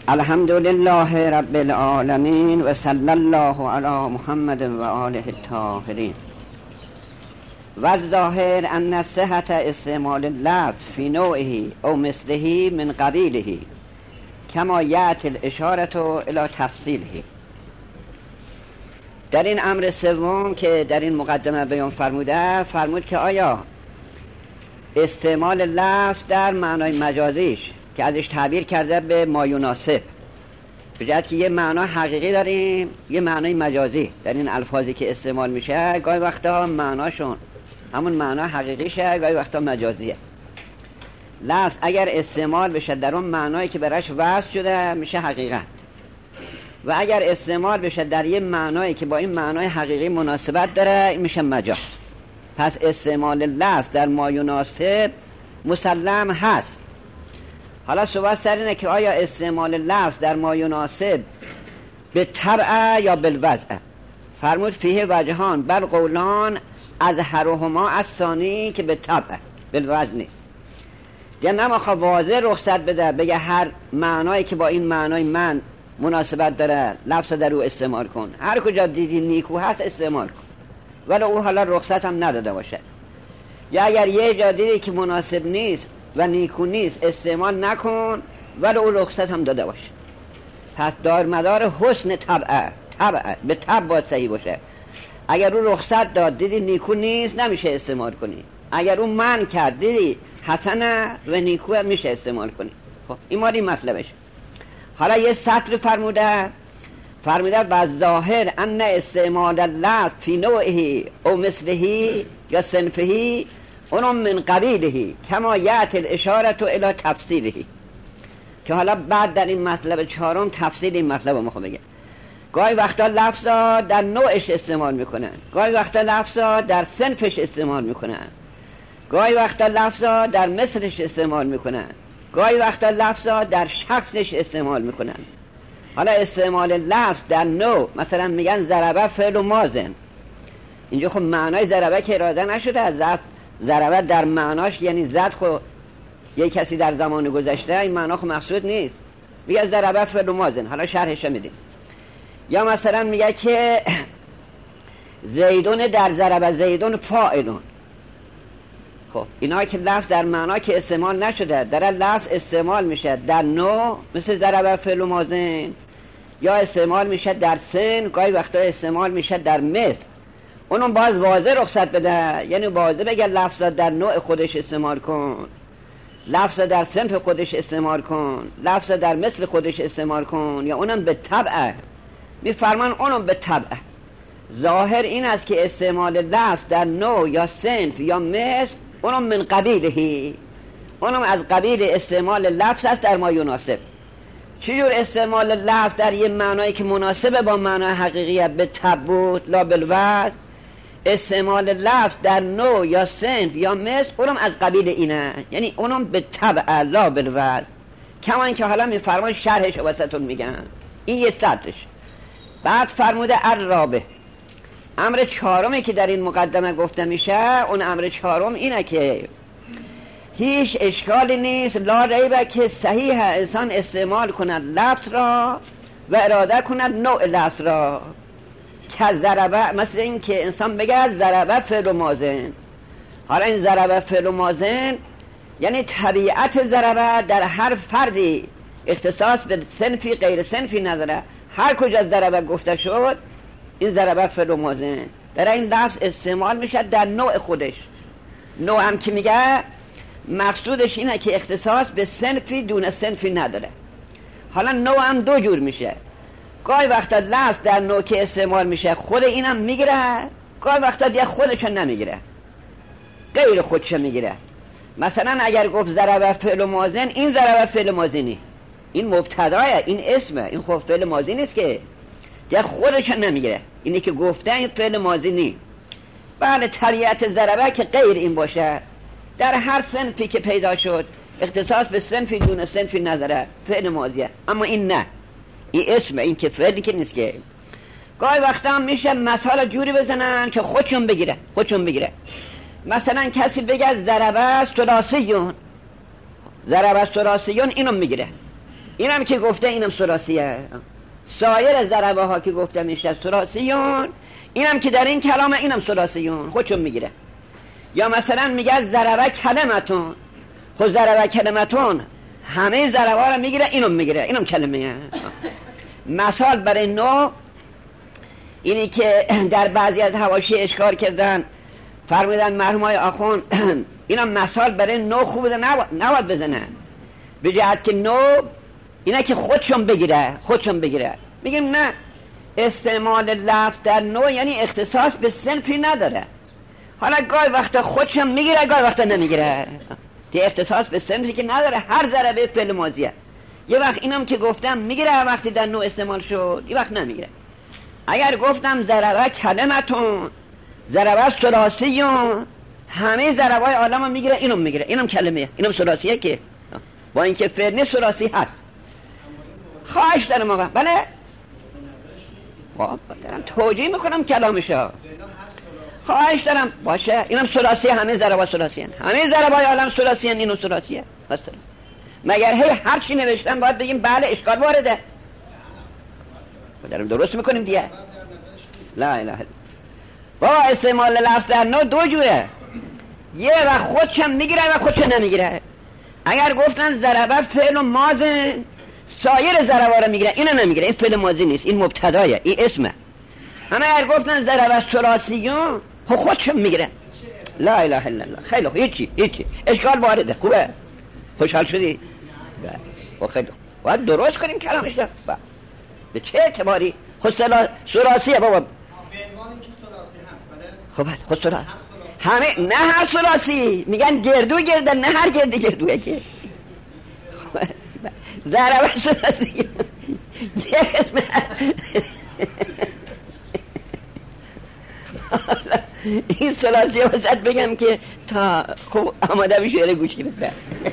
الحمد لله رب العالمين و صلی الله علی محمد و آله الطاهرین. و الظاهر ان صحت استعمال اللفظ فی نوعه او مثله من قبیله کما یأتی الاشاره الی تفصیله. در این امر سوم که در این مقدمه بیان فرمود که آیا استعمال لفظ در معنای مجازیش که ازش تعبیر کرده به ما یناسب، به جهت که یه معنای حقیقی داریم یه معنای مجازی در این الفاظی که استعمال میشه، گاهی وقتا معناشون همون معنای حقیقیشه، گاهی وقتا مجازیه. لفظ اگر استعمال بشه در اون معنایی که برش وصف شده میشه حقیقت، و اگر استعمال بشه در یه معنایی که با این معنای حقیقی مناسبت داره میشه مجاز. پس استعمال لفظ در ما یناسب مسلم هست. حالا سوال سر اینه که آیا استعمال لفظ در ما یناسب به طبع یا بالوضع؟ فرمود فیه وجهان بل قولان اظهرهما الثانی که به طبع بالوضع نیست. یا نمیخوا واضح رخصت بده بگه هر معنایی که با این معنای من مناسبت داره لفظ در او استعمال کن، هر کجا دیدی نیکو هست استعمال کن، ولی او حالا رخصت هم نداده باشه. یا اگر یه جا دیدی که مناسب نیست و نیکو نیست استعمال نکن، ولی او رخصت هم داده باشه. پس دار مدار حسن طبع به طبع باید صحیح باشه. اگر او رخصت داد دیدی نیکو نیست نمیشه استعمال کنی، اگر او منع کرد دیدی حسنه و نیکو میشه استعمال کنی. خب این مالی مطلبش. حالا یه سطر فرموده و ظاهر ان استعمال اللفظ فی نوعه او مثله یا صنفه اونم من قبیله کما یأتی الاشاره الی تفصیله. که حالا بعد در این مطلب چهارم تفصیل این مطلب رو میخوام بگم. گاهی وقتا لفظا در نوعش استعمال میکنن، گاهی وقتا لفظا در صنفش استعمال میکنن، گاهی وقتا لفظا در مثلش استعمال میکنن، گاهی وقتا لفظا در شخصش استعمال میکنن. حالا استعمال لفظ در نوع، مثلا میگن ضربه فعل و ماضن، اینجا خب معنای ضربه که اراده نشده از ضربه در معناش یعنی زد، خب یک کسی در زمان گذشته این معنا خب مقصود نیست، میگه ضربه فعل و ماضن. حالا شرحش میدیم. یا مثلا میگه که زیدون در ضربه زیدون فاعلون. خب اینا که لفظ در معنا که استعمال نشده در لفظ استعمال میشه در نوع مثل ضربه فعل و ماضن، یا استعمال میشه در سن، گاهی وقتا استعمال میشه در مثل. اونم باز واضح رخصت بده، یعنی واضح بگه لفظ در نوع خودش استعمال کن، لفظ در صنف خودش استعمال کن، لفظ در مثل خودش استعمال کن، یا اونم به طبع. میفرمان اونم به طبع. ظاهر این است که استعمال لفظ در نوع یا صنف یا مثل اونم من قبیله، اونم از قبیل استعمال لفظ است در ما یناسب. چجور استعمال لفظ در یه معنایی که مناسبه با معنای حقیقیه به طبع لا بالوضع؟ استعمال لفظ در نوع یا صنف یا مثل اونم از قبیل اینه، یعنی اونم به طبع لا بالوضع. کما این که حالا میفرمان شرحش واسطون میگن. این یه سطرش. بعد فرموده الرابع، امر چهارمی که در این مقدمه گفته میشه، اون امر چهارم اینه که هیچ اشکالی نیست، لا ریبه، که صحیح انسان استعمال کند لفظ را و اراده کند نوع لفظ را. که ضربه، مثل این که انسان بگه ضربه فعل و ماضن. حالا این ضربه فعل و ماضن یعنی طبیعت ضربه در هر فردی اختصاص به صنفی غیر صنفی نداره. هر کجا ضربه گفته شد این ضربه فعل و ماضن در این لفظ استعمال میشه در نوع خودش. نوع هم که میگه مقصودش اینه که اختصاص به صنفی دون صنفی نداره. حالا نوع هم دو جور میشه، گاهی وقتا لفظ در نوع که استعمال میشه خود اینم میگیره، گاهی وقتا دیگه خودش نمیگیره، غیر خودش میگیره. مثلا اگر گفت ضربه فعل ماضن، این ضربه فعل ماضی، این مبتداه، این اسمه، این خب فعل ماضی نیست که دیگه خودش نمیگیره. اینی که گفته این فعل ماضی نی. بله طبیعت ضربه که غیر این باشه، در هر صنفی که پیدا شد اختصاص به صنفی دون صنفی نداره، فعل ماضیه. اما این نه، این اسمه، این که فعلی که نیست که. گاهی وقتا هم میشه مثال جوری بزنن که خودشون بگیره. مثلا کسی بگه ضربه ثلاثیون، ضربه ثلاثیون، اینو میگیره. اینم که گفته اینم ثلاثیه. سایر ضربه ها که گفته میشه ثلاثیون، اینم که در این کلام اینم ثلاثیون خودشون میگیره. یا مثلا میگه ضربه کلمتون، خود ضربه کلمتون همه ضربه ها رو میگیره، اینم میگیره، اینم کلمه. مثال برای نو اینی که در بعضی از حواشی اشکار کردن، فرمودن مرحوم های آخون اینا مثال برای نو خوبه نباید بزنن، به جهت که نو اینا که خودشون بگیره. میگیم نه، استعمال لفظ در نو یعنی اختصاص به صنفی نداره. حالا گاهی وقتا خودشون میگیره، گاهی وقتا نمیگیره، که اختصاص به صنفی که نداره، هر ضربه فعل ماضیه. یه وقت اینم که گفتم میگیره وقتی در نو استعمال شد، یه وقت نمیگیره. اگر گفتم ضربه کلمتون، ضربه ثلاثیون، همه ضربه های عالم میگیره، اینم میگیره، اینم کلمه، اینم ثلاثیه، که با اینکه فعل ثلاثی هست. خواهش دارم آقا. بله دارم توجیه میکنم کلامشو، خواهش دارم باشه. اینم ثلاثیه، همه ضربه ثلاثی هست، همه ضربه های عالم ثلاثی هست، اینم ثلاثیه. مگر هر چی نوشتن باید بگیم بله اشکال وارده، دارم درست میکنیم دیگه. لا اله الا بابا استعمال لفظ در نو دو جوره، یه و خودشم میگیره و خودشم نمیگیره. اگر گفتن ضربه فعل و ماضی، سایر ضربه رو میگیره، اینو نمیگیره، این فعل ماضی نیست، این مبتدایه، این اسمه. اما اگر گفتن ضربه ثلاثیون، خودشم میگیره. لا اله الا الله. خیلی خوب، هیچی اشکال وارده. خوبه، خوشحال شدی؟ خیلی خوب، باید درست کنیم کلامش رو. به چه اعتباری؟ خود ثلاثیه بابا. خب خود ثلاثی همه، نه هر ثلاثی میگن گردو گردن، نه هر گردوه که ضربه ثلاثی یه قسم. این ثلاثی وسط بگم که تا خوب آماده بشه شعر گوش گرفتن.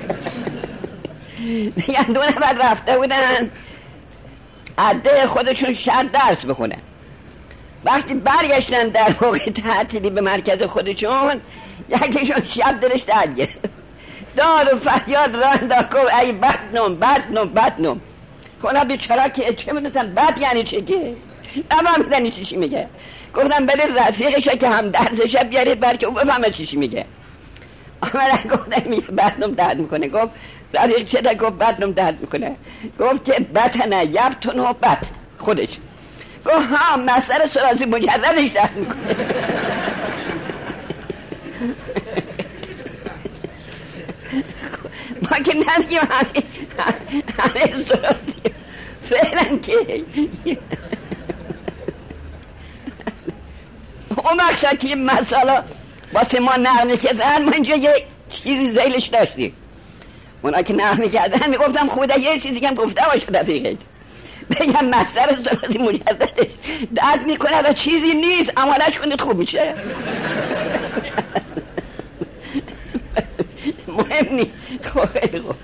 میگن دو نفر رفته بودن عده خودشون شب درس بخونن. وقتی برگشتن در موقع تعطیلی به مرکز خودشون، یکیشون شب دلش درد گرفت، داد و فریاد راه انداخت، گفت ای بدنم. خدا بیچاره که چه میدونستن بد یعنی چه، که نفهمیدن چی میگه. گفتم بله رفیقشه که هم درسشه بیاره برکه او بفهمه چی میگه. آمدن گفتن میگه بدنم درد میکنه. گفت رفیق چه؟ گفت بدنم درد میکنه. گفت که بطنه یبتن و بط خودش. گفت ها مصدر ثلاثی مجردش درد میکنه. ما که نمیگیم همه ثلاثی فعلا که اون مقصد که این مسئله واسه ما نقل کردن، ما اینجا یه چیزی زیلش داشتیم. اونا که نقل کردن میگفتم خوده یه چیزی که هم گفته باشه دقیقه، بگم مصدر ثلاثی مجردش درد میکنه و چیزی نیست، عملش کنید خوب میشه. مهم نیست. خیلی خوب.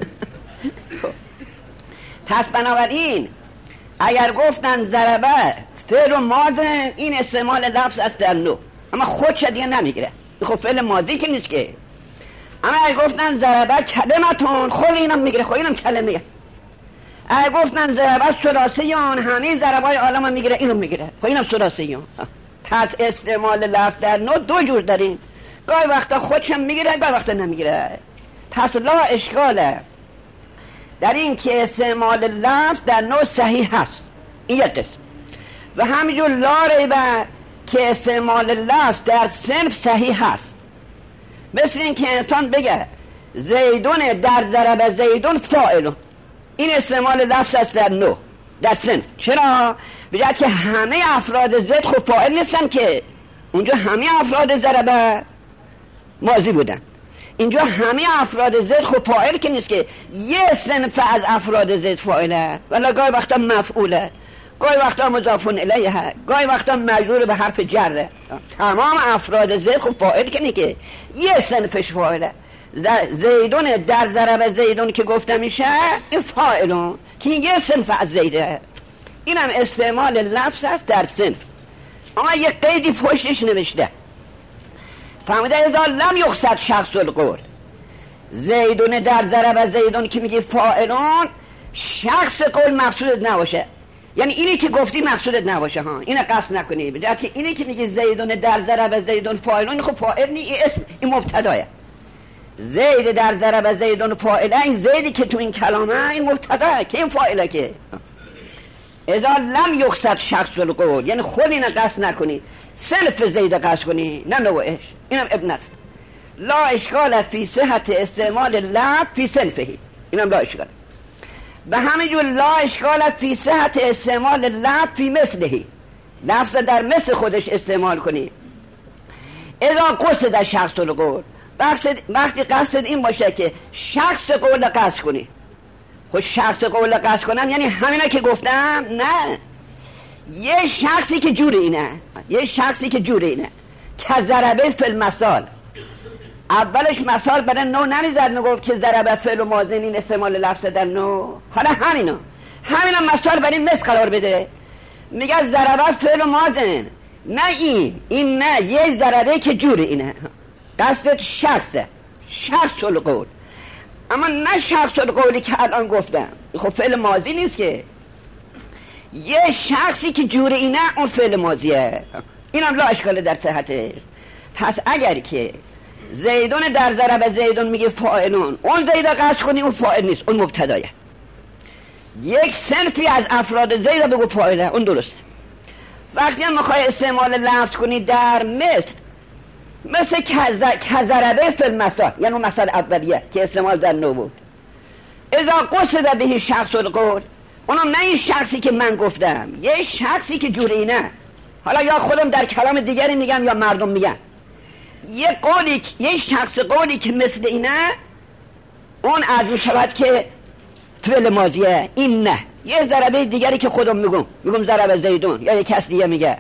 پس بنابراین اگر گفتن ضربه فعل و ماضی، این استعمال لفظ است در نو، اما خودش دیگه نمیگیره، خب فعل ماضی که نیست که. اما اگر گفتن ضربه کلمتون، خود اینم میگیره، خود اینم کلمه. اگر گفتن ضربه ثلاثیون، همه ضربه های عالم میگیره، اینم میگیره، خب اینم ثلاثیون. پس استعمال لفظ در نو دو جور داریم، گاهی وقتا خودشم میگیره، گاهی وقتا نمیگیره. پس لا اشکاله در این که استعمال لفظ در نو صحیح هست، این یک قسم. و همینجور لا ریبه که استعمال لفظ در صنف صحیح هست. مثل این که انسان بگه زیدون در ضرب زیدون فاعلون، این استعمال لفظ است در نو، در صنف. چرا؟ بجای که همه افراد زید خب فاعل نیستن، که اونجا همه افراد ضربه ماضی بودن، اینجا همه افراد زید خب فاعل که نیست، که یه صنف از افراد زید فاعله، ولی گاهی وقتا مفعوله، گاهی وقتا مضاف الیه، گاهی وقتا مجرور به حرف جره. تمام افراد زید خب فاعل که نیست، که یه صنفش فاعله. زیدون در ضرب زیدون که گفته میشه این فاعلون، که یه صنف از زیده. اینم استعمال لفظ است در صنف. اما یه قیدی پشتش نوشته، فهمیده ازا لم یقصد شخص القول. زیدون در ضرب زیدون که میگه فاعلون، شخص قول مقصودت نباشه، یعنی اینی که گفتی مقصودت نباشه ها، اینو قصد نکنی. بجد که اینی که میگی زیدون در ضرب زیدون فاعلون، خب فاعل نی، این اسم، این مبتداه. زید در ضرب زیدون فاعله، این زیدی که تو این کلامه این مبتداه که این فاعله. که اذا لم یقصد شخص القول، یعنی خود اینو قصد نکنی، صنف زید قصد کنی، نه نوعش. اینم ابنت لا اشکال فی صحت استعمال لفظ فی صنفه، اینم لا اشکال. به همین جور لا اشکال فی صحت استعمال لفظ فی مثله، لفظ در مثل خودش استعمال کنی. اذا قصد شخص القول، وقتی قصد این باشه که شخص قول قصد کنی. خود شخص قول قصد کنم یعنی همینا که گفتم؟ نه، یه شخصی که جور اینه، یه شخصی که جور اینه که ضربه فی المثال. اولش مثال برای نو نمیزد، میگفت که ضربه فعل و ماضی این استعمال لفظ در نو. حالا همینا مثال برای مثل قرار بده، میگه ضربه فعل و ماضی، نه این نه، یه ضربه که جور اینه، قصد شخص القول. اما نه شخص القولی که الان گفتم، خب فعل ماضی نیست که، یه شخصی که جور اینه اون فعل ماضیه. اینم لا اشکال در صحتش. پس اگر که زیدون در ضرب زیدون میگه فاعلون، اون زید قصد کنی اون فاعل نیست، اون مبتدایه. یک صنفی از افراد زید بگو فاعله، اون درسته. وقتی هم میخوای استعمال لفظ کنی در مثل کذربه فی المثال، یعنی اون مثال اولیه که استعمال در نو بود. اذا قصد به شخص القول، اونم نه این شخصی که من گفتم، یه شخصی که جور اینه. حالا یا خودم در کلام دیگری میگم یا مردم میگن، یه شخص قولی که مثل اینه، اون عجو شود که فعل ماضیه. این نه، یه ضربه دیگری که خودم میگم ضرب زیدون، یا یک کس دیگه میگه.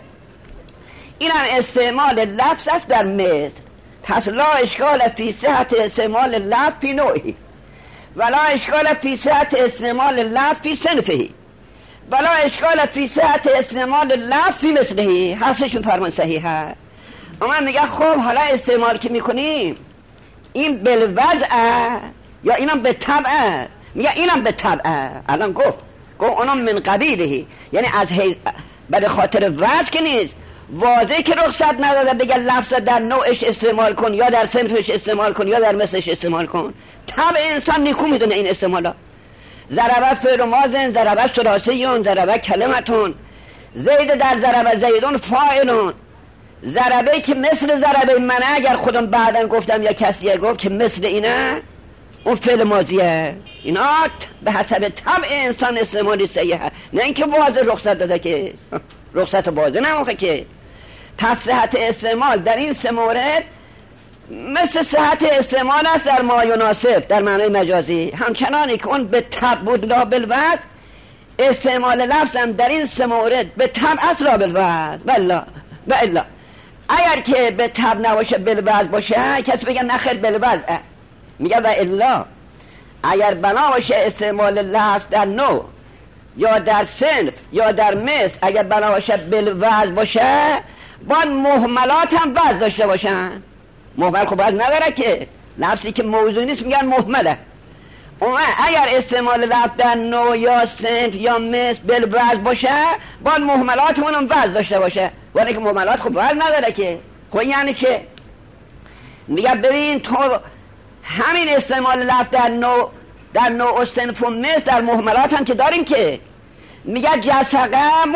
این هم استعمال لفظ است در مثل. پس لا اشکال فی صحت استعمال لفظ فی نوعی، ولا اشکال فی صحت استعمال لفظ فی صنفه، ولا اشکال فی صحت استعمال لفظ فی مثله. حسشون فرمان صحیحه. اما میگه خب حالا استعمال که میکنیم این بالوضع یا اینم به طبع؟ میگه اینم به طبع. الان گفت اونم من قبیله، یعنی از برای خاطر وضع که نیست، واضح که رخصت نداده بگه لفظ در نوعش استعمال کن یا در صنفش استعمال کن یا در مثلش استعمال کن. طبع انسان نیکو میدونه این استعمالا. ضربه فعل و ماضی، ضربه ثلاثیون، ضربه کلمتون، زید در ضربه زیدون فاعلون. ضربه که مثل ضربه منه، اگر خودم بعدن گفتم یا کسی گفت که مثل اینه، اون فعل ماضیه. اینا به حسب طبع انسان استعمالی صحیحه، نه اینکه واضح رخصت داده که رخصت واضح نموخه که. پس صحت استعمال در این سه مورد مثل صحت استعمال است در ما یناسب، در معنای مجازی. همچنانی که اون به طبع بود لا بالوضع، استعمال لفظ هم در این سه مورد به طبع است لا بالوضع. و الا اگر که به طبع نباشه بالوضع باشه، کسی بگه نخیر بالوضع، میگه و الا اگر بنا باشه استعمال لفظ در نوع یا در صنف یا در مثل، اگر بنا باشه بالوضع باشه، باید مهملات هم وضع داشته باشن. مهمل خب وضع نداره که، لفظی که موضوع نیست میگن مهمله. اگر استعمال لفظ در نوع یا صنف یا مثل بالوضع باشه، باید مهملات هم وضع داشته باشه، ولی که مهملات خب وضع نداره که. خب یعنی چه؟ میگه ببین تو همین استعمال لفظ در نوع و صنف و مثل در مهملات هم که داریم که، میگه جسقه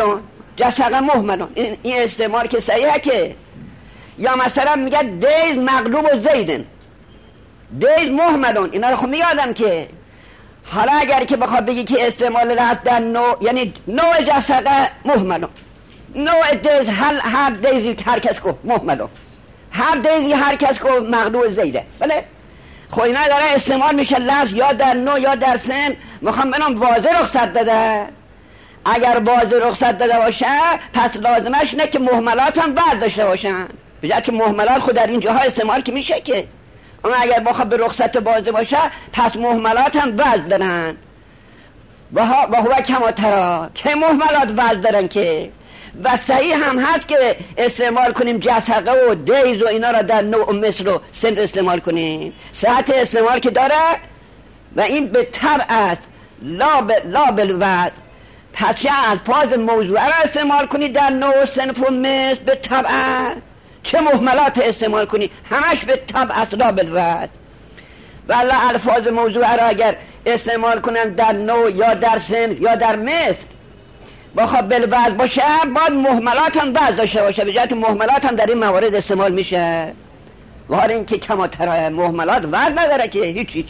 مهملون، این استعمال که صحیحه که. یا مثلا میگه دیز مغلوب و زیدن، دیز مهملون، اینا رو خب میادم که. حالا اگر که بخواد بگی که استعمال لفظ در نوع، یعنی نوع جسقه مهملون، نوع دیز هر دیزی هر کس گفت مهملون، هر دیزی هر کس گفت مغلوب زیده. بله خب اینا داره استعمال میشه لفظ یا در نوع یا در سن. میخوام بنام واضح رخصت داده. اگر واضح رخصت داده باشه، پس لازمش نه که مهملات هم وضع داشته باشن، بجای که مهملات خود در این جاها استعمال که میشه که. اما اگر بخواد به رخصت واضح باشه، پس مهملات هم وضع دارن. و هو کما ترا، که مهملات وضع دارن که. و صحیح هم هست که استعمال کنیم جسقه و دیز و اینا را در نوع و مثل و صنف استعمال کنیم. صحت استعمال که داره و این به طبع است لا بالوضع. پس چه الفاظ موضوعه را استعمال کنی در نوع صنف و مثل به طبع، چه محملات استعمال کنی همش به طبع است لا بالوضع. ولی الفاظ موضوعه را اگر استعمال کنن در نوع یا در صنف یا در مثل بخواد بالوضع باشه، باید محملات هم وضع داشته باشه. به جهت محملات هم در این موارد استعمال میشه، وارد این که کماتر محملات وضع نداره که هیچی.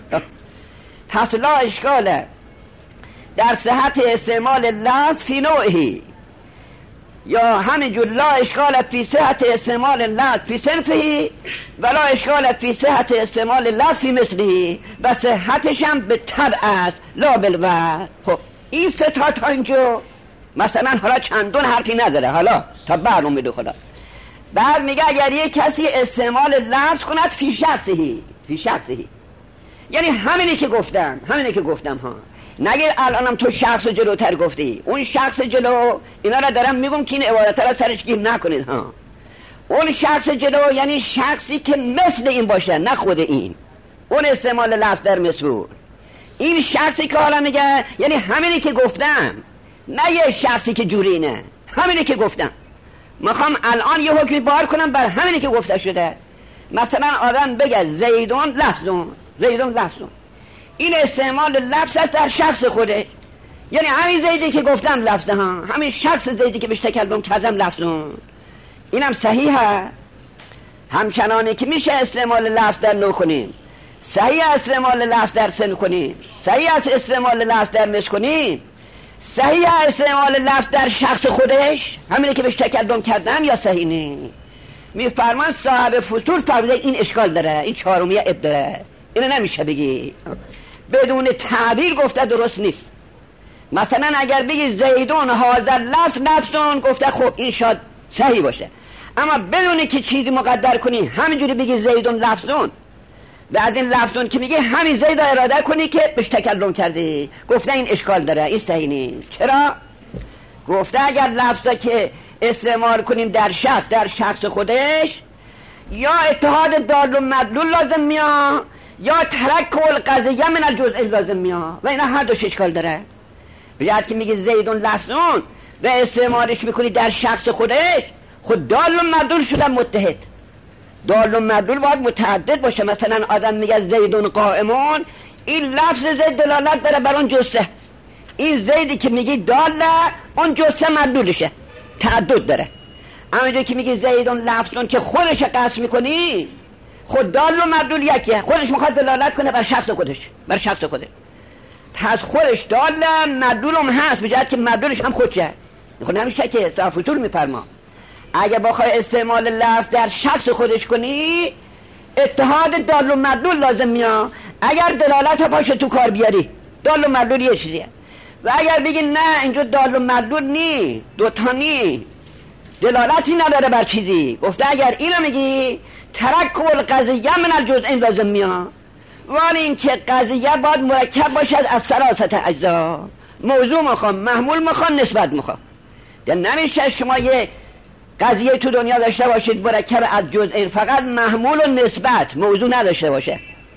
پس لا اشکاله در صحت استعمال لفظ فی نوعی، یا همینجور لا اشکال فی صحت استعمال لفظ فی صنفی و لا اشکال فی صحت استعمال لفظ فی مثلی، و صحتش هم به طبع است لا بالوضع. خب این سه تا اینجا مثلا حالا چندون حرفی نداره، حالا تا بعد میدو خدا. بعد میگه اگر یک کسی استعمال لفظ کند فی شخصی، یعنی همینی که گفتم ها، نگه الانم تو شخص جلوتر گفتی، اون شخص جلو اینا را دارم میگم که این عبارت را سرش گیر نکنید ها. اون شخص جلو یعنی شخصی که مثل این باشه، نه خود این، اون استعمال لفظ در مثل. این شخصی که حالا میگه یعنی همینی که گفتم، نه یه شخصی که جوری نه، همینی که گفتم. میخوام الان یه حکمی بار کنم بر همینی که گفته شده. مثلا آدم بگه زیدون لفظون، این استعمال لفظ است در شخص خودش، یعنی همین زیدی که گفتم لفظه ها، همین شخص زیدی که بهش تکلم کردم لفظون، اینم صحیحه. همچنانه که میشه استعمال لفظ در نو کنیم، صحیح استعمال لفظ در سن کنیم، صحیح استعمال لفظ در مس کنیم، صحیح استعمال لفظ در شخص خودش، همینه که بهش تکلم کردم، یا صحیح نی. میفرمان صاحب فصول فرموده این اشکال داره، این چهارمیه اب داره، اینو نمیشه بگی بدون تعبیر گفته درست نیست. مثلا اگر بگی زیدون حاضر لفظون، گفته خب این شاید صحیح باشه، اما بدون که چیزی مقدر کنی همینجوری بگی زیدون لفظون، و از این لفظون که میگی همین زید را اراده کنی که بهش تکلم کردی، گفته این اشکال داره، این صحیح نیست. چرا؟ گفته اگر لفظا که استعمال کنیم در شخص خودش، یا اتحاد دال و مدلول لازم میاد، یا ترک القضیه من الجزء لازم میاد، و اینا هر دوش اشکال داره. بیاد که میگه زیدون لفظون و استعمالش میکنی در شخص خودش، خود دال و مدلول شدن متحد. دال و مدلول باید متعدد باشه. مثلا آدم میگه زیدون قائمون، این لفظ زید دلالت داره بر اون جسه، این زیدی که میگی داله اون جسه مدلولشه، تعدد داره. اما که میگی زیدون لفظون که خودش قصد میکنی، خود دال و مدلول یکیه، خودش میخواد دلالت کنه بر شخص خودش، پس خودش دال مدلول هم هست، به جهت که مدلولش هم خودشه. خود نمیشه که صاحب فصول میفرما اگه بخوای استعمال لفظ در شخص خودش کنی، اتحاد دال و مدلول لازم میاد. اگر دلالت ها باشه تو کار بیاری، دال و مدلول یه چیزیه. و اگر بگی نه اینجا دال و مدلول نی، دوتا نی، دلالتی نداره بر چیزی، گفته اگر اینو میگی ترک القضیه من الجزء لازم میاد. ولی این که قضیه باید مرکب باشد از ثلاثه اجزا، موضوع میخوام، محمول میخوام، نسبت میخوام. در نمیشه شما یه قضیه تو دنیا داشته باشید مرکب از جزء، فقط محمول و نسبت، موضوع نداشته باشه.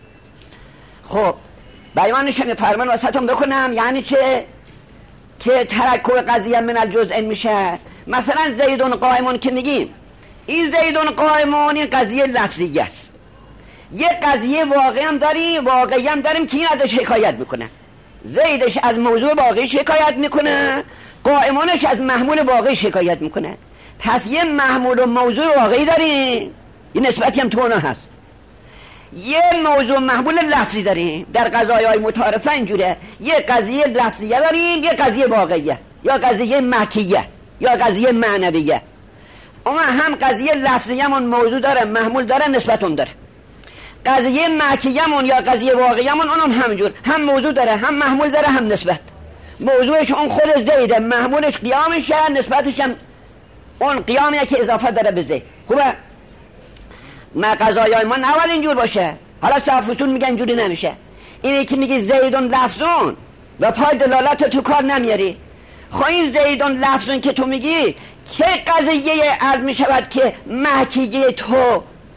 خب بیانش هم فرمان واسطم بکنم، یعنی چه که ترک القضیه من الجزء میشه. مثلا زیدون قائمون که میگیم، این زیدون قائمون این قضیه لفظیه است. یه قضیه واقعی هم داریم که این ازش حکایت میکنه. زیدش از موضوع واقعی حکایت میکنه، قائمونش از محمول واقعی حکایت میکنه. پس یه محمول و موضوع واقعی داریم، یه نسبتی هم تو اونها هست. یه موضوع محمول لفظی داریم. در قضایای متعارفه اینجوره، یه قضیه لفظیه داریم، یه قضیه واقعیه، یا قضیه محکیه، یا قضیه معنویه. اما هم قضیه لفظیه‌مون موضوع داره، محمول داره، نسبت هم داره. قضیه محکیه‌مون یا قضیه واقعیه‌مون اونم همینجور، هم موضوع داره، هم محمول داره، هم نسبت. موضوعش اون خود زیده، محمولش قیامشه، نسبتش هم اون قیامیه که اضافه داره به زید. خوبه؟ ما قضایای ما نباید اینجور باشه. حالا صاحب فصول میگن اینجوری نمیشه. اینی که میگی زیدون لفظون و پای دلالت تو کار نمیاری. خب این زیدون لفظون که تو میگی که قضیه عرض میشود که محکیه تو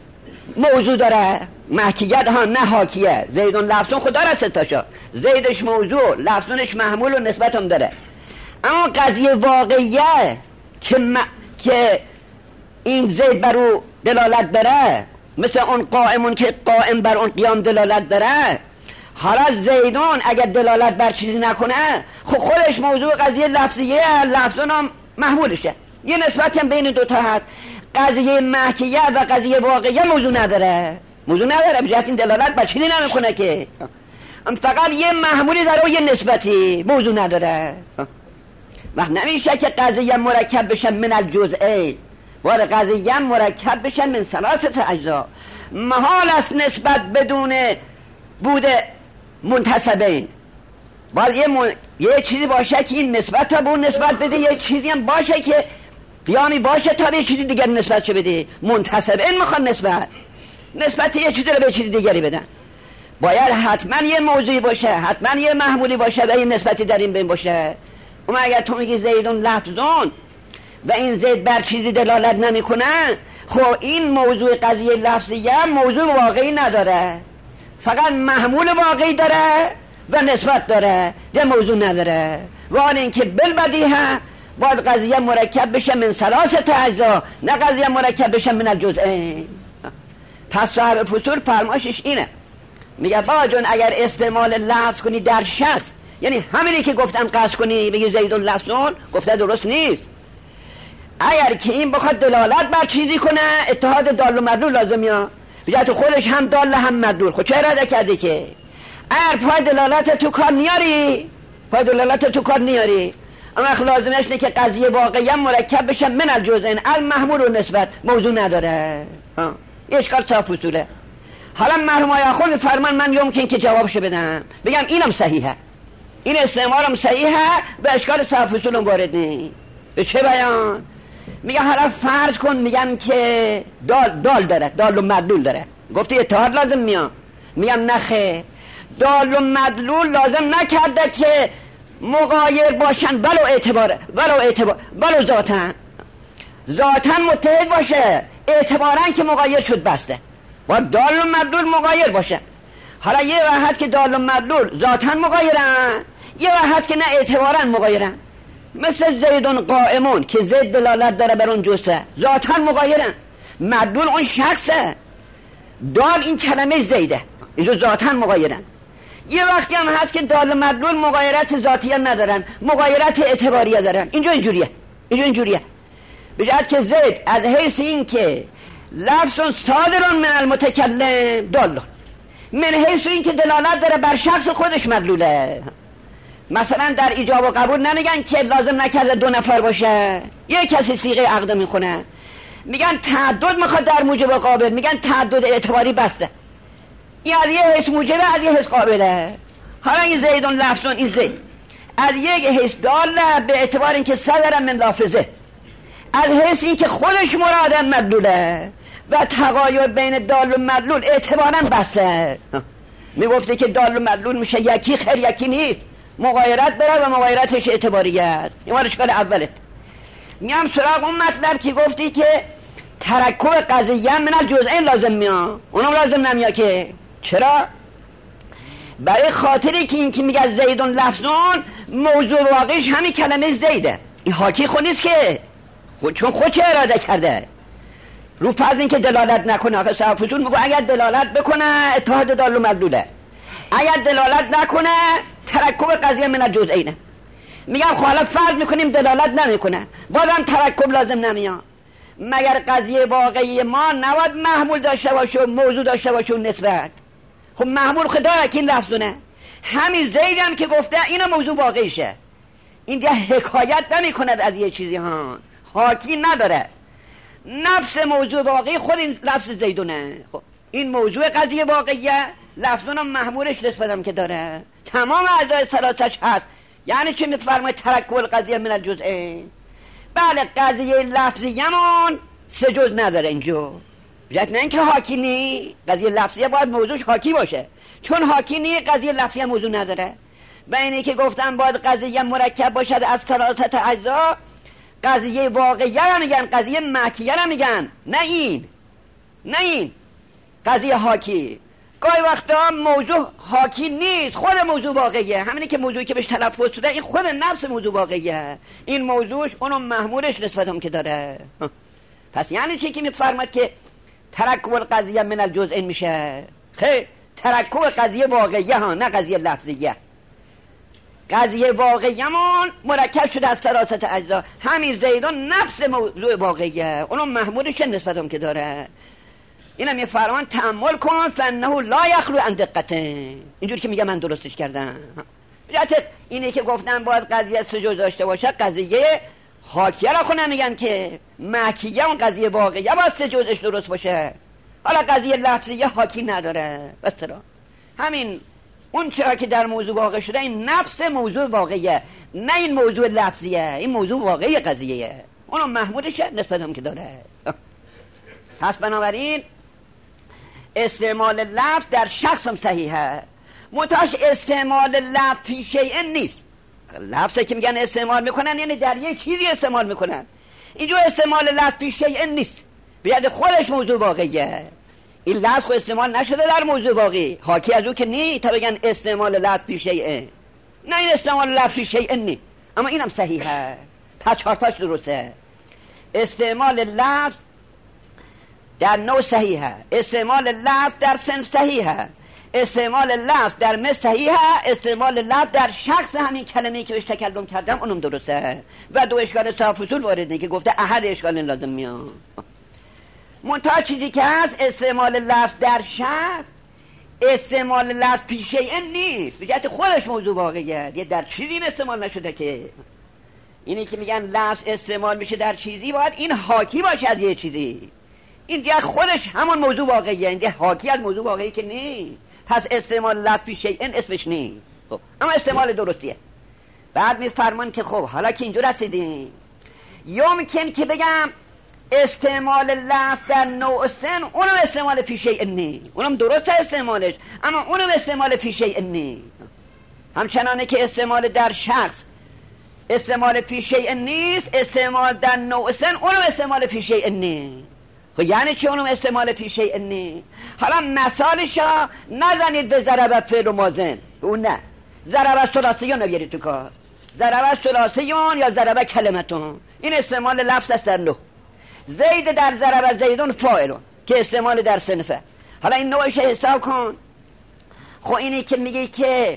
موضوع داره، محکیت ها نه حاکیه. زیدون لفظون خدا را ستاشا، زیدش موضوع، لفظونش محمول و نسبت هم داره. اما قضیه واقعیه که این زید بر او دلالت داره، مثل اون قائمون که قائم بر اون قیام دلالت داره. حالا زیدون اگر دلالت بر چیزی نکنه، خب خودش موضوع قضیه لفظیه، لفظون هم محمولشه. یه نسبت هم بین دوتا هست. قضیه محکیت و قضیه واقعیه موضوع نداره، به جهت این دلالت بر چیزی نمیکنه که فقط یه محمولی داره و یه نسبتی، موضوع نداره. وقت نمیشه که قضیه مرکب بشن من الجزئین و قضیه مرکب بشن من ثلاثه اجزا. محال است نسبت بدون بوده منتسبین. باید یه چیزی باشه که این نسبت تا به اون نسبت بده، یه چیزی هم باشه که قیامی باشه تا به چیزی دیگر نسبت چه بده. منتسبین میخوان نسبت یه چیزی رو به چیزی دیگری بدن. باید حتما یه موضوعی باشه، حتما یه محمولی باشه و یه نسبتی در این بین باشه. اما اگر تو میگی زیدون لفظون و این زید بر چیزی دلالت نمیکنه، خب این موضوع قضیه لفظیه موضوع واقعی نداره، فقط محمول واقعی داره و نسبت داره، یه موضوع نداره. و آن اینکه بالبدیهه باید قضیه مرکب بشه من ثلاثه اجزا، نه قضیه مرکب بشه من الجزئین. پس صاحب فصول فرمایشش اینه، میگه بابا جون اگر استعمال لفظ کنی در شخص، یعنی همینی که گفتم قصد کنی بگی زیدون لفظون، گفته درست نیست. اگر که این بخواد دلالت بر چیزی کنه، اتحاد دال و مدلول لازمیه، بجای تو خودش هم دال هم مدلول. خود چه اراده کردی که اگر پای دلالت تو کار نیاری، اما لازمش نه که قضیه واقعا مرکب بشه من الجزئین، المحمول و نسبت موضوع نداره. اشکال تا فصوله. حالا مرحوم آقای آخوند فرمان من یمکن که جوابشو بدم، بگم اینم صحیحه، این استعمالم صحیحه و اشکال تا فصولم وارد نیست. به چه بیان؟ میگه حالا فرض کن میگم که دال داره، دال و مدلول داره، گفتی اتحاد لازم میام. میگم نخه، دال و مدلول لازم نکرده که مغایر باشن ولو ذاتن متحد باشه، اعتبارن که مغایر شد بسته. و دال و مدلول مغایر باشه. حالا یه وقت هست که دال و مدلول ذاتن مغایرن، یه وقت هست که نه اعتبارن مغایرن. مثل زیدون قائمون که زید دلالت داره بر اون جسه، ذاتن مغایرن. مدلول اون شخصه، دال این کلمه زیده، اینجا ذاتن مغایرن. یه وقتی هم هست که دال و مدلول مغایرت ذاتیه ندارن، مغایرت اعتباریه دارن. اینجا اینجوریه. بجد که زید از حیث این که لفظ صادرون من المتکلم دال، من حیث این که دلالت داره بر شخص خودش مدلوله. مثلا در ایجاب و قبول نمیگن که لازم نکرده دو نفر باشه، یه کسی صیغه عقد میخونه، میگن تعدد میخواد در موجب قابل، میگن تعدد اعتباری بسته، این از یه حیث موجبه، از یه حیث قابله. حالا این زیدون لفظون، این زید از یک حیث داله به اعتبار اینکه صدر من لافظه، از حیث اینکه خودش مرادن مدلوله و تغایر بین دال و مدلول اعتبارا بسته. میگفته که دال و مدلول میشه یکی، خیر یکی نیست، مغایرت بره و مغایرتش اعتباریت. این مال اشکال اوله. میام سراغ اون مطلب که گفتی که ترکب قضیه من الجزئین لازم میاد، اونم لازم نمیاد. که چرا؟ برای خاطری که این که میگه زیدون لفظون موضوع واقعیش همین کلمه زیده، این حاکی خود نیست که چون خود چه اراده کرده رو فرض این که دلالت نکنه. آخه صاحب فصول میگه اگر دلالت بکنه اتحاد دال و مدلوله، اگر دلالت نکنه ترکب قضیه من الجزئینه. میگم خب حالا فرض میکنیم دلالت نمیکنه، بازم ترکب لازم نمیاد. مگر قضیه واقعی ما نباید محمول داشته باشه و موضوع داشته باشه و نسبت؟ خب محمول خدا که این لفظونه، همین زید هم که گفته اینا موضوع واقعیشه، این دیگه حکایت نمی کند از یه چیزی ها، حاکی نداره. نفس موضوع واقعی خود این لفظ زیدونه. خب این موضوع قضیه واقعیه، لفظونم محمولش نسبتم که داره، تمام اعضای ثلاثش هست. یعنی چی میفرماید ترکب القضیه من الجزئین؟ بله قضیه لفظیمون سه جز نداره اینجا، بجد نه اینکه حاکی نی، قضیه لفظیه باید موضوعش حاکی باشه، چون حاکی نی قضیه لفظیه موضوع نداره. و اینی که گفتم باید قضیه مرکب باشد از ثلاثه اجزا، قضیه واقعیه را میگن، قضیه محکیه را میگن، نه این قضیه حاکی. گاهی وقتا موضوع حاکی نیست، خود موضوع واقعیه. همینی که موضوعی که بهش تلفظ شده این خود نفس موضوع واقعیه. این موضوعش اونو محمولش نسبت هم که داره. پس یعنی چی که میفرماد که ترکب القضیه من الجزء میشه؟ خیر، ترکب قضیه واقعیه ها، نه قضیه لفظیه. قضیه واقعیمون مرکب شده از ثلاثه اجزا. همین زیدان نفس موضوع واقعیه، اونو محمولش نسبت هم که داره. اینم یه فرمان تأمل کن فانه لا یخلو عن دقته. اینجوری که میگم من درستش کردم. اینه که گفتن باید قضیه سه جزء داشته باشه، قضیه حاکیه را کنن میگن که محکیه اون قضیه واقعیه باید سه جزءش درست باشه. حالا قضیه لفظیه حاکی نداره. بس چرا؟ همین اون چرا که در موضوع واقع شده این نفس موضوع واقعیه، نه این موضوع لفظیه. این موضوع واقعی قضیه، اونو محمودشه نسبت هم که داره. پس بنابراین استعمال لفظ در شخص هم صحیحه، منتهاش استعمال لفظ فی شیء نیست. لفظی که میگن استعمال میکنن یعنی در یه چیزی استعمال میکنن. اینجا استعمال لفظ فی شیء نیست، بیاد خودش موضوع واقعیه. این لفظ خود استعمال نشده در موضوع واقعی، حاکی از او که نی تا بگن استعمال لفظ فی شیء. نه، این استعمال لفظ فی شیء نی، اما اینم صحیحه. تا چهارتاش درسته. استعمال لفظ در نوع صحیحه، استعمال لفظ در صنف صحیحه، استعمال لفظ در مثل صحیحه، استعمال لفظ در شخص همین کلمه‌ای که بهش تکلم کردم اونم درسته. و دو اشکال صاحب فصول وارد که گفته احد اشکال لازم میاد. منتها چیزی که هست استعمال لفظ در شخص، استعمال لفظ فی شیء نیست، به جهت خودش موضوع واقعیه، یه در چیزی استعمال نشده که. اینی که میگن لفظ استعمال میشه در چیزی باید این حاکی باشه از یه چیزی. این دیگه خودش همون موضوع واقعیه، این دیگه حاکی از موضوع واقعی که نیست. پس استعمال لفظ فی شیء اسمش نیست. خب اما استعمال درستیه. بعد میفرمان که خب حالا که اینجور رسیدیم، یمکن که بگم استعمال لفظ در نوع سن اونم استعمال فی شیء نیست، اونم درسته استعمالش، اما اونم استعمال فی شیء نیست. همچنانه که استعمال در شخص استعمال فی شیء نیست، استعمال در نوع سن اونم استعمال فی شیء نیست. خب یعنی چه اونم استعمال فی شیء نیست؟ حالا مثالشا نزنید به ضرب فعل و ماضی، اون نه. ضرب ثلاثیون رو بیارید تو کار، ضرب ثلاثیون یا ضرب کلمتون، این استعمال لفظ است در نوع. زید در ضرب زیدون فاعلون که استعمال در صنفه. حالا این نوعش حساب کن. خب اینی که میگی که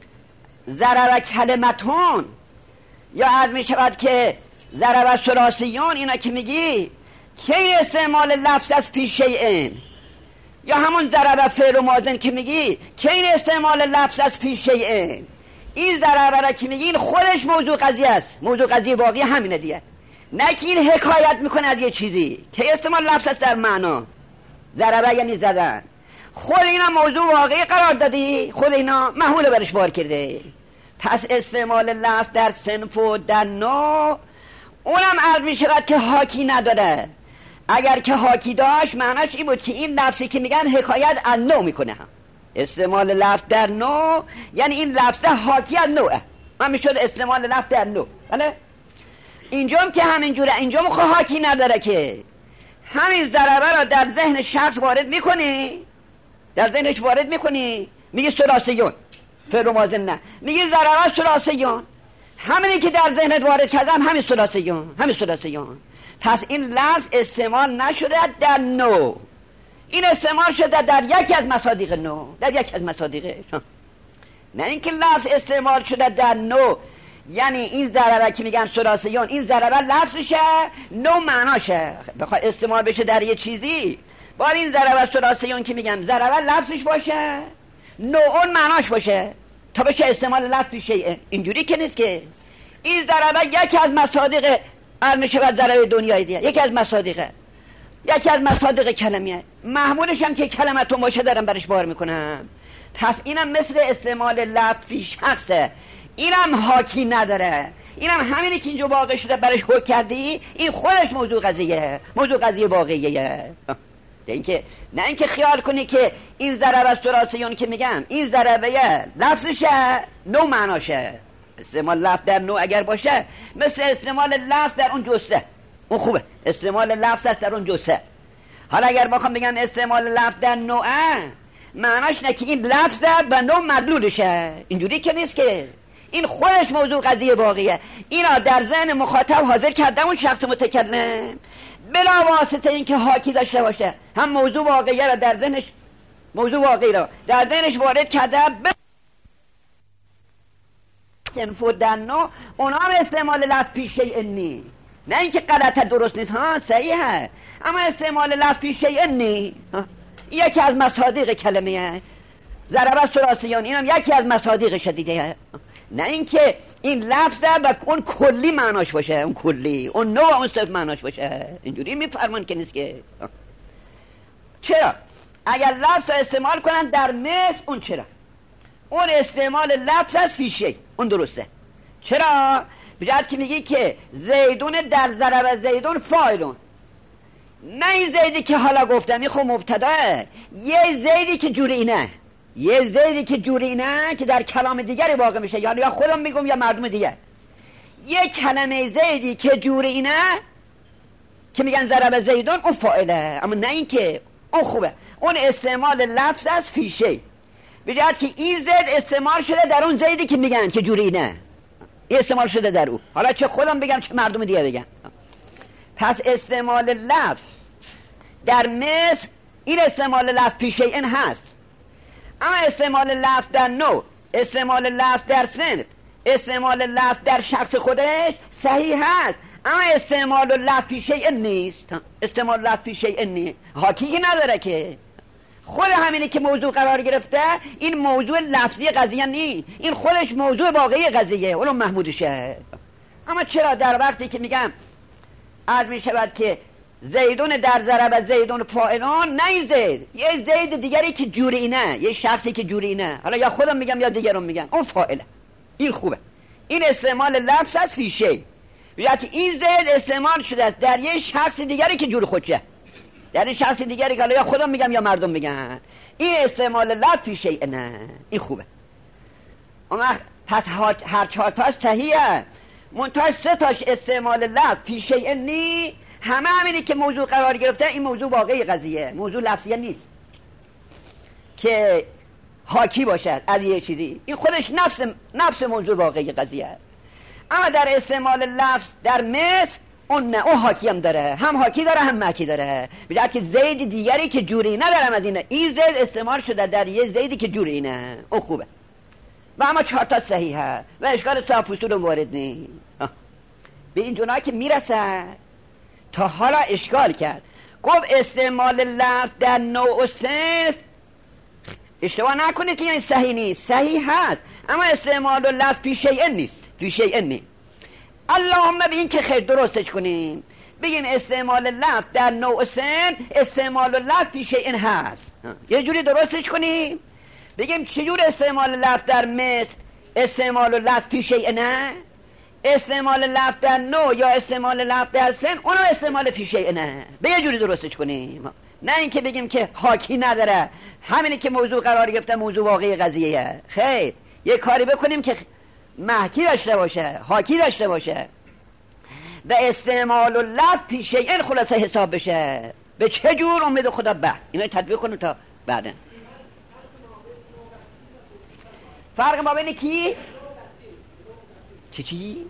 ضرب کلمتون یا عرض می شود که ضرب ثلاثیون، اینا که میگی که این استعمال لفظ از فی شیء، یا همون ضرب فعل و ماضی که میگی که این استعمال لفظ از فی شیء. این ضرب را که میگی این خودش موضوع قضیه است، موضوع قضیه واقعی همینه دیگه، نه که این حکایت میکنه از یه چیزی که استعمال لفظ است در معنا. ضربه یعنی زدن، خود اینا موضوع واقعی قرار دادی، خود اینا محمول برش بار کرده. پس استعمال لفظ در صنف و در نوع اونم عرض میشود که حاکی نداره. اگر که حاکی داشت معناش این بود که این لفظی که میگن حکایت از نوع میکنه. استعمال لفظ در نوع یعنی این لفظ حاکی از نوعه، من میشد استعمال لفظ در نوع. بله اینجام که همینجوره، اینجام خب حاکی نداره که همین ضربه را در ذهن شخص وارد میکنی، در ذهنش وارد میکنی، میگی ثلاثیون فعل و ماضی، نه میگی ضربه ثلاثیون، همینی که در ذهنت وارد کردم همین ثلاثیون، همین ثلاثیون. پس این لفظ استعمال نشده در نوع، این استعمال شده در یکی از مصادیق نوع، در یکی از مصادیقش. نه اینکه لفظ استعمال شده در نوع یعنی این ضربه که میگن ثلاثیون، این ضربه لفظشه، نوع معناشه. بخواد استعمال بشه در یه چیزی باید این ضربه ثلاثیون که میگن ضربه لفظش باشه، نوع اون معناش باشه تا بشه استعمال لفظ شیء. اینجوری که نیست که این ضربه یکی از مصادیق میشه ضربه دنیای دیگه، یکی از مصادیقه، یکی از مصادیق کلمیه، محمولش هم که کلمتون باشه دارم برش بار میکنم. پس اینم مثل استعمال لفظ فی شخصه، اینم حاکی نداره. اینم همینی که اینجا واقع شده برش حکم کردی، این خودش موضوع قضیه، موضوع قضیه واقعیه. نه اینکه خیال کنی که این ضربه ثلاثیون که میگم این ضربه لفظشه، نوع معناشه. استعمال لفظ در نوع اگر باشه مثل استعمال لفظ در اون جسته، اون خوبه، استعمال لفظ است در اون جسته. حالا اگر بخوام بگم استعمال لفظ در نوعه، معناش نه که این لفظ زد و نوع مدلولشه، اینجوری که نیست که. این خودش موضوع قضیه واقعیه. اینا در ذهن مخاطب حاضر کرده اون شخص متکلم، بلا واسطه این که حاکی داشته باشه، هم موضوع واقعیه را در ذهنش، موضوع واقعی را در ذهنش وارد کرده. در نوع اونا هم استعمال لفظ پیش شیء نی، نه اینکه غلطه درست نیست، ها صحیحه، اما استعمال لفظ پیش شیء نی یکی از مصادیق کلمه ضرب ثلاثیان، این هم یکی از مصادیقش دیگه. نه اینکه این لفظ و اون کلی معناش باشه، اون کلی اون نوع اون صرف معناش باشه، اینجوری میفرمان که نیست که. چرا اگر لفظ رو استعمال کنن در مثل اون، چرا اون استعمال لفظ از فی شیء اون درسته. چرا؟ بجد که میگی که زیدون در ضرب زیدون فاعلون، نه این زیدی که حالا گفتم این خب مبتداه، یه زیدی که جوری اینه، یه زیدی که جوری اینه که در کلام دیگری واقع میشه، یا خودم میگم یا مردم دیگه. یه کلمه زیدی که جوری اینه که میگن ضرب زیدون اون فاعله، اما نه این که اون خوبه، اون استعمال لفظ از فی شیء، بجد که این زید استعمال شده در اون زیدی که میگن که جوری اینه، این استعمال شده در او، حالا چه خودم بگم چه مردم دیگه بگن. پس استعمال لفظ در مثل این استعمال لفظ پیش این هست، اما استعمال لفظ در نوع، استعمال لفظ در صنف، استعمال لفظ در شخص خودش صحیح هست، اما استعمال لفظ پیش این نیست. استعمال لفظ پیش این نیست، حاکی نداره که خود همینه که موضوع قرار گرفته، این موضوع لفظی قضیه نیست، این خودش موضوع واقعی قضیه، اونو محمودشه. اما چرا در وقتی که میگم عرض می شود که زیدون در ضرب زیدون فاعلون، نه این زید، یه زید دیگری که جوری اینه، یه شخصی که جوری اینه، حالا یا خودم میگم یا دیگرون میگن، اون فاعله، این خوبه. این استعمال لفظ از فی شیء، یعنی این زید استعمال شده است در یه شخص دیگری که جور خودشه، در این شخص دیگری که حالا یا خودم میگم یا مردم میگن، این استعمال لفظ فی شیء، نه این خوبه. اما پس هر چهار تاش صحیحه، منتها سه تاش استعمال لفظ فی شیء نی، همه همینی که موضوع قرار گرفته، این موضوع واقعی قضیه، موضوع لفظی نیست که حاکی باشد از یه چیزی، این خودش نفس موضوع واقعی قضیه. اما در استعمال لفظ در مثل اون نه، اون حاکی هم داره، هم حاکی داره هم محکی داره، بجد که زید دیگری که جوری ندارم از اینه، این زید استعمال شده در یه زیدی که جوری اینه، اون خوبه. و اما چهار تا صحیحه و اشکال صاف فصول وارد نیست. به این جناح که میرسه تا حالا اشکال کرد، گفت استعمال لفظ در نوع و صنف، اشتباه نکنید که این صحیح نیست، صحیح هست، اما استعمال لفظ فی شیء نیست، فی شیء نیست. اللهم به این که خیر درستش کنیم، بگیم استعمال لفظ در نوع و صنف، استعمال لفظ فی شیء هست، یه جوری درستش کنیم، بگیم چجور استعمال لفظ در مثل، استعمال لفظ فی شیء نه، استعمال لفظ در نوع یا استعمال لفظ در سن، اونو استعمال فی شیء نه، به یه جوری درستش کنیم، نه اینکه بگیم که حاکی نداره، همینی که موضوع قرار گرفته موضوع واقعی قضیه. خیر، یه کاری بکنیم که محکی داشته باشه، حاکی داشته باشه و استعمال لفظ فی شیء خلاصه حساب بشه. به چه جور؟ امید خدا بعد اینا تطبیق کنیم تا بعدن. فرق ما بین کی؟ چی؟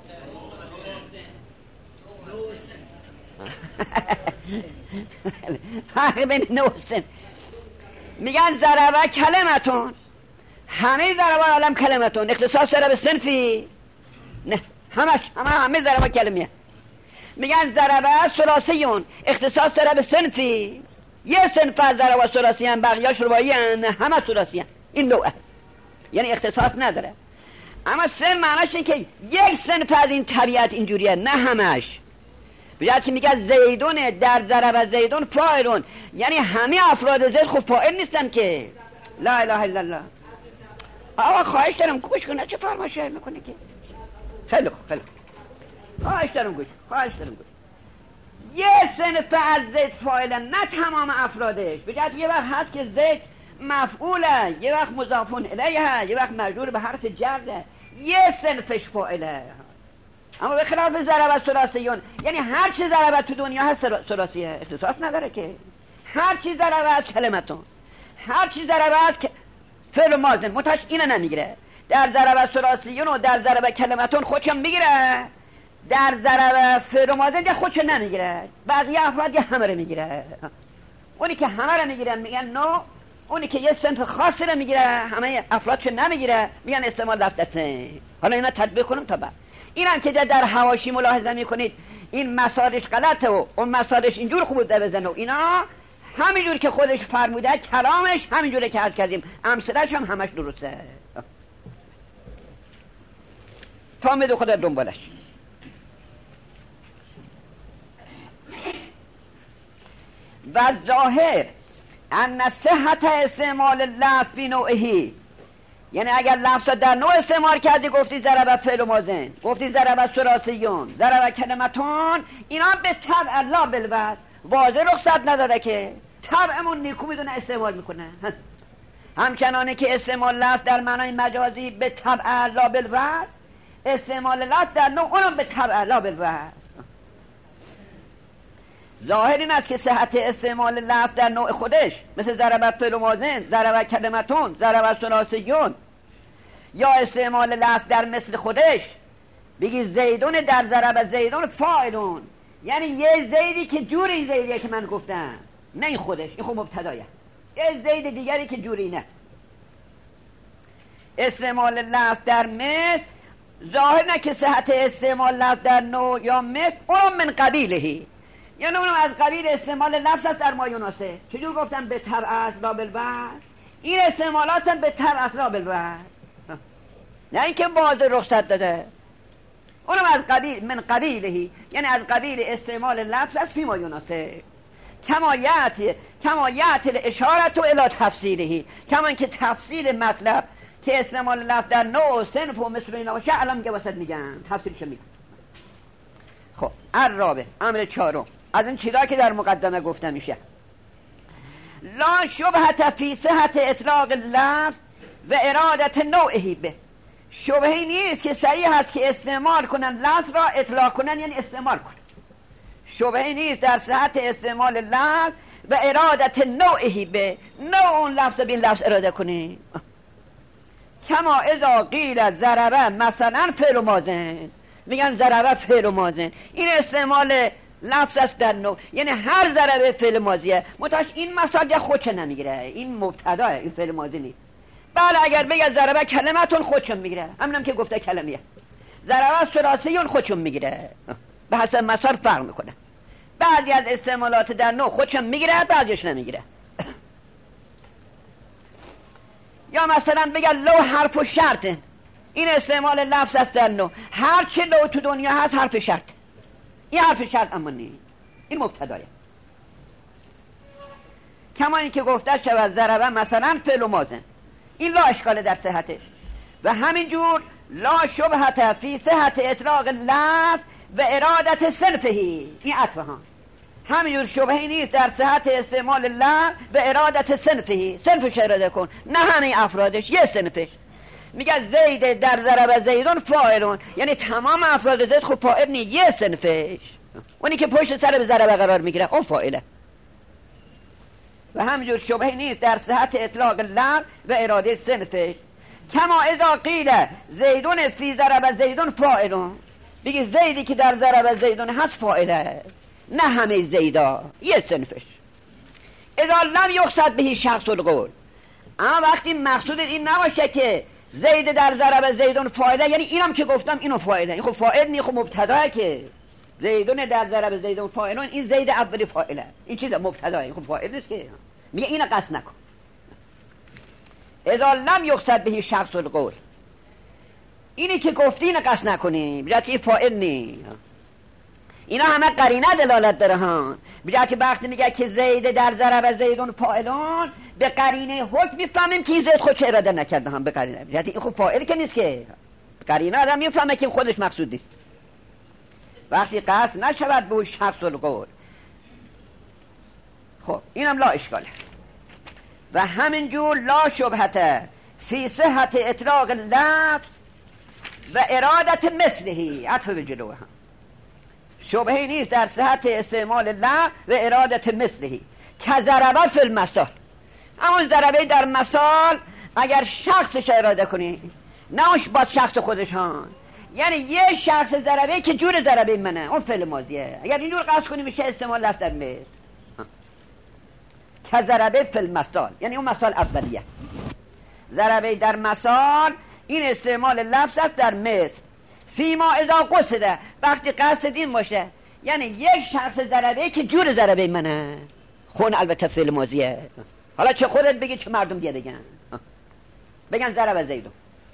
فرق بین نوسن، میگن ضربه کلمتون، همه ضربه عالم کلمتون، اختصاص داره به صنفی؟ نه، همه ضربه کلمیه. میگن ضربه ثلاثیون، اختصاص داره به صنفی؟ یه صنف از ضربه ثلاثیان، بقیه‌اش رباعی ان، همه ثلاثیان، این نوعه، یعنی اختصاص نداره. اما سن معناش اینه که یک صنف از این طبیعت اینجوریه، نه همش. بجد که میگه زیدون در ضرب زیدون فاعلون، یعنی همه افراد زید خب فاعل نیستن که. لا اله الا الله. آقا خواهش دارم گوش کن، چه فرمایشی میکنه که؟ خیلی خوب، خیلی خوب، خواهش دارم گوش، یه صنف از زید فاعله، نه تمام افرادش. بجد یه وقت هست که زید مفعوله، یه وقت مضافون الیه، یه وقت مجرور به حرف جره، یه صنفش فاعله. اما به خلاف ضربت ثلاثیون، یعنی هر چی ضربت تو دنیا هست ثلاثیه، اختصاص نداره که هر چی ضربت کلمتون، هر چی ضربت فعل ماضی متاش اینو نمیگیره. در ضربت ثلاثیون و در ضربت کلمتون خودشم میگیره، در ضربت فعل ماضی ده خودشو نمیگیره. بقیه افراد همه رو میگیره. اونی که همه رو میگیرن میگن نو، اونی که یه صنف خاصی رو میگیره همه افرادشو نمیگیره میگن استعمال لفظ دسته. حالا اینا تطبیق کنم تا بعد. اینم که در حواشی ملاحظه میکنید این مسادش غلطه و اون مسادش اینجور خوب بوده بزنه و اینا همینجور که خودش فرموده کلامش همینجوره که عرض کردیم، امثلش هم همش درسته. تا میدو خدا دنبالش. و ظاهر ان صحت استعمال لفظ فی نوعهی، یعنی اگر لفظ در نوع استعمال کردی گفتی ضربت فعل ماضی، گفتی ضربت ثلاثیون، ضربت کلمتون، اینا به طبع لا بالوجه واضح رخصت نداده که طبعمون نیکو میدونه استعمال میکنه. همچنانه که استعمال لفظ در معنای مجازی به طبع لا بالوجه، استعمال لفظ در نوع اونم به طبع لا بالوجه. ظاهر این است که صحت استعمال لفظ در نوع خودش مثل ضربت فعل ماضی، ضربت کلمتون، ضربت ثلاثیون، یا استعمال لفظ در مثل خودش بگی زیدون در ضربت زیدون فاعلون، یعنی یه زیدی که جوری این زیدیه که من گفتم، نه این خودش، این خب مبتدایه، یه زید دیگری که جوری نه. استعمال لفظ در مثل ظاهر نه که صحت استعمال لفظ در نوع یا مثل اون من قبیلهی، یعنی اونم از قبیل استعمال لفظ است در ما یناسه. چجور گفتم به طبع است لا بالوجه، این استعمالات هم به طبع است لا بالوجه، نه اینکه واضح رخصت داده. اونم از قبیل من قبیلهی، یعنی از قبیل استعمال لفظ است فی ما یناسه. کما یأتی الاشارة الی تفسیرهی، کما اینکه تفسیر مطلب که استعمال لفظ در نوع و صنف و مثل اینا باشه الان میگه واسط میگن تفسیرش میگن. خب الرابع، امر چهارم از این چیزا که در مقدمه گفته میشه، لا شبهة فی صحت اطلاق لفظ و ارادت نوعه به، شبهی نیست که صحیح هست که استعمال کنن لفظ را اطلاق کنن، یعنی استعمال کنن. شبهی نیست در صحت استعمال لفظ و ارادت نوعه به، نوع اون لفظ به این لفظ اراده کنی. کما اذا قیل ضربه مثلا فعل ماضی، میگن ضربه فعل ماضی، این استعمال لفظ است در نوع، یعنی هر ضربه فعل ماضیه متاش این مساجه خودش نمیگیره، این مبتداه، این فعل ماضی نیست. بله اگر بگه ضربه کلمتون خودشون میگیره، همینم که گفته کلمیه. ضربه ثلاثیون خودشون میگیره، به حسب مسار فرق میکنه. بعضی از استعمالات در نوع خودشون میگیره، بعضیش نمیگیره. یا مثلا بگه لو حرف و شرط، این استعمال لفظ است در نوع، هر چه لو تو دنیا هست حرف شرط، این حرف شرط اما نیست، این مبتدایه. کما این که گفته شود ضربه مثلا فعل ماضی، این لا اشکال در صحتش. و همینجور لا شبهة فی صحت اطلاق لفظ و ارادت صنفهی، این عطفه ها، همینجور شبهی نیست در صحت استعمال لفظ و ارادت صنفهی، صنفش اراده کن، نه همه افرادش، یه صنفش. میگه زید در ضربه زیدون فاعلون، یعنی تمام افراد زید خب فاعل نیست، یه صنفش، اونی که پشت سر به ضربه قرار میگیره اون فاعله. و همینجور شبهی نیست در صحت اطلاق لفظ و اراده صنفش. کما اذا قیل زیدون فی ضربه زیدون فاعلون، بگی زیدی که در ضربه زیدون هست فاعله، نه همه زیدا، یه صنفش. اذا لم یقصد به شخص القول، اما وقتی مقصود این نباشه که زید در ضربه زیدون فاعله، یعنی اینم که گفتم اینو فاعله، این خب فاعل نیست، خب مبتداه که زیدون در ضربه زیدون فاعلون، این زید اولی فاعله، این چیز مبتداه، خب فاعل نیست که. میگه اینو قصد نکن. اذا لم یقصد به شخص القول، اینی که گفتی اینو قصد نکنی، بجاید که فاعل نیست. اینا همه قرینه دلالت داره ها، بجاید که وقتی میگه که زید در ضربه زیدون فاعلون، به قرینه حکم میفهمیم که زید خودش اراده نکرده هم، به قرینه، بجاید این خب فاعل که نیست که، قرینه آدم میفهمه که خودش مقصود نیست. وقتی قصد نشود به شخص القول، خب اینم لا اشکاله. و همینجور لا شبهة فی صحت اطلاق لفظ و ارادت مثلهی، عطف به جلو هم شبهه نیست در صحت استعمال لا و ارادت مثلهی که ضربه فی المثال. همون ضربه در مثال اگر شخصش اراده کنی، نه اون با شخص خودش ها، یعنی یه شخص ضربه که جور ضربه منه، اون فعل ماضیه. اگر اینجور قصد کنی میشه استعمال لفظ در مثل که ضربه فی المثال، یعنی اون مثال اولیه. ضربه در مثال این استعمال لفظ است در مثل. فیما اذا قصده، وقتی قصد این باشه، یعنی یک شخص ضربه که جور ضربه منه، خون البته فعل ماضیه. حالا چه خودت بگی چه مردم دیگه بگن ضربه زیدو،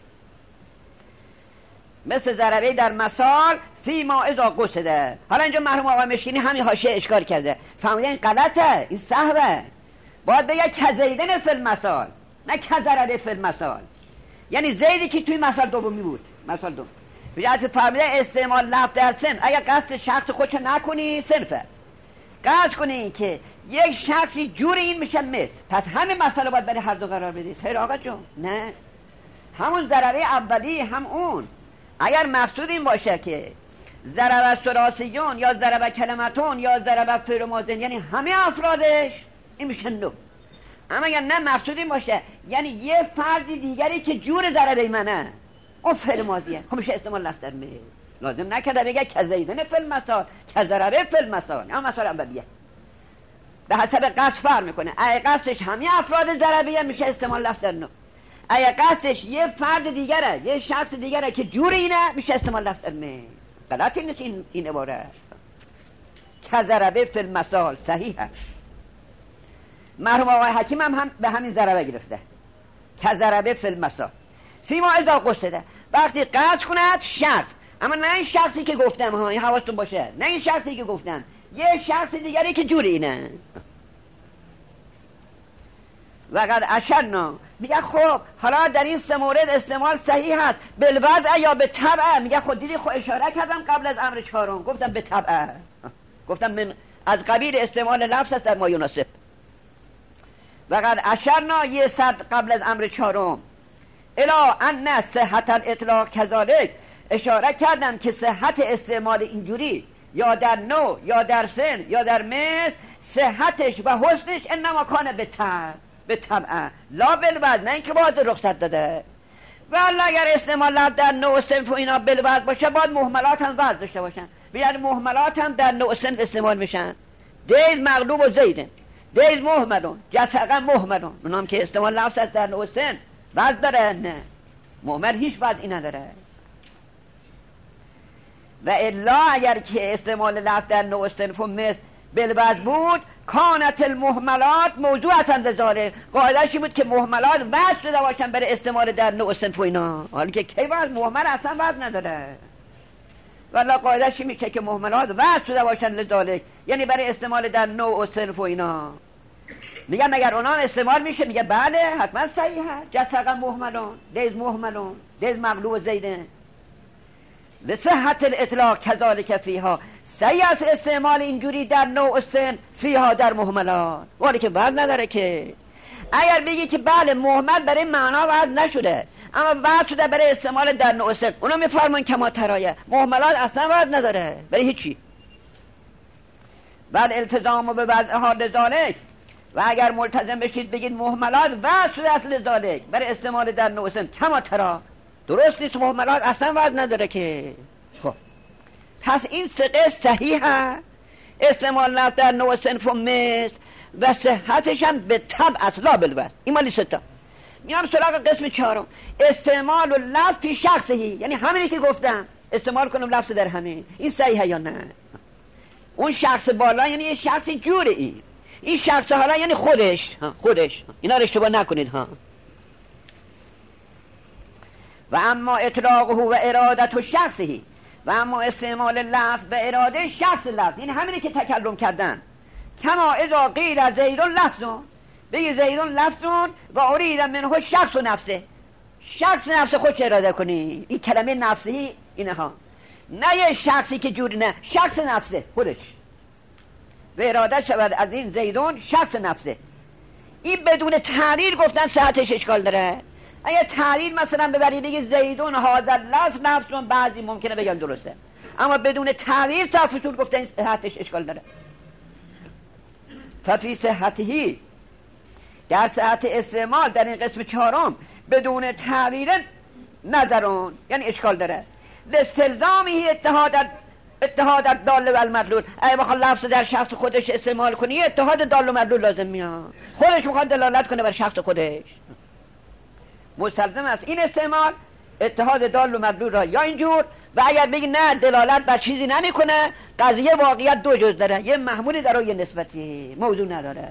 مثل ضربه در مثال فیما اذا قصده. حالا اینجا مرحوم آقای مشکینی همین حاشیه اشکال کرده، فهمیده این غلطه، این سهوه، باید بگه که زیدن فی المثال، نه که ضربه فی المثال. یعنی زیدی که توی مثال دومی بود، مثال دوم بجاعت فهمیده استعمال لفظ در سن. اگر قصد شخص خودشو نکنی صرفه، قصد کنی که یک شخصی جور این میشه مثل، پس همین مسئله باید برای هر دو قرار بدی. خیر آقا جون، نه، همون ضربه اولی هم اون. اگر مقصود این باشه که ضربه ثلاثیون یا ضربه کلمتون یا ضربه فعل ماضی، یعنی همه افرادش این میشه نو. اما اگر نه مقصود این باشه یعنی یه فردی دیگری که جور ضربه منه، اون فعل ماضیه، خب میشه استعمال لفظ در مثل. لازم نکرده بگه که زیدن فی المثال، که ضربه فی المثال، اما مثال اولیه به حسب قصد فرق میکنه. اگه قصدش همه افراد ضربیه میشه استعمال لفظ در نو. اگه قصدش یه فرد دیگره، یه شخص دیگره که جور اینه، میشه استعمال لفظ در مثل. غلطی نیست این عبارت. که ضربه فی المثال صحیحه. مرحوم آقای حکیم هم به همین ضربه گرفته، که ضربه فی المثال فیما اذا قصده، وقتی قصد کند شخص، اما نه این شخصی که گفتم ها، این حواستون باشه، نه این شخصی که گفتم، یه شخص دیگری که جور اینه. وقد اشرنا، میگه خب حالا در این سه مورد استعمال صحیح هست، بالوضع یا به طبع. میگه خود دیدی خود اشاره کردم قبل از امر چهارم، گفتم به طبع، گفتم من از قبیل استعمال لفظ است در ما یناسب. وقد اشرنا یه صد قبل از امر چهارم الا ان صحت الاطلاق کذالک، اشاره کردم که صحت استعمال اینجوری یا در نوع یا در سن یا در مثل، صحتش و حسنش انما کانه به طبع لا بالوضع، نه اینکه باید رخصت داده. ولی اگر استعمال در نوع سنف و اینا بالوضع باشه، باید مهملات هم وضع داشته باشن. بیاد مهملات هم در نوع سنف استعمال میشن. دیز مغلوب و زیدن، دیز مهملون، جسقا مهملون، اونام که استعمال لفظ در نوع سن وضع داره، نه مهمل هیچ وضعی نداره. و الا اگر که استعمال لفظ در نوع سنف و مثل بالوضع بود، کانت المهملات موضوعتا لذالک، قاعده‌شی بود که مهملات وضع شده باشن برای استعمال در نوع سنف و اینا. حالا که کی وضع، مهمل اصلا وضع نداره، ولی قاعده‌شی میشه که مهملات وضع شده باشن لذالک، یعنی برای استعمال در نوع و سنف و اینا. میگم اگر اونا استعمال میشه، میگه بله حتما صحیحه. جسقا مهملون، دیز مهملون، دیز مغلوب زیدن، لصحت الاطلاق کذالک فیها، صحیح است استعمال اینجوری در نوع سن فیها در مهملات، ولی که وضع نداره. که اگر بگی که بله مهمل برای معنا وضع نشده اما وضع شده برای استعمال در نوع سن، اونا میفرمان کما ترایه، مهملات اصلا وضع نداره برای هیچی. بعد التزام و به وضعها لذالک، و اگر ملتزم بشید بگید مهملات وضع شده است لذالک برای استعمال در نوع سن کما ترا، درست نیست، مهملات اصلا وضع نداره که. خب پس این سقه صحیحه، استعمال لفظ در نوع صنف و مثل و صحتش هم به طبع اصلا بالوضع. این مالی ستا. میام سراغ قسم چهارم، استعمال لفظ فی شخصی، یعنی همینی که گفتم استعمال کنم لفظ در همین، این صحیحه یا نه؟ اون شخص بالا یعنی یه شخصی جوره، این شخص حالا یعنی خودش اینا رو اشتباه نکنید ها. و اما اطلاقه و ارادت و شخصی، و اما استعمال لفظ و اراده شخص لفظ، این همینه که تکلم کردن. کما اذا قیل زیدون لفظون، بگی زیدون لفظون و ارید منه شخص و نفسه، شخص نفس خودش اراده کنی. این کلمه نفسی اینه ها، نه یه شخصی که جوری، نه شخص نفسه خودش، و اراده شود از این زیدون شخص نفسه. این بدون تعبیر گفتن صحتش اشکال داره. اگه تعلیل مثلا ببری بگی زیدون هذا اللفظ نفسون، بعضی ممکنه بگن درسته، اما بدون تعلیل تا فصول گفته این صحتش اشکال داره. ففی صحتهی، در صحت استعمال در این قسم چهارم بدون تعلیل نظرون، یعنی اشکال داره. لاستلزامی اتحاد دال و المدلول، اگه بخواد لفظ در شخص خودش استعمال کنی اتحاد دال و مدلول لازم میاد، خودش میخواد دلالت کنه بر شخص خودش، مستلزم است این استعمال اتحاد دال و مدلول را. یا اینجور و اگر بگی نه دلالت بر چیزی نمیکنه، قضیه واقعیت دو جز داره، یه محمولی داره و یه نسبتی، موضوع نداره.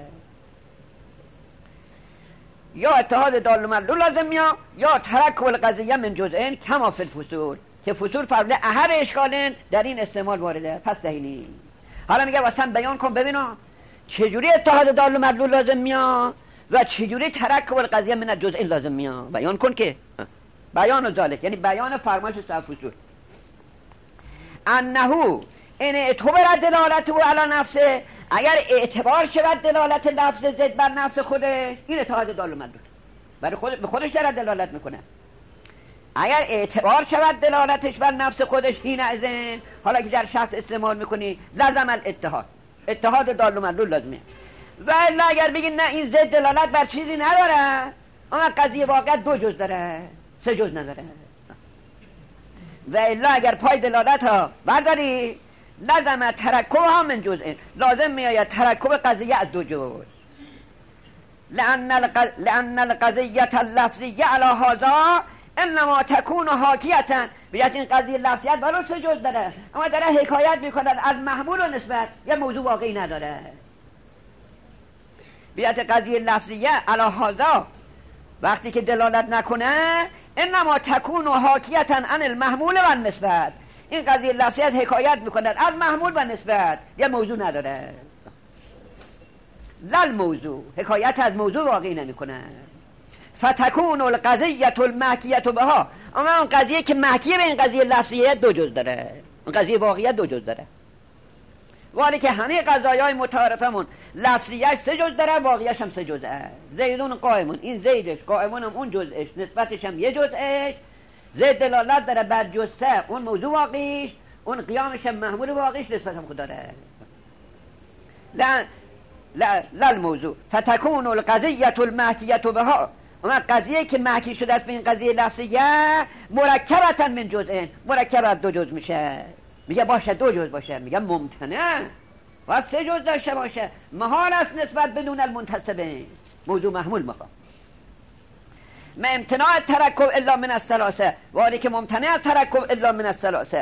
یا اتحاد دال و مدلول لازم میاد، یا ترکب القضیه من جزئین کما فی الفصول، که فصول فرموده احد اشکالن در این استعمال وارده، پس دهینی. حالا میگه واسه بیان کن ببینم چجوری اتحاد دال و مدلول لازم میاد و چجوری ترکب القضیه من الجزئین لازم میاد، بیان کن که بیان و ذالک، یعنی بیان فرمایش صاحب فصول. انه این اعتبار دلالت او علی نفسه، اگر اعتبار شود دلالت لفظ زد بر نفس خودش، این اتحاد دال و مدلول برای به خودش داره دلالت میکنه. اگر اعتبار شود دلالتش بر نفس خودش، این ازن حالا که در شخص استعمال میکنی لازم اتحاد دال و مدلول لازمه. و الا اگر بگی نه این زد دلالت بر چیزی نداره، اما قضیه واقعا دو جز داره، سه جز نداره. و الا اگر پای دلالت ها برداری لازم ترکب ها من جزئین، لازم میآید ترکب قضیه از دو جز. لأن القضیه اللفظیه علی هذا انما تکون حاکیتا، بیاد این قضیه لفظیت ولو سه جز داره، اما داره حکایت میکنن از محمول و نسبت، یه موضوع واقعی نداره. بیاد قضیه لفظیه علی هذا وقتی که دلالت نکنه، انما تکون حاکیتا عن المحمول و النسبت، این قضیه لفظیت حکایت میکنن از محمول و نسبت، یه موضوع نداره. لل موضوع، حکایت از موضوع واقعی نمیکنه. فتکون القضیه المحکیه بها، اما اون قضیه که محکیه به این قضیه لفظیه دو جز داره، اون قضیه واقعیت دو جز داره. ولی که همه قضایای متعارفمون لفظیش سه جز داره، واقعیش هم سه جزه. زیدون قائمون، این زیدش، قائمون هم اون جزش، نسبتش هم یه جزش. زید دلالت داره بر جز سه، اون موضوع واقعیش، اون قیامش هم محمول واقعیش، نسبت هم خود داره. لا الموضوع فتکون القضیه المحکیه بها، اما قضیه که محکی شده است به این قضیه لفظیه مرکبتا من جزئین، مرکب از دو جز میشه. میگه باشه دو جز باشه، میگه ممتنع و سه جز داشته باشه، محال است نسبت بدون المنتسبین، موضوع محمول میخوام. ما امتناع ترکب الا من الثلاثه، ولی که ممتنع از ترکب الا من الثلاثه.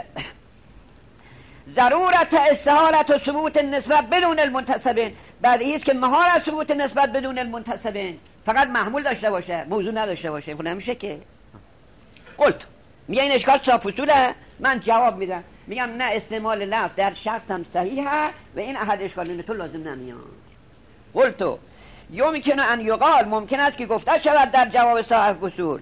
ضرورت استحالت و ثبوت نسبت بدون المنتسبین، بعد ایست که محال است ثبوت نسبت بدون المنتسبین، فقط محمول داشته باشه، موضوع نداشته باشه. خب نمیشه که. قلت میگه این اشکال فصوله، من جواب میدم میگم نه، استعمال لفظ در شخص هم صحیحه و این احد اشکالین تو لازم نمیاد. قلتو یمکن ان یقال، ممکن است که گفته شود در جواب صاحب فصول،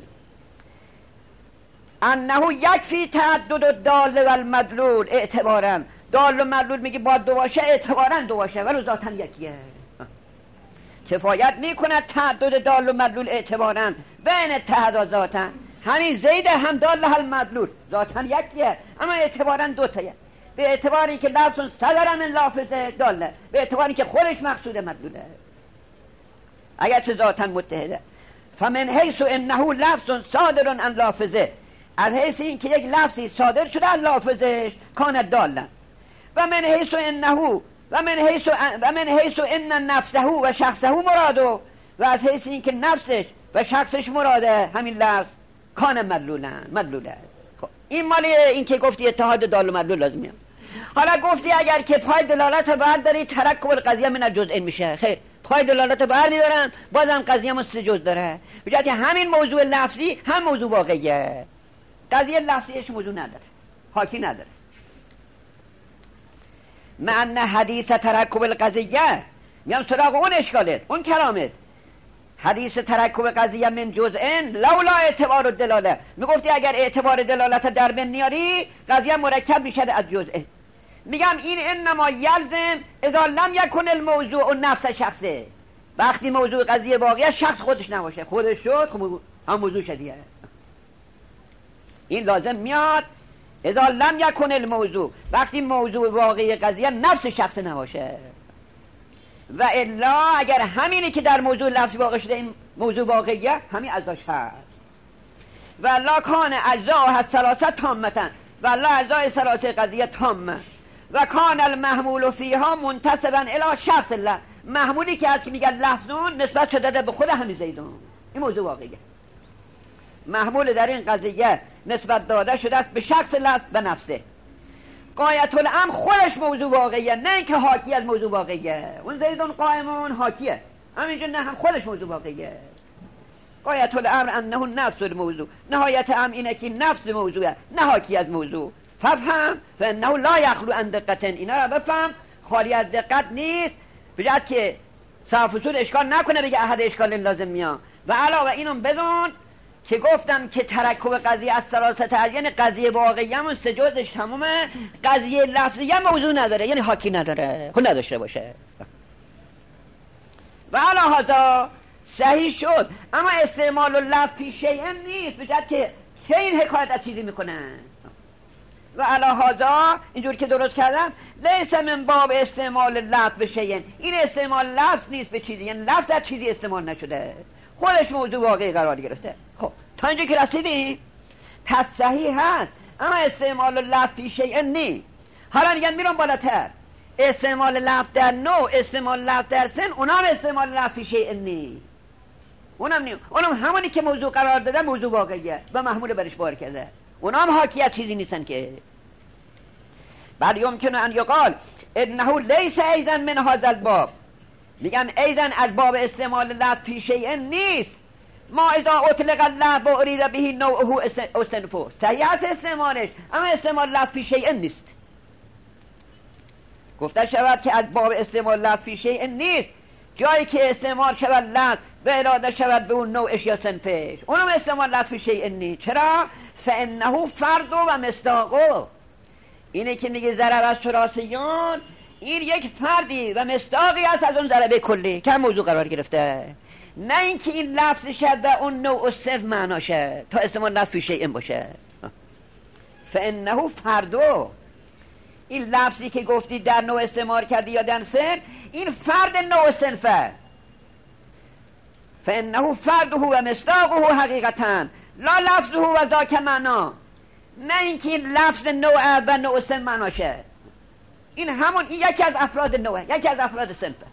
انه یکفی تعدد الدال و المدلول اعتبارا، دال و مدلول میگه باید دو باشه، اعتبارا دو باشه ولو ذاتاً یکیه. کفایت میکند تعدد دال و مدلول اعتبارا و این اتحاد ذاتاً، همین زید هم دال هم مدلول ذاتاً یکیه اما اعتبارا دو تایه، به اعتباری که لفظ صدر من لافظه داله، به اعتباری که خودش مقصود مدلوله، اگر چه ذاتاً متحده. فمن حیث انه لفظ صادر عن لافظه، از حیث این که یک لفظی صادر شده از لافظش کانت دالن. و من حیث انه و من حیث ان نفسه و شخصه مرادو، و از حیث این که نفسش و شخصش مراده همین لفظ کان مدلوله. خب این مال این که گفتی اتحاد دال و مدلول لازمیه. حالا گفتی اگر که پای دلالت بعد داری ترکب القضیه من الجزئین میشه. خیر، پای دلالت بر میدارن بازم قضیه ما سه جز داره، بجاتی همین موضوع لفظی هم موضوع واقعیه، قضیه لفظیش موضوع نداره، حاکی نداره. معنی حدیث ترکب القضیه میام سراغ اون اشکالت، اون کلامت. حدیث ترکب قضیه من جزئین لولا اعتبار الدلاله، میگفتی اگر اعتبار دلالت در بین نیاری قضیه مرکب میشه از جزئین. میگم این انما یلزم اذا لم یکن الموضوع نفس شخصه، وقتی موضوع قضیه واقعی شخص خودش نباشه، خودش شد هم موضوع شدیه. این لازم میاد اذا لم یکن الموضوع، وقتی موضوع واقعی قضیه نفس شخص نباشه، و الا اگر همینی که در موضوع لفظ واقع شده این موضوع واقعیه، همین ازاش هست. و لا کان اجزاء هست ثلاثه تامتن، و لا اجزاء ثلاثه قضیه تامه، و کان المحمول فیها منتسبا الی شخص الله، محمولی که هست که میگن لفظون نسبت شده به خود همین زیدون، این موضوع واقعیه. محمول در این قضیه نسبت داده شده به شخص لفظ به نفسه. غایت الامر خودش موضوع واقعیه، نه اینکه حاکی از موضوع واقعیه. اون زیدون قائمون حاکیه، همینجا نه، هم خودش موضوع واقعیه. غایت الامر انه نفس الموضوع، نهایت امر اینه که نفس موضوعه، نه حاکی از موضوع. ففهم فانه لا یخلو عن دقت، اینا را بفهم خالی از دقت نیست، بجد که صاف اصول اشکال نکنه بگه احد اشکال لازم میاد. و علاوه اینم بدون که گفتم که ترکب قضیه از ثلاثه، یعنی قضیه واقعی همون سجادش تمومه، قضیه لفظی موضوع نداره، یعنی حاکی نداره، خود نداشته باشه. و علا هذا صحیح شد، اما استعمال اللفظ فی شیء نیست، بجد که این حکایت از چیزی میکنه. و علا هذا اینجور که درست کردم لیس من باب استعمال لفظ به شیء، این استعمال لفظ نیست به چیزی، یعنی لفظ از چیزی استعمال نشده، خودش موضوع واقعی قرار گرفته. خب تا اینجا که رسیدیم پس صحیح هست، اما استعمال لفظ فی شیء نی. حالا میگن میرم بالاتر، استعمال لفظ در نوع، استعمال لفظ در سن، اونم استعمال لفظ فی شیء نی، اونم همونی که موضوع قرار داده موضوع واقعیه و محمول برش بار کرده، اونم حاکیت چیزی نیستن که. بعد یمکن ان یقال انه لیس ایضا من هذا الباب، میگن ایضا از باب استعمال لفظ فی شیء نیست، ما اذا اطلق اللفظ و ارید به نوعه استنفو، صحیح است استعمالش، اما استعمال لفظ فی شیء نیست. گفته شود که از باب استعمال لفظ فی شیء نیست، جایی که استعمال شود لفظ و اراده شود به اون نوعش یا صنفش، اونم استعمال لفظ فی شیء نیست. چرا؟ فانه فرد و مصداقه، اینه که میگه ضرب از ثلاثیون، این یک فردی و مصداقی است از اون ضربه کلی که موضوع قرار گرفته، نه اینکه این لفظ شد و اون نوع صرف معناشه تا استعمال لفظ فی شیء باشه. فانه فردو، این لفظی که گفتی در نوع استعمال کردی یا در سن، این فرد نوع صنفه. فانه فرده و مصداقه حقیقتا لا لفظه و ذاک معنا، نه اینکه این لفظ نوع و نوع سن معناشه، این همون، این یکی از افراد نوعه، یکی از افراد صنفه.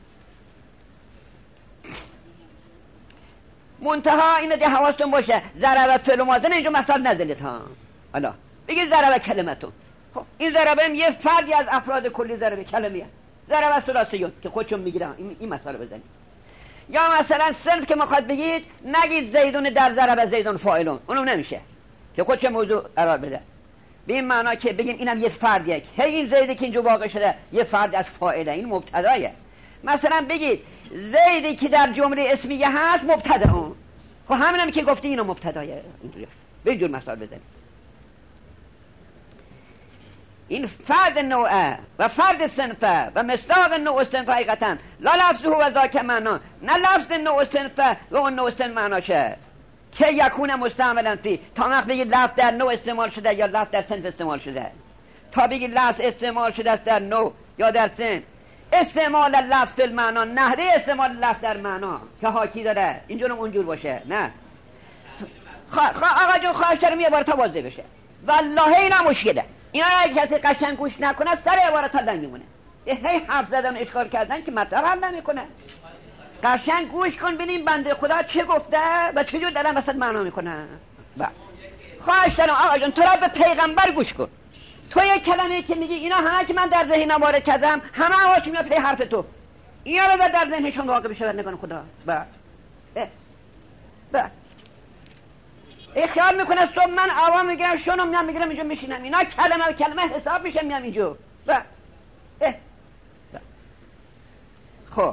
منتها اینه ده حواستون باشه، ضرب فعل ماضی اینجا مثال نزدید ها، حالا بگید ضرب کلمتون، خب این ضربه هم یه فردی از افراد کلی ضربه کلمیه، ضرب ثلاثیون که خودشون میگیرن این مثال بزنید. یا مثلا صنف که میخواد بگید، نگید زیدون در ضرب زیدون فاعلون، اونم نمیشه که خودش موضوع قرار بده، به این معنا که بگیم اینم یه فردیه، هی این زیدی که اینجا واقع شده یه فرد از فاعله، این مبتدایه. مثلا بگید زیدی که در جمله اسمیه هست مبتدا، اون خب همینم که گفتی اینو مبتدایه، اینجوری به جور مثال بزنید. این فرد نوعه و فرد صنفه و مصداق نوع صنفه حقیقتا لا لفظه و ذاک معنا، نه لفظ نوع صنفه و اون نوع صنف معناشه که یکون مستعملا فی، تا وقت بگید لفظ در نوع استعمال شده یا لفظ در صنف استعمال شده، تا بگید لفظ استعمال شده است در نوع یا در صنف، استعمال لفظ در معنا، نحوه استعمال لفظ در معنا که حاکی داره اینجور اونجور باشه، نه آقا جون خواهش کردم یه بار تا واضح بشه، والله اینا مشکله، اینا اگه کسی قشنگ گوش نکنه سر عبارت ها دنگ میمونه، هی حرف زدن اشکال کردن که مطلب حل نمیکنه. قشنگ گوش کن ببین بنده خدا چه گفته و چجور دارن وسط معنا میکنه. خواهش دارم آقا جون تو را به پیغمبر گوش کن، تو یک کلمه که میگی اینا همه که من در ذهن وارد کردم همه هاشون میاد پی حرف تو، اینا رو در ذهنشون واقع بشه نگاه خدا. خیال میکنه تو من عوام میگیرم شونو میام میگیرم اینجا میشینم، اینا کلمه و کلمه حساب میشه میام اینجا. خب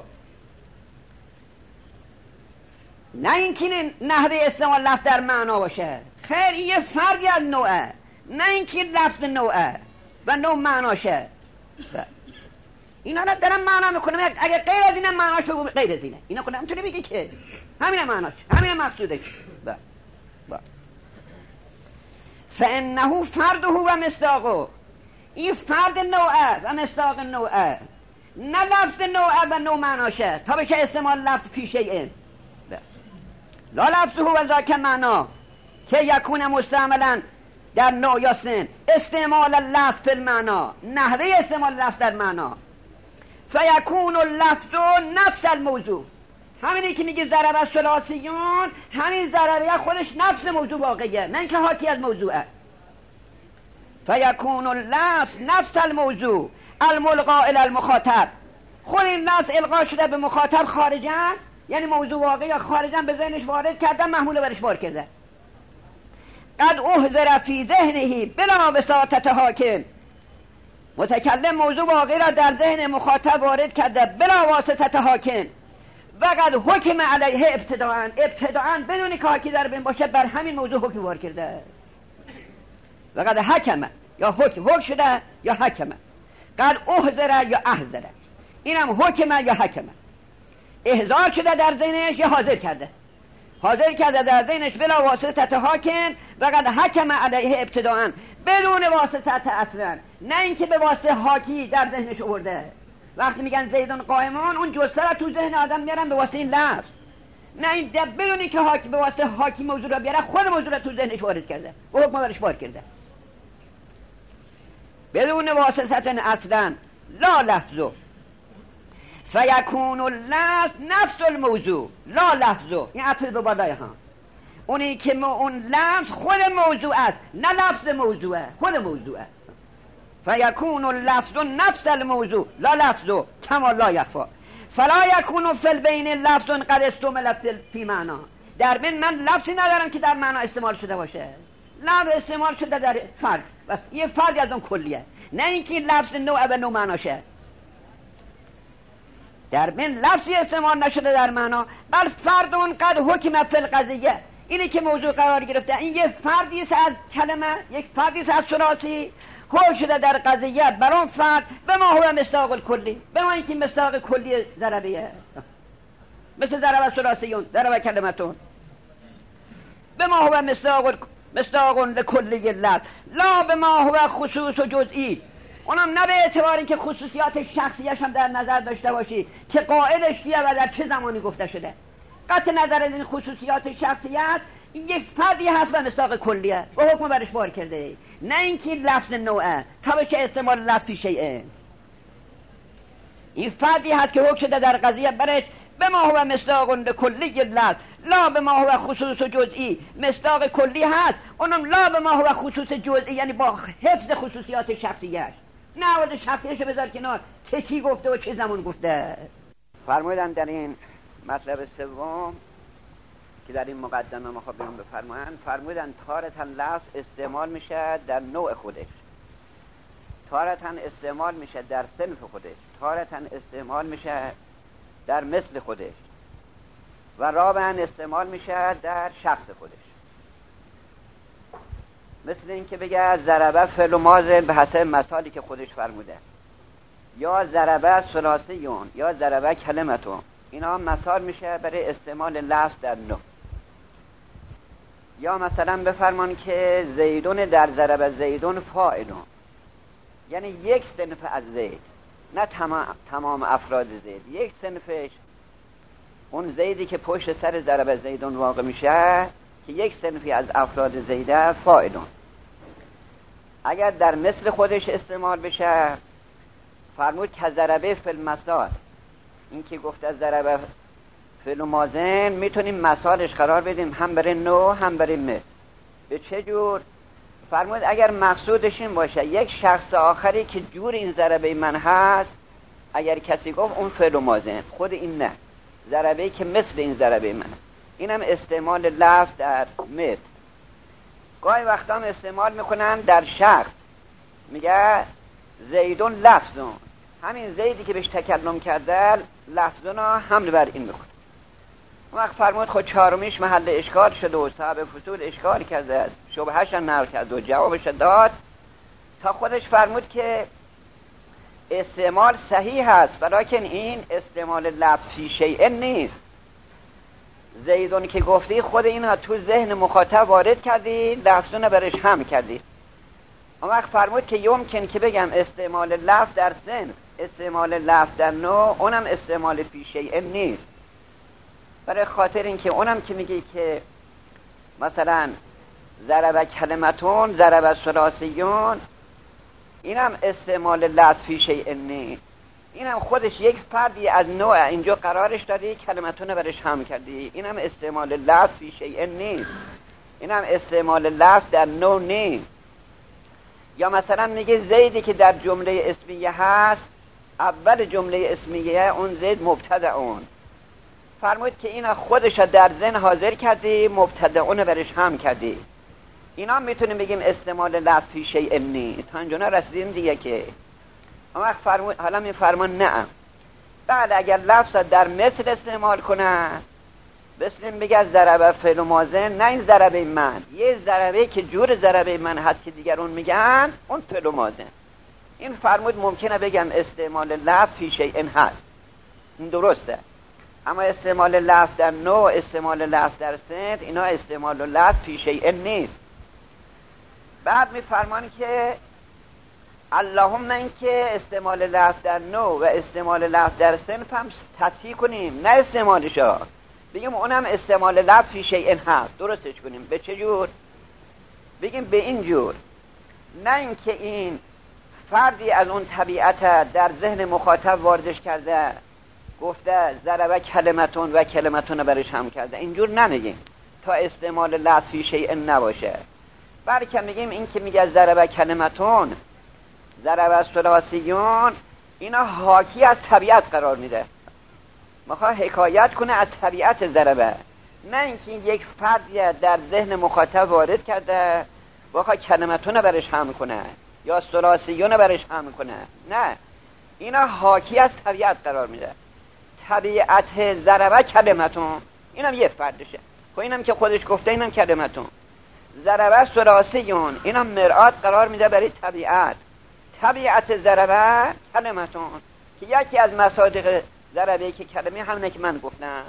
نه اینکه نحوه استعمال لفظ در معنا باشه، خیر این یه فردی از نوعه، نه اینکه لفظ نوعه و نوع معناشه، اینا رو دارم معنا میکنم، اگه غیر از اینه معناش بگو غیر از اینه، اینا خودم میتونه بگی که همین معناش، همین مقصودش. فانه فرده و مصداقه، این فرد نوعه و مصداق نوعه، نه لفظ نوعه و نوع معناشه تا بشه استعمال لفظ فی شیء. لا لفظه و ذاک معنا که یکون مستعملا در نوع یا سن، استعمال لفظ فی المعنا، نحوه استعمال لفظ در معنا. فیکون اللفظ نفس الموضوع، همینی که میگه ضرب ثلاثیون، همین ضربه خودش نفس موضوع واقعیه، نه اینکه حاکی از موضوعه. فیکون اللفظ نفس الموضوع الملقا الی المخاطب، خود این لفظ القا شده به مخاطب خارجن، یعنی موضوع واقعی یا خارجن به ذهنش وارد کردن، محمول برش بار کرده. قد احضر فی ذهنه بلا وساطة حاکم، متکلم موضوع واقعی را در ذهن مخاطب وارد کرده بلا واسطه حاکم. و قد حکم علیه ابتداءً بدون که حاکی در بین باشه بر همین موضوع حکم وارد کرده. و قد حکم یا حکم شده یا حکم، قد احضر یا احضر، اینم حکم یا حکم، احضار شده در ذهنش یا حاضر کرده در ذهنش بلا واسطه حاکم. و قد حکم علیه ابتداءً، بدون واسطه اصلا، نه اینکه به واسطه حاکی در ذهنش آورده. وقتی میگن زیدون قائمون، اون جثه را تو ذهن آدم میارن به واسطه این لفظ، نه این بدون اینکه حاکی به واسطه حاکی موضوع را بیاره، خود موضوع را تو ذهنش وارد کرده و حکم برش بار کرده بدون واسطه اصلا. لا لفظو فیکون اللفظ نفس الموضوع لا لفظو، این عطف به بالای ها، اونی که اون لفظ خود موضوع است، نه لفظ موضوعه، خود موضوعه. فیکون اللفظ نفس الموضوع لا لفظو کما لا یخفی. فلا یکون فی البین لفظ قد استعمل فی معنا، در بین من لفظی ندارم که در معنا استعمال شده باشه، لفظ استعمال شده در فرد، یه فرد از اون کلیه، نه اینکه لفظ نوع به نوع معناشه. در بین لفظی استعمال نشده در معنا، بل فردون قد حکم فی القضیه، اینی که موضوع قرار گرفته، این یه فردی است از کلمه، یک فردی است از ثلاثی، حکم شده در قضیه بر اون فرد به ما هو مصداق الکلی، به ما اینکه مصداق کلی ضربیه، مثل ضرب ثلاثیون، ضرب کلمتون، به ما هو مصداق لکلی لفظ، لا به ما هو خصوص و جزئی، اونم نه به اعتبار اینکه خصوصیات شخصیش هم در نظر داشته باشی که قائلش کیه و در چه زمانی گفته شده. قطع نظر از این خصوصیات شخصیت، این یک فردی هست و مصداق کلیه و حکم برش بار کرده، نه اینکه لفظ نوعه تا بشه استعمال لفظی شیئه. این فردی هست که حکم شده در قضیه برش به ما هو مصداق لکلی لفظ، لا به ما هو خصوص جزئی، مصداق کلی هست، اونم لا به ما هو خصوص جزئی، یعنی با حفظ خصوصیات شخصیش، نه واسه شخصیش بذار کنار که کی گفته و چه زمان گفته. فرمودن در این مطلب سوم که در این مقدمه ما خواهیم بفرمایند، فرمودن تارةً لفظ استعمال میشه در نوع خودش، تارةً استعمال میشه در صنف خودش، تارةً استعمال میشه در مثل خودش، و رابعاً استعمال میشه در شخص خودش. مثل این که بگه ضربه فعل و ماضی به حسب مثالی که خودش فرموده، یا ضربه ثلاثیون یا ضربه کلمتون، اینا مثال میشه برای استعمال لفظ در نوع. یا مثلا بفرمان که زیدون در ضربه زیدون فاعلون، یعنی یک صنف از زید، نه تمام افراد زید، یک صنفش، اون زیدی که پشت سر ضربه زیدون واقع میشه که یک صنفی از افراد زیده فاعلون. اگر در مثل خودش استعمال بشه، فرمود که ضربه فی المثال، این که گفته ضربه فعل و ماضی میتونیم مثالش قرار بدیم هم برای نوع هم برای مثل. به چه جور؟ فرمود اگر مقصودش این باشه یک شخص آخری که جور این ضربه من هست، اگر کسی گفت اون فعل و ماضی، خود این نه، ضربه‌ای که مثل این ضربه من، اینم استعمال لفظ در مثل. گاهی وقتا هم استعمال میکنن در شخص، میگه زیدون لفظون، همین زیدی که بهش تکلم کرده لفظون ها حمل بر این میکنه. وقت فرمود خود چهارمیش محل اشکال شده و صاحب فصول اشکال کرده، شبهش نقل کرد و جوابش داد، تا خودش فرمود که استعمال صحیح هست، ولیکن این استعمال لفظی شیء نیست. زیدون که گفتی خود اینها تو ذهن مخاطب وارد کردی، لفظون برش هم کردی. اون وقت فرمود که یمکن که بگم استعمال لفظ در سن، استعمال لفظ در نوع، اونم استعمال فی شیء نیست. برای خاطر اینکه اونم که میگی که مثلا ضرب کلمتون، ضرب ثلاثیون، اینم استعمال لفظ فی شیء نیست. اینم خودش یک فردی از نوع اینجا قرارش دادی، کلمتون برش هم کردی. اینم استعمال لفظ فی شیء نیست، اینم استعمال لفظ در نوع نیست. یا مثلا میگه زیدی که در جمله اسمیه هست، اول جمله اسمیه اون زید مبتدعون، فرمود که اینا خودش در ذهن حاضر کردی، مبتدعون برش هم کردی. اینا میتونیم بگیم استعمال لفظ فی شیء نیست. تا اینجا رسیدیم دیگه که اون وقت فرمود، حالا می فرمان نه بعد اگر لفظ در مثل استعمال کنن، بسیم بگه ضربه فعل ماضی، نه این ضربه من، یه ضربه که جور ضربه من هست که دیگرون میگن اون فعل ماضی. این فرمود ممکنه بگم استعمال لفظ فی شیء هست، این درسته. اما استعمال لفظ در نوع، استعمال لفظ در صنف، اینا استعمال لفظ فی شیء نیست. بعد میفرمان که اللهم این که استعمال لفظ در نوع و استعمال لفظ در صنف هم تصحیح کنیم، نه استعمالشا بگیم اونم استعمال لفظ فی شیء هست، درستش کنیم. به چه جور؟ بگیم به این جور، نه اینکه این فردی از اون طبیعت در ذهن مخاطب واردش کرده، گفته ضربه کلمتون و کلمتون برش هم کرده، اینجور نمیگیم تا استعمال لفظ فی شیء نباشه. بلکه میگیم این که میگه ضربه کلمتون، ضربه ثلاثیون، اینا حاکی از طبیعت قرار میده، میخواد حکایت کنه از طبیعت ضربه، نه اینکه یک فردی در ذهن مخاطب وارد کرده بخواد کلمتون برش هم کنه یا ثلاثیون برش هم کنه. نه، اینا حاکی از طبیعت قرار میده. طبیعت ضربه کلمتون، اینم یه فردشه، خب اینم که خودش گفته، اینم کلمتون. ضربه ثلاثیون، اینم مرآت قرار میده برای طبیعت. طبیعت ضربه کلمتون که یکی از مصادیق ضربه که کلمه همونه که من گفتم.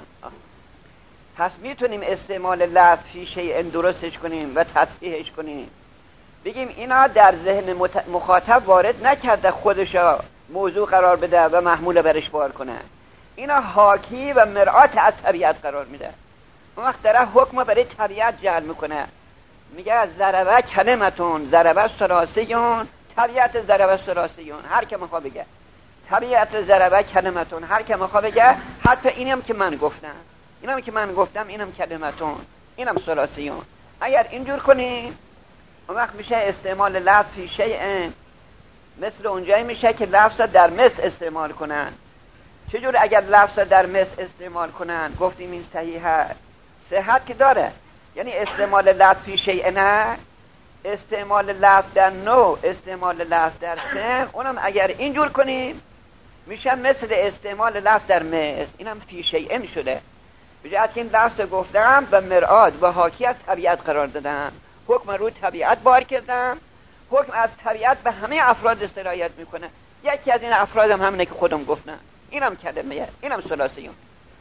پس میتونیم استعمال لفظ فی شیء درستش کنیم و تصحیحش کنیم، بگیم اینا در ذهن مخاطب وارد نکرده خودشا موضوع قرار بده و محمول برش بار کنه، اینا حاکی و مرآت از طبیعت قرار میده. اون وقت داره حکم برای طبیعت جعل میکنه، میگه ضربه کلمتون، ضربه ثلاثیون، طبیعت ضربه ثلاثیون، هر که میخواد بگه طبیعت ضربه کلمتون، هر که میخواد بگه حتی اینم که من گفتم، اینم که من گفتم، اینم کلمتون، اینم ثلاثیون. اگر اینجور کنیم اون وقت میشه استعمال لفظ فی شیء، مثل اونجایی میشه که لفظ در مثل استعمال کنن. چجور اگر لفظ در مثل استعمال کنن؟ گفتیم این صحیحه، صحت که داره، یعنی استعمال لفظ فی شیء نه، استعمال لفظ در نوع، استعمال لفظ در سن، اونم اگر اینجور کنیم میشه مثل استعمال لفظ در مثل، اینم فی شیء میشده. بجهت که این لفظ گفتم و مرآت و حاکی از طبیعت قرار دادم، حکم رو طبیعت بار کردم، حکم از طبیعت به همه افراد سرایت میکنه. یکی از این افراد هم همینه که خودم گفتم، اینم کلمه، اینم ثلاثیون.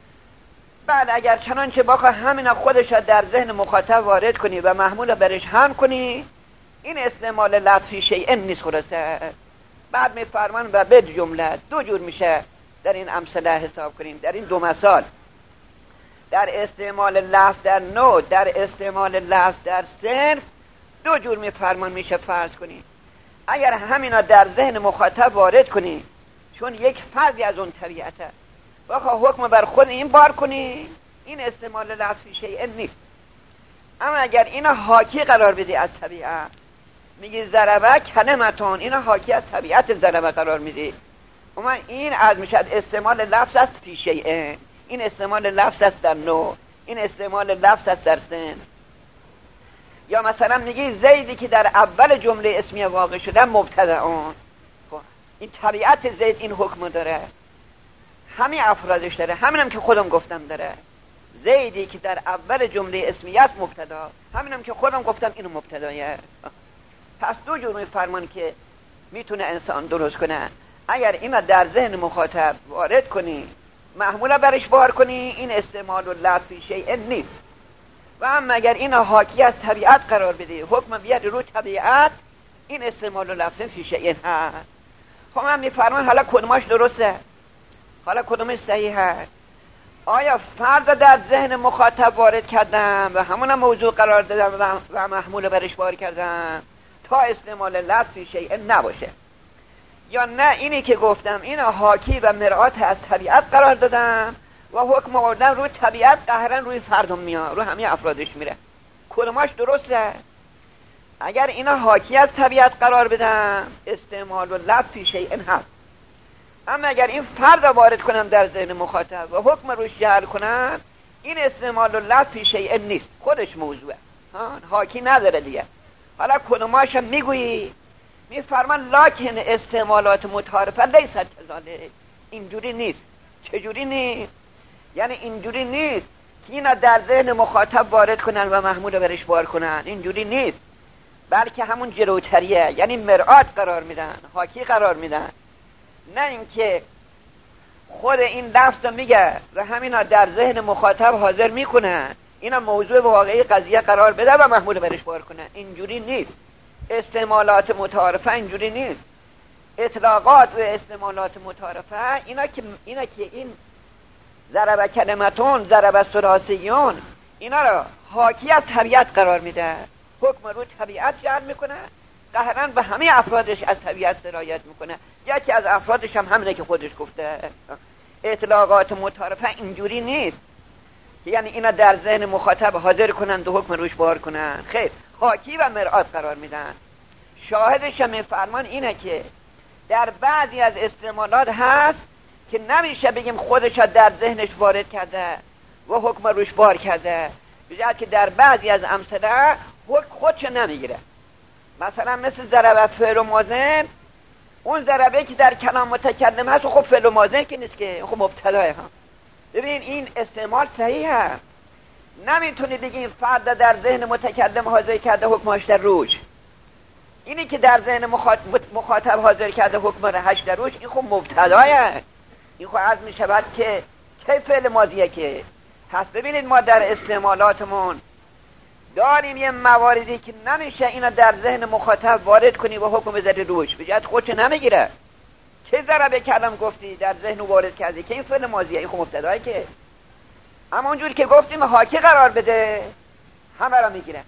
بعد اگر چنانچه بخواه همینا خودش در ذهن مخاطب وارد کنی و محمول برش هم کنی، این استعمال لفظ فی شیء نیست خلاصه. بعد میفرمان و به جمله دو جور میشه در این امثله حساب کنیم، در این دو مثال، در استعمال لفظ در نوع، در استعمال لفظ در صرف، دو جور میفرمان میشه فرض کنیم. اگر همینا در ذهن مخاطب وارد کنی، چون یک فردی از اون طبیعته، بخواه حکم بر خود این بار کنی، این استعمال لفظ فی شیء نیست. اما اگر اینا حاکی قرار بدی از طبیعت، میگی ضربه کلمتون، اینا حاکی از طبیعت ضربه قرار میدی، اما این از میشد استعمال لفظ است فی شیء، این استعمال لفظ است در نوع، این استعمال لفظ است در سن. یا مثلا میگی زیدی که در اول جمله اسمیه واقع شده مبتدعون، این طبیعت زید این حکم داره، همه افرادش داره، همینم که خودم گفتم داره. زیدی که در اول جمله اسمیت مبتدا، همینم که خودم گفتم اینو مبتدایه. پس دو جور میفرمان که میتونه انسان درست کنه. اگر اینا در ذهن مخاطب وارد کنی، محمول برش بار کنی، این استعمال اللفظ فی شیء نیست. و اما اگر این حاکی از طبیعت قرار بده، حکم بیاد رو طبیعت، این استعمال اللفظ فی شیء هست. خب من میفرمان حالا کدومش درسته، حالا کدومش صحیح هست؟ آیا فرض در ذهن مخاطب وارد کردم و همون موضوع قرار دادم و محمول برش بار کردم تا استعمال لفظ فی شیء نباشه، یا نه اینی که گفتم این حاکی و مرآت از طبیعت قرار دادم و حکم آوردن روی طبیعت قهرن روی فردم میاد، روی همه افرادش میره، کدومش درسته؟ اگر اینا حاکی از طبیعت قرار بدم استعمال و لفظ فی شیء هست. اما اگر این فرد را وارد کنم در ذهن مخاطب و حکم روش جعل کنم، این استعمال و لفظ فی شیء نیست، خودش موضوعه، حاکی نداره دیگه. حالا کدوماش هم میگویی؟ میفرمان لکن استعمالات متعارفه لیست کذالک، اینجوری نیست. چجوری نیست؟ یعنی اینجوری نیست که اینا در ذهن مخاطب وارد کنن و محمول برش بار کنن، اینجوری نیست، بلکه همون جلوتریه، یعنی مرآت قرار میدن، حاکی قرار میدن، نه اینکه خود این لفظ رو میگه و همینا در ذهن مخاطب حاضر میکنن اینا موضوع واقعی قضیه قرار بده و محمول برش بار کنن. اینجوری نیست. استعمالات متعارفه اینجوری نیست. اطلاقات و استعمالات متعارفه اینا که این ضرب کلمتون، ضرب ثلاثیون، اینا رو حاکی از طبیعت قرار میده، حکم رو طبیعت جعل میکنه، قهرن به همه افرادش از طبیعت سرایت میکنه. یکی از افرادش هم همینه که خودش گفته. اطلاقات متعارفه اینجوری نیست که یعنی اینا در ذهن مخاطب حاضر کنند و حکم روش بار کنند، خیر، حاکی و مرآت قرار میدن. شاهدش هم فرمان اینه که در بعضی از استعمالات هست که نمیشه بگیم خودش در ذهنش وارد کرده و حکم روش بار کرده، بجد که در بعضی از امثله حکم خودش نمیگیره. مثلا مثل ضرب فعل و ماضی، اون ضربه که در کلام متکلم هست خب فعل و ماضی که نیست که، خب مبتداه هم. ببین این استعمال صحیحه، نمیتونی دیگه این فرد در ذهن متکلم حاضر کرده حکمش در روش، اینی که در ذهن مخاطب حاضر کرده حکم رهش در روش، این خب مبتداه، این خب عرض می شود که چه فعل ماضیه که. پس ببینید ما در استعمالاتمون داریم یه مواردی که نمیشه اینا در ذهن مخاطب وارد کنی و حکم بذاری روش، بجد خودش نمیگیره. چه ضربه کلام گفتی در ذهن وارد کردی که این فعل ماضیه، این خب مبتداه که. اما اونجوری که گفتیم حاکی قرار بده همه را میگیره،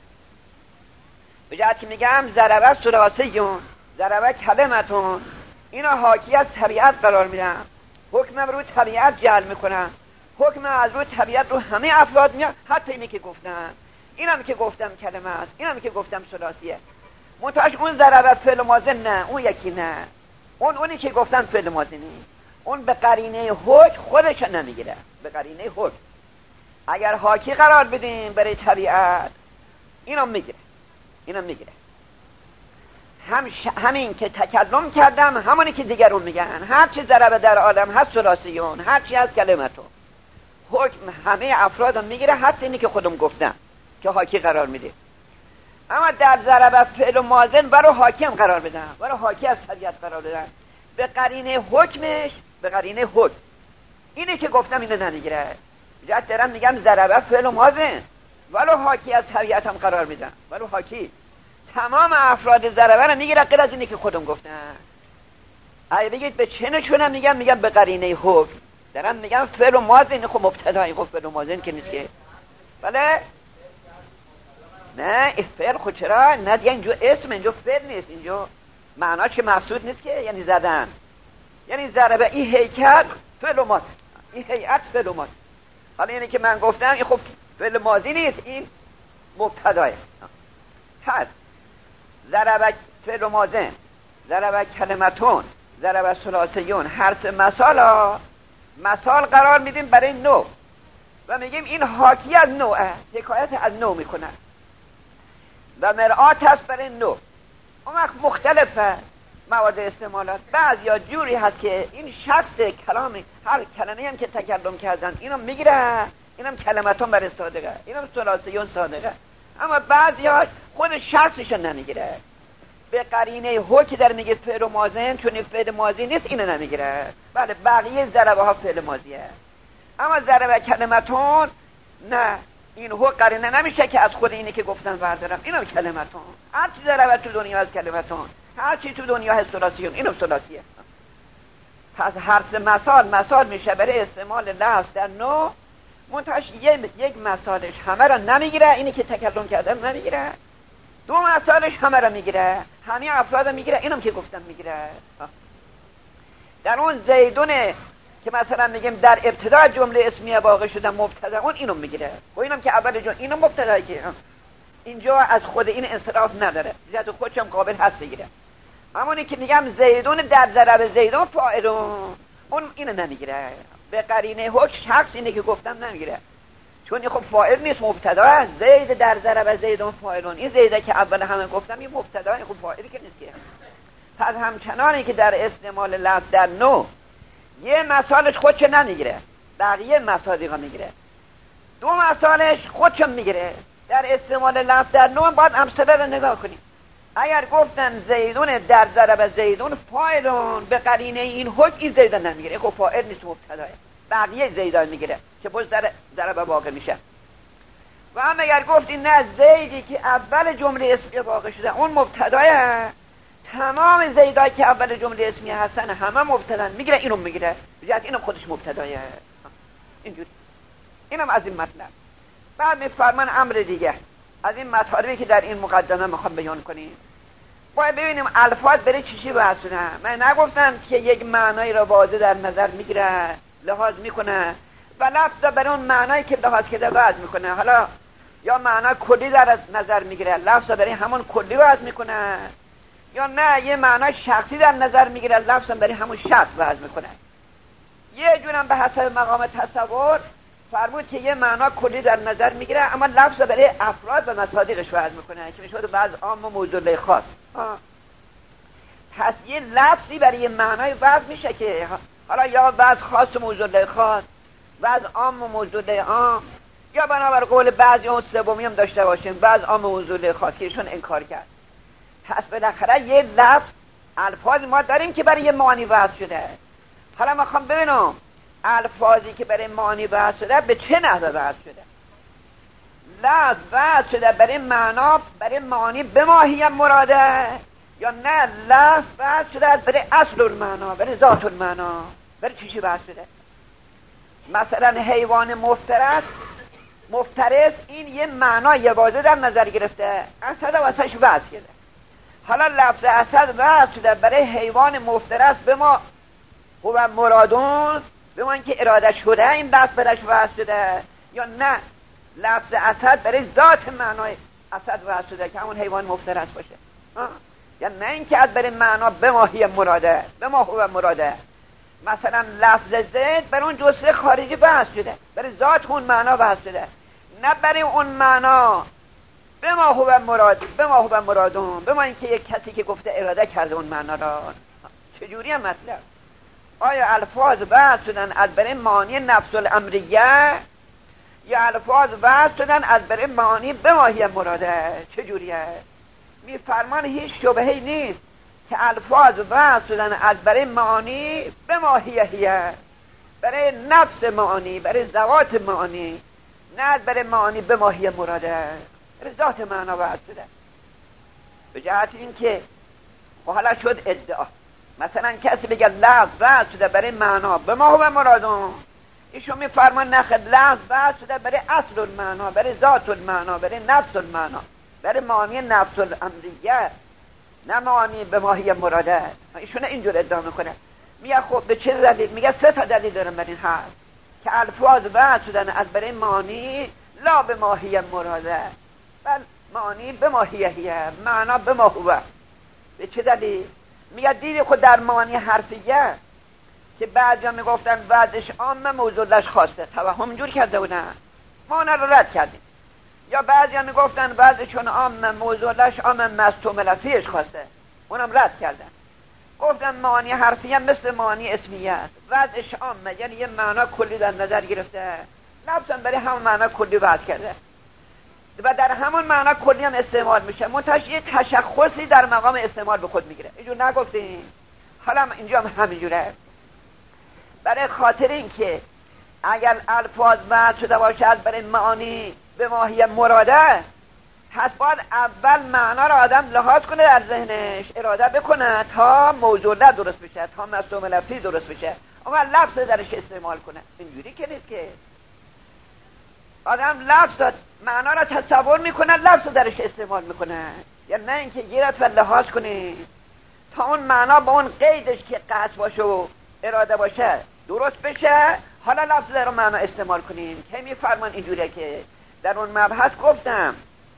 بجد که میگم ضربه ثلاثیون، ضربه کلمتون، اینا حاکی از طبیعت قرار میدن، حکم رو طبیعت جعل میکنن، حکم از رو طبیعت رو همه افراد میاد، حتی اینی که گفتن، اینم که گفتم کلمه است، اینم که گفتم ثلاثیه. منتهاش اون ضربه فعل ماضی نه، اون یکی نه، اونی که گفتم فعل ماضی نه، اون به قرینه حکم خودش نمیگیره، به قرینه حکم. اگر حاکی قرار بدیم برای طبیعت اینم میگیره، اینم میگیره. همین که تکلم کردم همونی که دیگرون میگن، هرچی ضربه در عالم هست ثلاثیون، هرچی از کلمتون، حکم همه افرادم میگیره، حتی اینی که خودم گفتم که حاکی قرار میده. اما در ضربه فعل و ماضی برای حاکی هم قرار بدن، برای حاکی از طبیعت قرار بدن، به قرینه حکمش، به قرینه حکم، اینی که گفتم اینو نمیگیره. جد دارم میگم ضربه فعل و ماضی ولو حاکی از طبیعت هم قرار میدن، ولو حاکی تمام افراد ضربه رو میگیره غیر از اینی که خودم گفتم. اگه بگید به چه نشونم میگم به قرینه حکم. دارم میگم فعل و ماضی، این خب مبتدایی، خب فعل و ماضی که نیست که. بله نه فعل خود چرا نه دیگه، اینجا اسم، اینجا فعل نیست، اینجا معناش که مقصود نیست که، یعنی زدن، یعنی ضربه این هیکل فعل و ماضی، این هیئت فعل و ماضی. حالا اینی که من گفتم این خب فعل ماضی نیست، این مبتداه. پس ضربه فعل و ماضی، ضربه کلمتون، ضربه ثلاثیون، هر سه مثال قرار میدیم برای نوع و میگیم این حاکی از نوعه، حکایت از نوع میکنه و مرآت هست برای نوع. اون وقت مختلفه موارد استعمالات. بعضیا جوری هست که این شخص کلامی، هر کلمه هم که تکلم کردن اینو میگیره، اینم کلمتون برای صادقه، اینم ثلاثیون صادقه. اما بعضیاش خود شخصش نمیگیره، به قرینه حکم در میگه فعل و ماضی، چون این فعل ماضی نیست اینو نمیگیره. بله بقیه ضربه ها فعل ماضیه. اما ضرب کلمتون نه، این هو قرینه نمیشه که از خود اینی که گفتن بردارم. اینم کلمتون، هر چی ضرب تو دنیا از کلمتون، هر چی تو دنیا هست ثلاثیه، اینم ثلاثیه. پس هر سه مثال میشه برای استعمال لفظ در نوع، منتهاش یک مثالش همه را نمیگیره، اینی که تکلم کردم نمیگیره. دو مثالش همه را میگیره، همه افراد میگیره، اینم که گفتم میگیره. در اون زیدونه که مثلا میگیم در ابتدا جمله اسمیه واقع شده مبتدا، اون اینو میگیره و اینم که اول جمله اینو مبتدا، که اینجا از خود این انصراف نداره، ذات خودش هم قابل هست بگیره. همونی که میگم زیدون در ضرب زیدون فاعلون، اون اینو نمیگیره، به قرینه حکم شخص اینه که گفتم نمیگیره، چون خب فاعل نیست، مبتدا است. زید در ضرب زیدون فاعلون، این زیده که اول همه گفتم این مبتدا، خب فاعلی که نیست که. پس همچنانی که در استعمال لفظ در نوع یه مثالش خودش نمیگیره، بقیه مصادیقا میگیره. دو مثالش خودش میگیره. در استعمال لفظ در نوع باید امثله رو نگاه کنیم. اگر گفتن زیدون در ضرب زیدون فاعلون، به قرینه این حکم این زیدان نمیگیره، خب فاعل نیست، مبتداه، بقیه زیدان میگیره که باز در ضرب واقع میشه. و هم اگر گفتی نه، زیدی که اول جمله اسمیه واقع شده اون مبتداه، تمام زیدایی که اول جمله اسمیه هستن همه مبتدا، میگیره، اینو میگیره، بجهت اینم خودش مبتداه. اینجوری اینم از این مطلب. بعد میفرمان امر دیگه از این مطالبی که در این مقدمه میخوام بیان کنیم. باید ببینیم الفاظ برای چیزی بحث شده. من نگفتم که یک معنایی را واضح در نظر میگیره، لحاظ میکنه و لفظ برای اون معنایی که لحاظ کرده بحث میکنه. حالا یا معنای کلی در نظر میگیره، لفظ برای همون کلی بحث میکنه، یا نه یه معنای شخصی در نظر میگیره، لفظ برای همون شخص بحث میکنه. یه جورم به حسب مقام تصور فرمود که یه معنا کلی در نظر میگیره، اما لفظ برای افراد و مصادیقش وضع میکنه که میشه بعض عام و موضوع خاص. پس یه لفظی برای یه معنای وضع میشه که حالا یا بعض خاص و موضوع خاص، بعض عام و موضوع عام، یا بنابر قول بعضی اون سومی هم داشته باشیم، بعض عام و موضوع خاص که ایشون انکار کرد. پس بالاخره یه لفظ، الفاظ ما داریم که برای یه معنی وضع شده. حالا ما میخوام ببینم الفاظی که برای معانی بحث شده به چه نحوه بحث شده. لفظ بحث شده برای معنا، برای معانی به ماهی مراده، یا نه لفظ بحث شده برای اصل المعنا، برای ذات المعنا، برای چیزی بحث شده. مثلا حیوان مفترس این یه معنا یه واضح در نظر گرفته، اسد واسش بحث کرده. حالا لفظ اسد بحث شده برای حیوان مفترس به ما هو مرادون، به من که اراده شده این لفظ برش وضع شده، یا نه لفظ اسد برای ذات معنای اسد وضع شده که همون حیوان مفترس باشه، یا نه اینکه از برای معنا به ماهی مراده، به ما هو مراده. مثلا لفظ زید برای اون جزء خارجی بحث شده، برای ذات اون معنا بحث شده، نه برای اون معنا به ما هو مراد، به ما هو مرادون، به ما اینکه یک کسی که گفته اراده کرده اون معنا را. چجوری هم مطلب؟ آیا الفاظ بحث شدن از برای معانی نفس الامریه، یا الفاظ بحث شدن از برای معانی به ماهی مراده؟ چجوریه؟ میفرمان هیچ شبهه‌ای نیست که الفاظ بحث شدن از برای معانی به ماهیه، برای نفس معانی، برای ذوات معانی، نه برای معانی به ماهی مراده، برای ذات معنا بحث شده. به جهت این که حالا شد ادعا، مثلا کسی بگه لفظ بحث شده برای معنا به ما هو مرادون، ایشون میفرمان نخد، لفظ بحث شده برای اصل المعنا، برای ذات المعنا، برای نفس المعنا، برای معانی نفس الامریه، نه معانی به ماهی مراده. ایشون اینجور ادعا میکنه. میگه خب به چه دلیل؟ میگه 3 تا دلیل دارم بر این حرف که الفاظ بحث شدن از برای معانی لا به ماهی مراده، بل معانی به ماهیه، معنا به ما هو. به چه دلیل؟ میگه دیدی خود در معانی حرفیه که بعضیا میگفتن بعضش عام موضوعش خواسته، توهم جور کرده بودن، ما اونا رو رد کردیم. یا بعضیا میگفتن بعضشون عام موضوعش عام مستعمل فیش خواسته، اونم رد کردن. گفتن معانی حرفیه مثل معانی اسمیه است، بعضش عامه، یعنی یه معنا کلی در نظر گرفته، لفظاً برای همون معنا کلی بحث کرده و در همون معنا کلی هم استعمال میشه، منتهاش یه تشخصی در مقام استعمال به خود میگیره. اینجور نگفتیم؟ حالا اینجا هم همینجوره. برای خاطر این که اگر الفاظ وضع شده باشد برای معانی به ماهی مراده، پس باید اول معنا را آدم لحاظ کنه، در ذهنش اراده بکنه تا موضوع درست بشه، تا مصدوم لفظی درست بشه، اما لفظ درش استعمال کنه. اینجوری که نیست که آدم لفظ معنا را تصور میکنه، لفظ درش استعمال میکنه، یا نه اینکه یه رد لحاظ کنه تا اون معنا با اون قیدش که قصد باشه و اراده باشه درست بشه، حالا لفظ در اون معنا استعمال کنیم. که میفرمان اینجوریه که در اون مبحث گفتم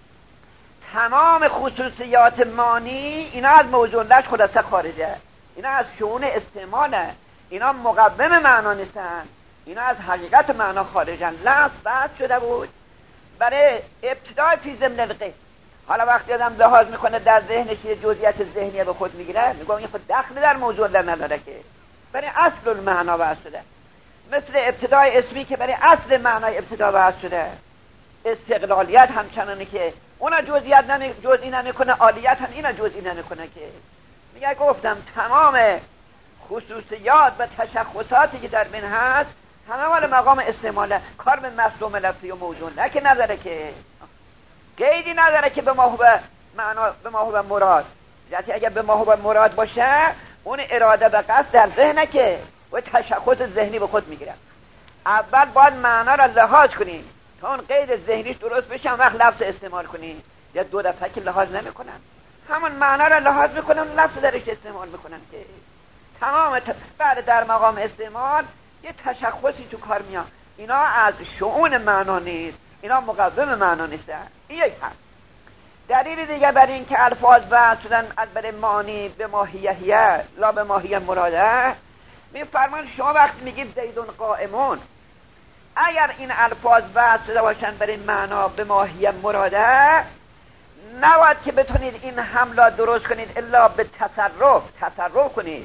تمام خصوصیات معنی اینا از موضوع لش خلاصه خارجه، اینا از شؤون استعماله، اینا مقوم معنا نیستن، اینا از حقیقت معنا خارجن. لفظ بحث شده بود برای ابتدای فی ضمن الغیب. حالا وقتی آدم لحاظ میکنه در ذهنش یه جزئیات ذهنی به خود میگیره، میگم این خود دخل در موضوع در نداره، که برای اصل المعنا بحث شده. مثل ابتدای اسمی که برای اصل معنای ابتدا بحث شده. استقلالیت همچنانه که اونا جزئی نمیکنه، عالیت هم اینا جزئی نمیکنه. که میگه گفتم تمام خصوصیات و تشخصاتی که در بین هست همه مال مقام استعماله، کار به مفهوم لفظی و موضوع نه، که نداره، که قیدی نداره که به ما هو معنا، به ما هو مراد. یعنی اگر به ما هو مراد باشه اون اراده به قصد در ذهنه که و تشخص ذهنی به خود میگیره. اول باید معنا را لحاظ کنیم تا اون قید ذهنیش درست بشه، وقت لفظ استعمال کنیم. یا دو دفعه که لحاظ نمیکنن، همون معنا را لحاظ میکنن، لفظ درش استعمال میکنن. که تمام بعد در مقام استعمال یه تشخصی تو کار میاد. اینا از شؤون معنا نیست، اینا مقوم معنا نیستن. این یک هست. دلیل دیگه بر این که الفاظ وضع شدن از برای معانی به ماهیه لا به ماهیه مراده، میفرمان شما وقتی میگید زیدون قائمون، اگر این الفاظ وضع شده باشن برای معنا به ماهیه مراده، نباید که بتونید این حملات درست کنید الا به تصرف کنید.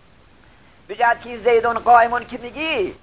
بجد که زیدون قائمون که میگی،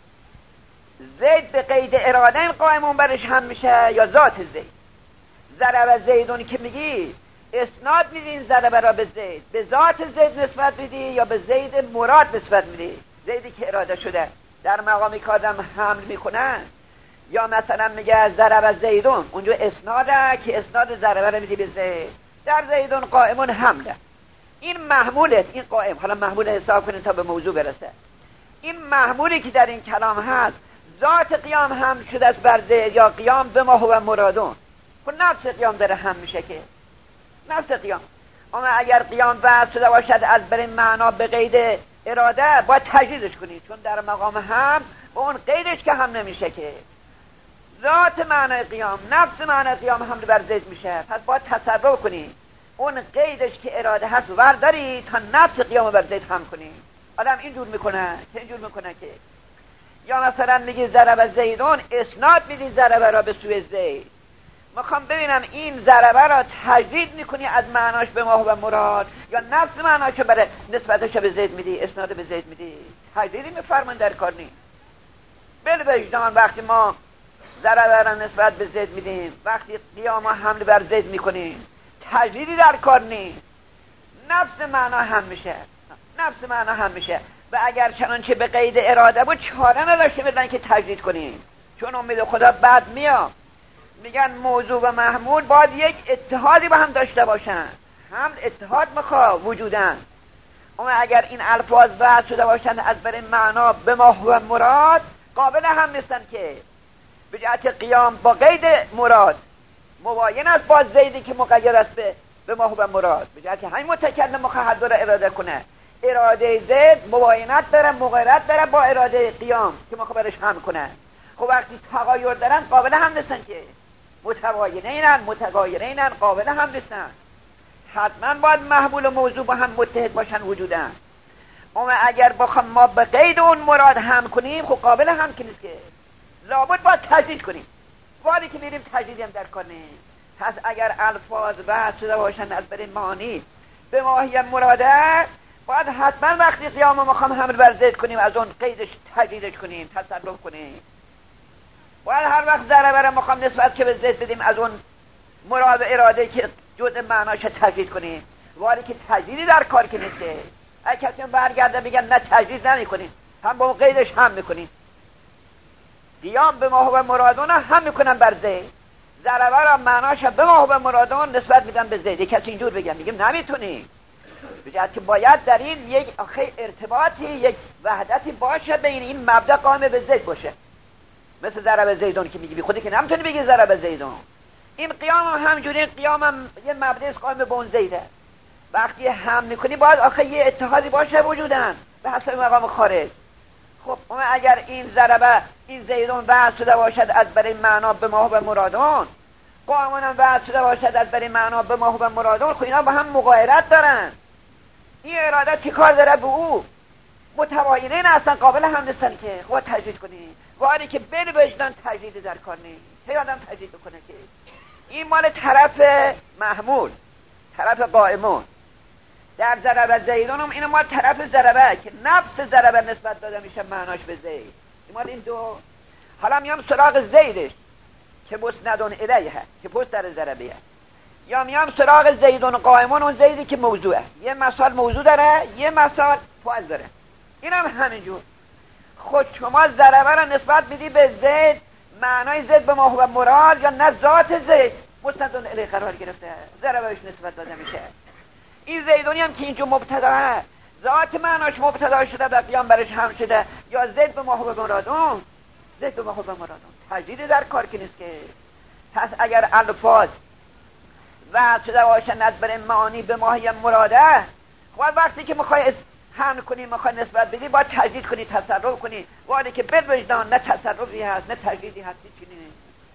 زید به قید اراده این قائمون برش هم میشه یا ذات زید. ضرب زیدون که میگی، اسناد میدی این ضرب را به زید، به ذات زید نسبت میدی یا به زید مراد نسبت میدی. زیدی که اراده شده در مقامی که آدم حمل میکنه، یا مثلا میگه ضرب زیدون، اونجا اسناده که اسناد ضرب را میدی به زید، در زیدون قائمون حمله. این محموله، این قائم، حالا محمول حساب کنید تا به موضوع برسه. این محمولی که در این کلام هست، ذات قیام هم شده است بر زید یا قیام به ما هو مرادون. خب نفس قیام داره هم میشه، که نفس قیام. اما اگر قیام وضع شده باشد از برای معنا به قید اراده، باید تجدیدش کنید، چون در مقام هم با اون قیدش که هم نمیشه. که ذات معنای قیام، نفس معنای قیام هم بر زید میشه، پس باید تصرف کنید اون قیدش که اراده هست ورداری تا نفس قیام بر زید هم کنید. آدم اینجور میکنه که یا مثلا میگی ضرب زیدون، اسناد میدی ضرب را به سوی زید. میخوام ببینم این ضربه را تجدید میکنی از معناش به ما و مراد، یا نفس معناشو برای نسبتش به زید میدی، اسناد به زید میدی. تجدیدی میفرمان در کار نی. بالوجدان وقتی ما ضربه را نسبت به زید میدیم، وقتی قیام حمل بر زید میکنیم، تجدیدی در کار نی. نفس معنا هم میشه. و اگر چنانچه به قید اراده بود، چاره نداشته بدن که تجدید کنیم، چون امید خدا بعد میاد. میگن موضوع و محمول باید یک اتحادی با هم داشته باشن، هم اتحاد میخواه وجودن. اما اگر این الفاظ وضع شده باشن از برای معنا به ما هو مراد، قابل هم نیستن. که به جهت قیام با قید مراد مباین است با زیدی که مقید است به ما هو مراد. به جهت همین متکلم مخاطب را اراده کنه، اراده زید مباینت داره، مغایرت داره با اراده قیام که مخابرش هم کنه. خب وقتی تغایر دارن قابل هم نیستن، که متغایرینن قابل هم نیستن. حتما باید محمول و موضوع با هم متحد باشن وجودن. اما اگر بخوام ما به قید اون مراد هم کنیم، خب قابل هم که نیست، که لابد باید تجدید کنیم. وقتی که میریم تجدیدی هم در کنیم. پس اگر الفاظ وضع شده باشن از برای معانی به ماهی مراده، باید حتما وقتی قیام مقام حمل بر زید کنیم از اون قیدش تجدیدش کنیم، تصرف کنیم. باید هر وقت ضربه را مقام نسبت که به زید بدیم از اون مراد و اراده که جزء معناش تجدید کنیم. ولی که تجدیدی در کار که نیست. اگه کسی برگرده بگن نه تجدید نمی کنیم، هم با اون قیدش هم میکنیم. قیام به ما و مرادون هم میکنن بر زید، ضربه را معناش به ما و مرادون نسبت میدن به زید. کسی اینجور بگم، میگیم نمیتونی، بجد که باید در این یک آخه ارتباطی، یک وحدتی باشه بین این مبدا قائم به زید باشه. مثل ضرب زیدون که میگی بی خودی که نمیتونی بگی ضرب زیدون. این قیام هم همجوری، قیام هم یه مبدأ قائم به اون زیده. وقتی هم میکنی باید آخه یه اتحادی باشه وجودن به حسب مقام خارج. خب اون اگر این ضربه این زیدون وصل شده باشد از برای معنا به ما و مرادون، قائمون هم وصل شده باشد از برای معنا به ما و مرادون، خب اینا با هم مغایرت دارن. این اراده چی کار داره به او؟ متباینین اصلا قابل هم نیستن که خب تجدید کنی واری که بل وجدان تجدید در کار نیست. چه آدم تجدید بکنه که این مال طرف محمول، طرف قائمون. در ضربه زیدون هم این مال طرف ضربه که نفس ضربه نسبت داده میشه معناش به زید. این مال این دو. حالا میام سراغ زیدش که مسندون الیه که پشت در ضربه هست، یا میام سراغ زیدون قائمون، اون زیدی که موضوعه. یه مثال موضوع داره، یه مثال فاعل داره. این هم همینجور. خود شما ضربه را نسبت میدی به زید، معنای زید به ما و مراد، یا نه ذات زید مسندون الیه قرار گرفته، ضربهش نسبت داده میشه. این زیدونی هم که اینجا مبتدا هست، ذات معناش مبتدا شده و قیام برش هم شده، یا زید به ما و مرادون، زید به ما و مرادون تجدید در کار که نیست که. پس اگر الفاظ و شده باشن از بر معانی به ماهی مراده، خب وقتی که میخوای حمل کنی، میخوای نسبت بدی، باید تجدید کنی، تصرف کنی. ولی که بل وجدان نه تصرفی هست نه تجدیدی هست، چی نیست.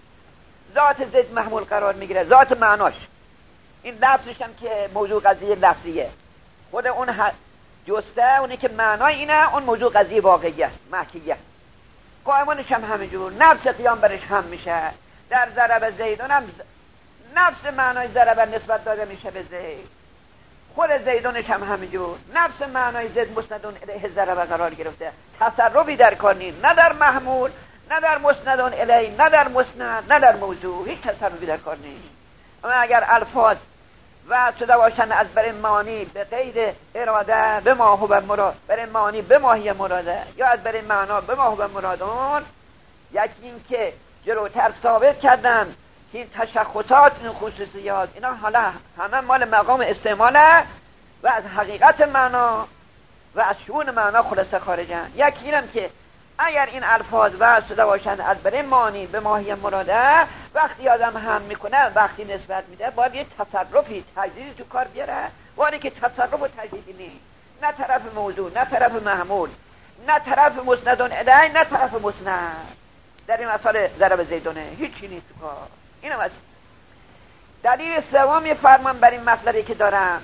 ذات زید محمول قرار میگیره، ذات معناش. این لفظش هم که موضوع قضیه لفظیه، خود اون جسته اونی که معنای اینه، اون موضوع قضیه واقعیه محکیه. قائمونش هم همینجور، نفس قیام برش هم میشه. در ضرب زیدون هم نفس معنای ضربه نسبت داده میشه به زید. خود زیدونش هم همینجور، نفس معنای زید مسندون الیه ضربه قرار گرفته. تصرفی در کار نیست، نه در محمول، نه در مسندون الیه، نه در مسند، نه در موضوع، هیچ تصرفی در کار نیست. اما اگر الفاظ و شده باشن از برای معانی به قید اراده به ما و مراد، برای معانی به ماهی مراده، یا از برای معنا به ما و مرادون، یکی این که جلوتر ثابت کردن که این تشخصات، این خصوصیات، اینا حالا همه مال مقام استعماله و از حقیقت معنا و از شؤون معنا خلاصه خارجن. یکی اینم که اگر این الفاظ و شده باشند از برای معانی به ماهی مراده، وقتی آدم هم میکنه، وقتی نسبت میده، باید یه تصرفی تجدیدی تو کار بیاره. ولی که تصرف و تجدیدی نیست، نه طرف موضوع، نه طرف محمول، نه طرف مسندون الیه، نه طرف مسند. در این مسئله ضرب زیدونه هیچی نیست تو کار. اینم از دلیل سوم فرمان بر این مسئله که دارم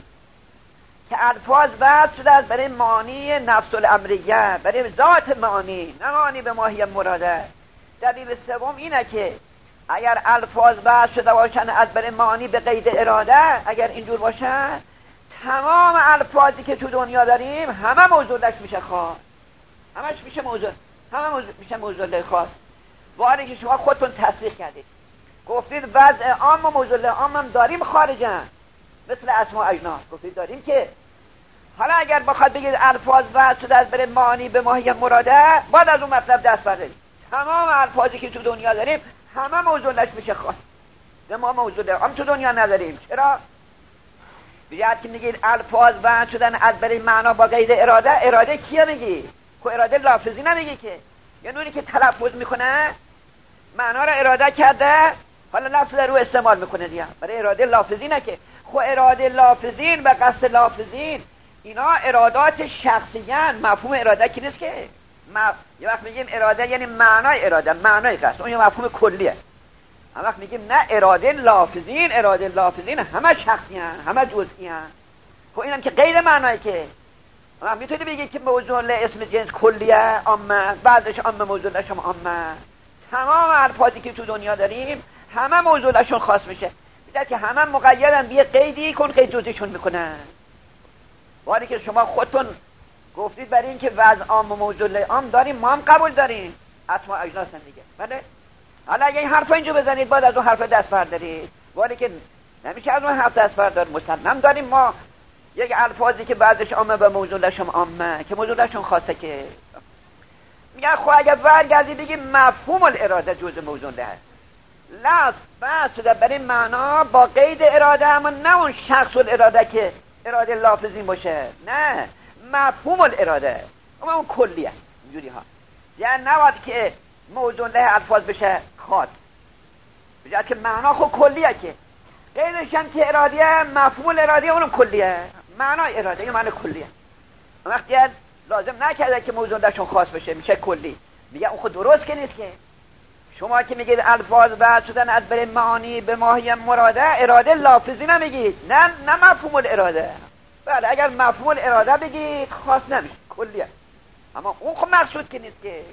که الفاظ وضع شده است برای معانی نفس الامریه، برای ذات معانی، نه معانی به ماهی مراده. دلیل سوم اینه که اگر الفاظ وضع شده باشن از برای معانی به قید اراده، اگر اینجور باشه، تمام الفاظی که تو دنیا داریم همه موضوعش میشه خاص، همش میشه موضوع، همه میشه موضوع خاص. واری که شما خودتون تصدیق کردید، گفتید وضع عام و موضوع عام هم داریم خارجن، مثل اسماء اجناس گفتید داریم که. حالا اگر بخواد بگید الفاظ وضع شده از برای معانی به ماهی مراده، باید از اون مطلب دست بردارید. تمام الفاظی که تو دنیا داریم همه موضوعش میشه خاص، ما موضوع عام تو دنیا نداریم. چرا؟ بیاد که میگید الفاظ وضع شدن از برای معنا با قید اراده، اراده کیه میگی؟ کو اراده لفظی نمیگی که، یه نوری که تلفظ میکنه معنا را اراده کرده، حالا لفظ رو استعمال میکنه دیگه، برای اراده لفظی نه که. خو اراده لفظین و قصد لفظین اینا ارادات شخصیان، مفهوم اراده کی نیست که. یه وقت میگیم اراده یعنی معنای اراده، معنای قصد، اون یه مفهوم کلیه. هر وقت میگیم نه اراده لفظین، اراده لفظین همه شخصیان، همه جزئیان. خب اینم که غیر معنایی که. اما میتونی بگی که موضوع اسم جنس کلیه، عامه، بعضش عامه، موضوعش هم عامه. تمام الفاظی که تو دنیا داریم همه موضوعشون خاص میشه، میگه که همه مقیدن به قیدی کن قید جزئیشون میکنن. ولی که شما خودتون گفتید برای این که وضع عام و موضوع عام داریم، ما هم قبول داریم، اسماء اجناس هم دیگه. بله، حالا اگه این حرفا اینجا بزنید باید از اون حرفا دست بردارید. ولی که نمیشه از اون حرف دست بردار. مسلم داریم ما یک الفاظی که بعضش عامه و موضوعش هم عامه، که موضوعشون خاصه که. میگن خب اگر برگردی بگی مفهوم الاراده جزء موضوع ده لفظ بحث شده برای معنا با قید اراده، اما نه اون شخص الاراده که اراده لافظی باشه، نه مفهوم الاراده اما اون کلیه اینجوری ها. یعنی نباید که موضوع له الفاظ بشه خاط، بجاید که معنا خود کلیه که قیدش هم که اراده مفهوم الاراده اونم کلیه، معنا اراده یه معنی کلیه. وقتی لازم نکرده که موضوع دهشون خاص بشه میشه کلی. میگه اون خود درست که نیست که شما که میگید الفاظ بعد شدن از برای معانی به ماهی مراده، اراده لافظی نمیگید، نه مفهوم الاراده. بله اگر مفهوم الاراده بگید خاص نمیشه کلیه، اما اون خب مقصود که نیست که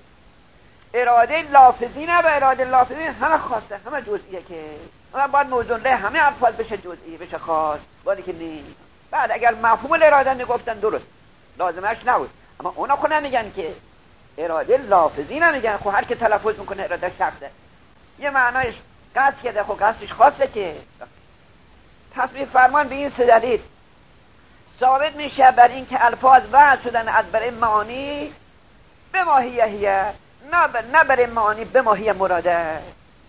اراده لافظی نه به اراده لافظی همه خاصه همه جزئیه که اما باید موضوع له همه الفاظ بشه جزئی بشه خاص، باید که نیست. بعد اگر مفهوم الاراده میگفتن درست لازمش نبود، اما اونا خود نمیگن که اراده لافظی نمیگن. خب هر که تلفظ میکنه اراده شخصه یه معنایش قصد کرده، خب قصدش خاصه که تصمیه فرمان به این سه دلیل ثابت میشه بر این که الفاظ وضع شدن از برای معانی به ماهیه نه برای معانی به ماهی مراده،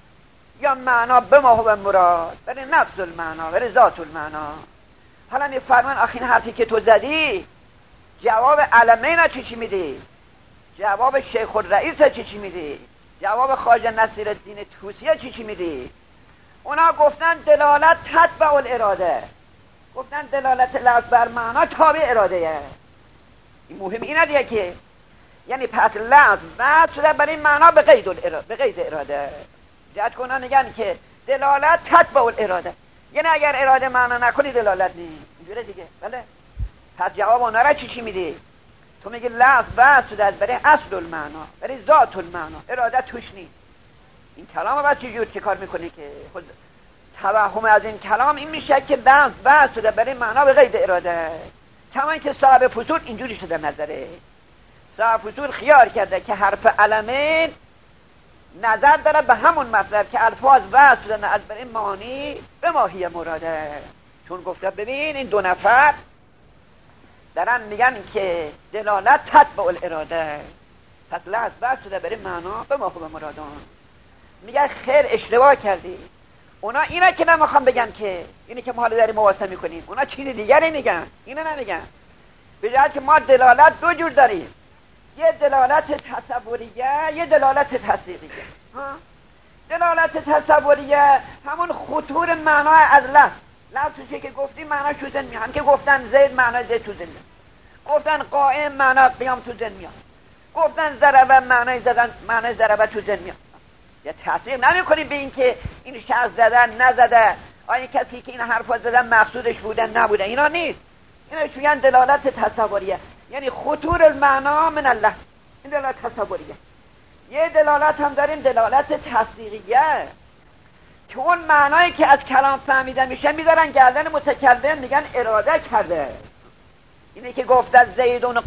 یا معنا به ماهو مراد برای نفس المعنا برای ذات المعنا. حالا می فرمان آخین حرفی که تو زدی جواب علمین چی میدی؟ جواب شیخ الرئیس چی میدی؟ جواب خواجه نصیر الدین طوسی چی میدی؟ اونا گفتن دلالت تتبع الاراده، گفتن دلالت لفظ بر معنا تابع اراده. این مهم اینه دیگه که یعنی پس لفظ بعد شده برای معنا به قید اراده. جهت کنن میگن که دلالت تتبع الاراده، یعنی اگر اراده معنا نکنی دلالت نیست، اینجوره دیگه. بله پس جواب اونا را چی میدی؟ تو میگی لفظ بعد شده برای اصل المعنا برای ذات المعنا، اراده توش نیست. این کلام بعد چه کار میکنی که خود توهم از این کلام این میشه که لفظ بعد شده برای معنا به قید اراده. کما اینکه صاحب فصول اینجوری شده نظره، صاحب فصول خیال کرده که حرف علمین نظر داره به همون مطلب که الفاظ وصل شدن از برای معانی به ماهی مراده. چون گفته ببین این دو نفر دارن میگن که دلالت تتبع الاراده، پس لفظ وصل شده برای معنا به ماهی مرادان. میگن خیر اشتباه کردی، اونا اینا که نمیخوام بگن که اینی که ما حالا داریم مواسطه میکنیم، اونا چیز دیگری میگن اینو نمیگن. به جهت که ما دلالت دو جور داریم، یه دلالت تصوریه یه دلالت تصدیقیه. دلالت تصوریه همون خطور معنا از لفظی که گفتیم معنا تو ذهن میاد، هم که گفتن زید معنا زید تو ذهن میاد، گفتن قائم معنا قیام تو ذهن میاد، گفتن ضربه معنای زدن معنای ضربه تو ذهن میاد. یا تاثیر نمی‌کنی به این که این شخص زدن نزده، آیا کسی که این حرفا زدن مقصودش بودن نبوده، اینا نیست. اینا میگن دلالت تصوریه، یعنی خطور المعنا من الله، این دلالت تصوریه. یه دلالت هم داریم دلالت تصدیقیه که اون معنایی که از کلام فهمیده میشه میذارن گردن متکلم، میگن اراده کرده. اینه که گفته زیدون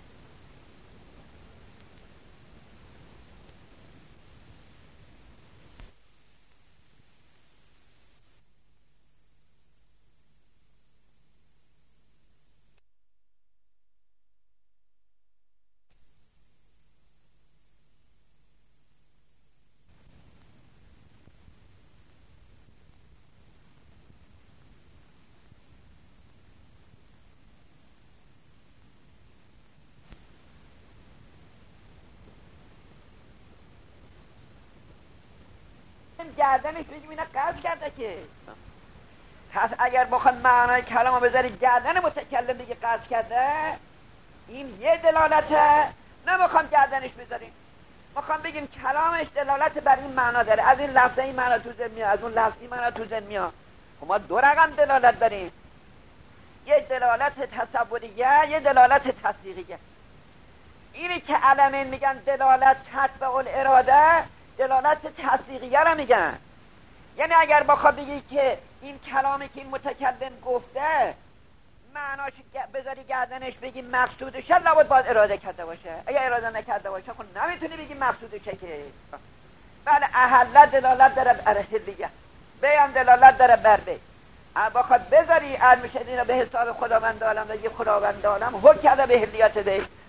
گردنش بگیم اینا قصد کرده که پس اگر بخواد معنای کلامو بذاری گردن متکلم بگی قصد کرده، این یه دلالته. نمیخوام گردنش بذاریم، میخوام بگیم کلامش دلالت بر این معنا داره، از این لفظه این معنا تو ذهن میاد، از اون لفظی معنا تو ذهن میاد. ما دو رقم دلالت داریم، یه دلالت تصوریه یه دلالت تصدیقیه. اینی که علمین میگن دلالت تتبع الاراده، دلالت تصدیقیه رو میگن. یعنی اگر بخواد بگی که این کلامی که این متکلم گفته معناش بذاری گردنش بگی مقصودشه، لابد باید اراده کرده باشه. اگر اراده نکرده باشه خب نمیتونی بگی مقصودشه که. بله احل دلالت داره بر احلیه، بیان دلالت داره بر بی. بخواد بذاری میشه دینا به حساب خداوند عالم بگی خداوند عالم حکم کرده به احلیت بی،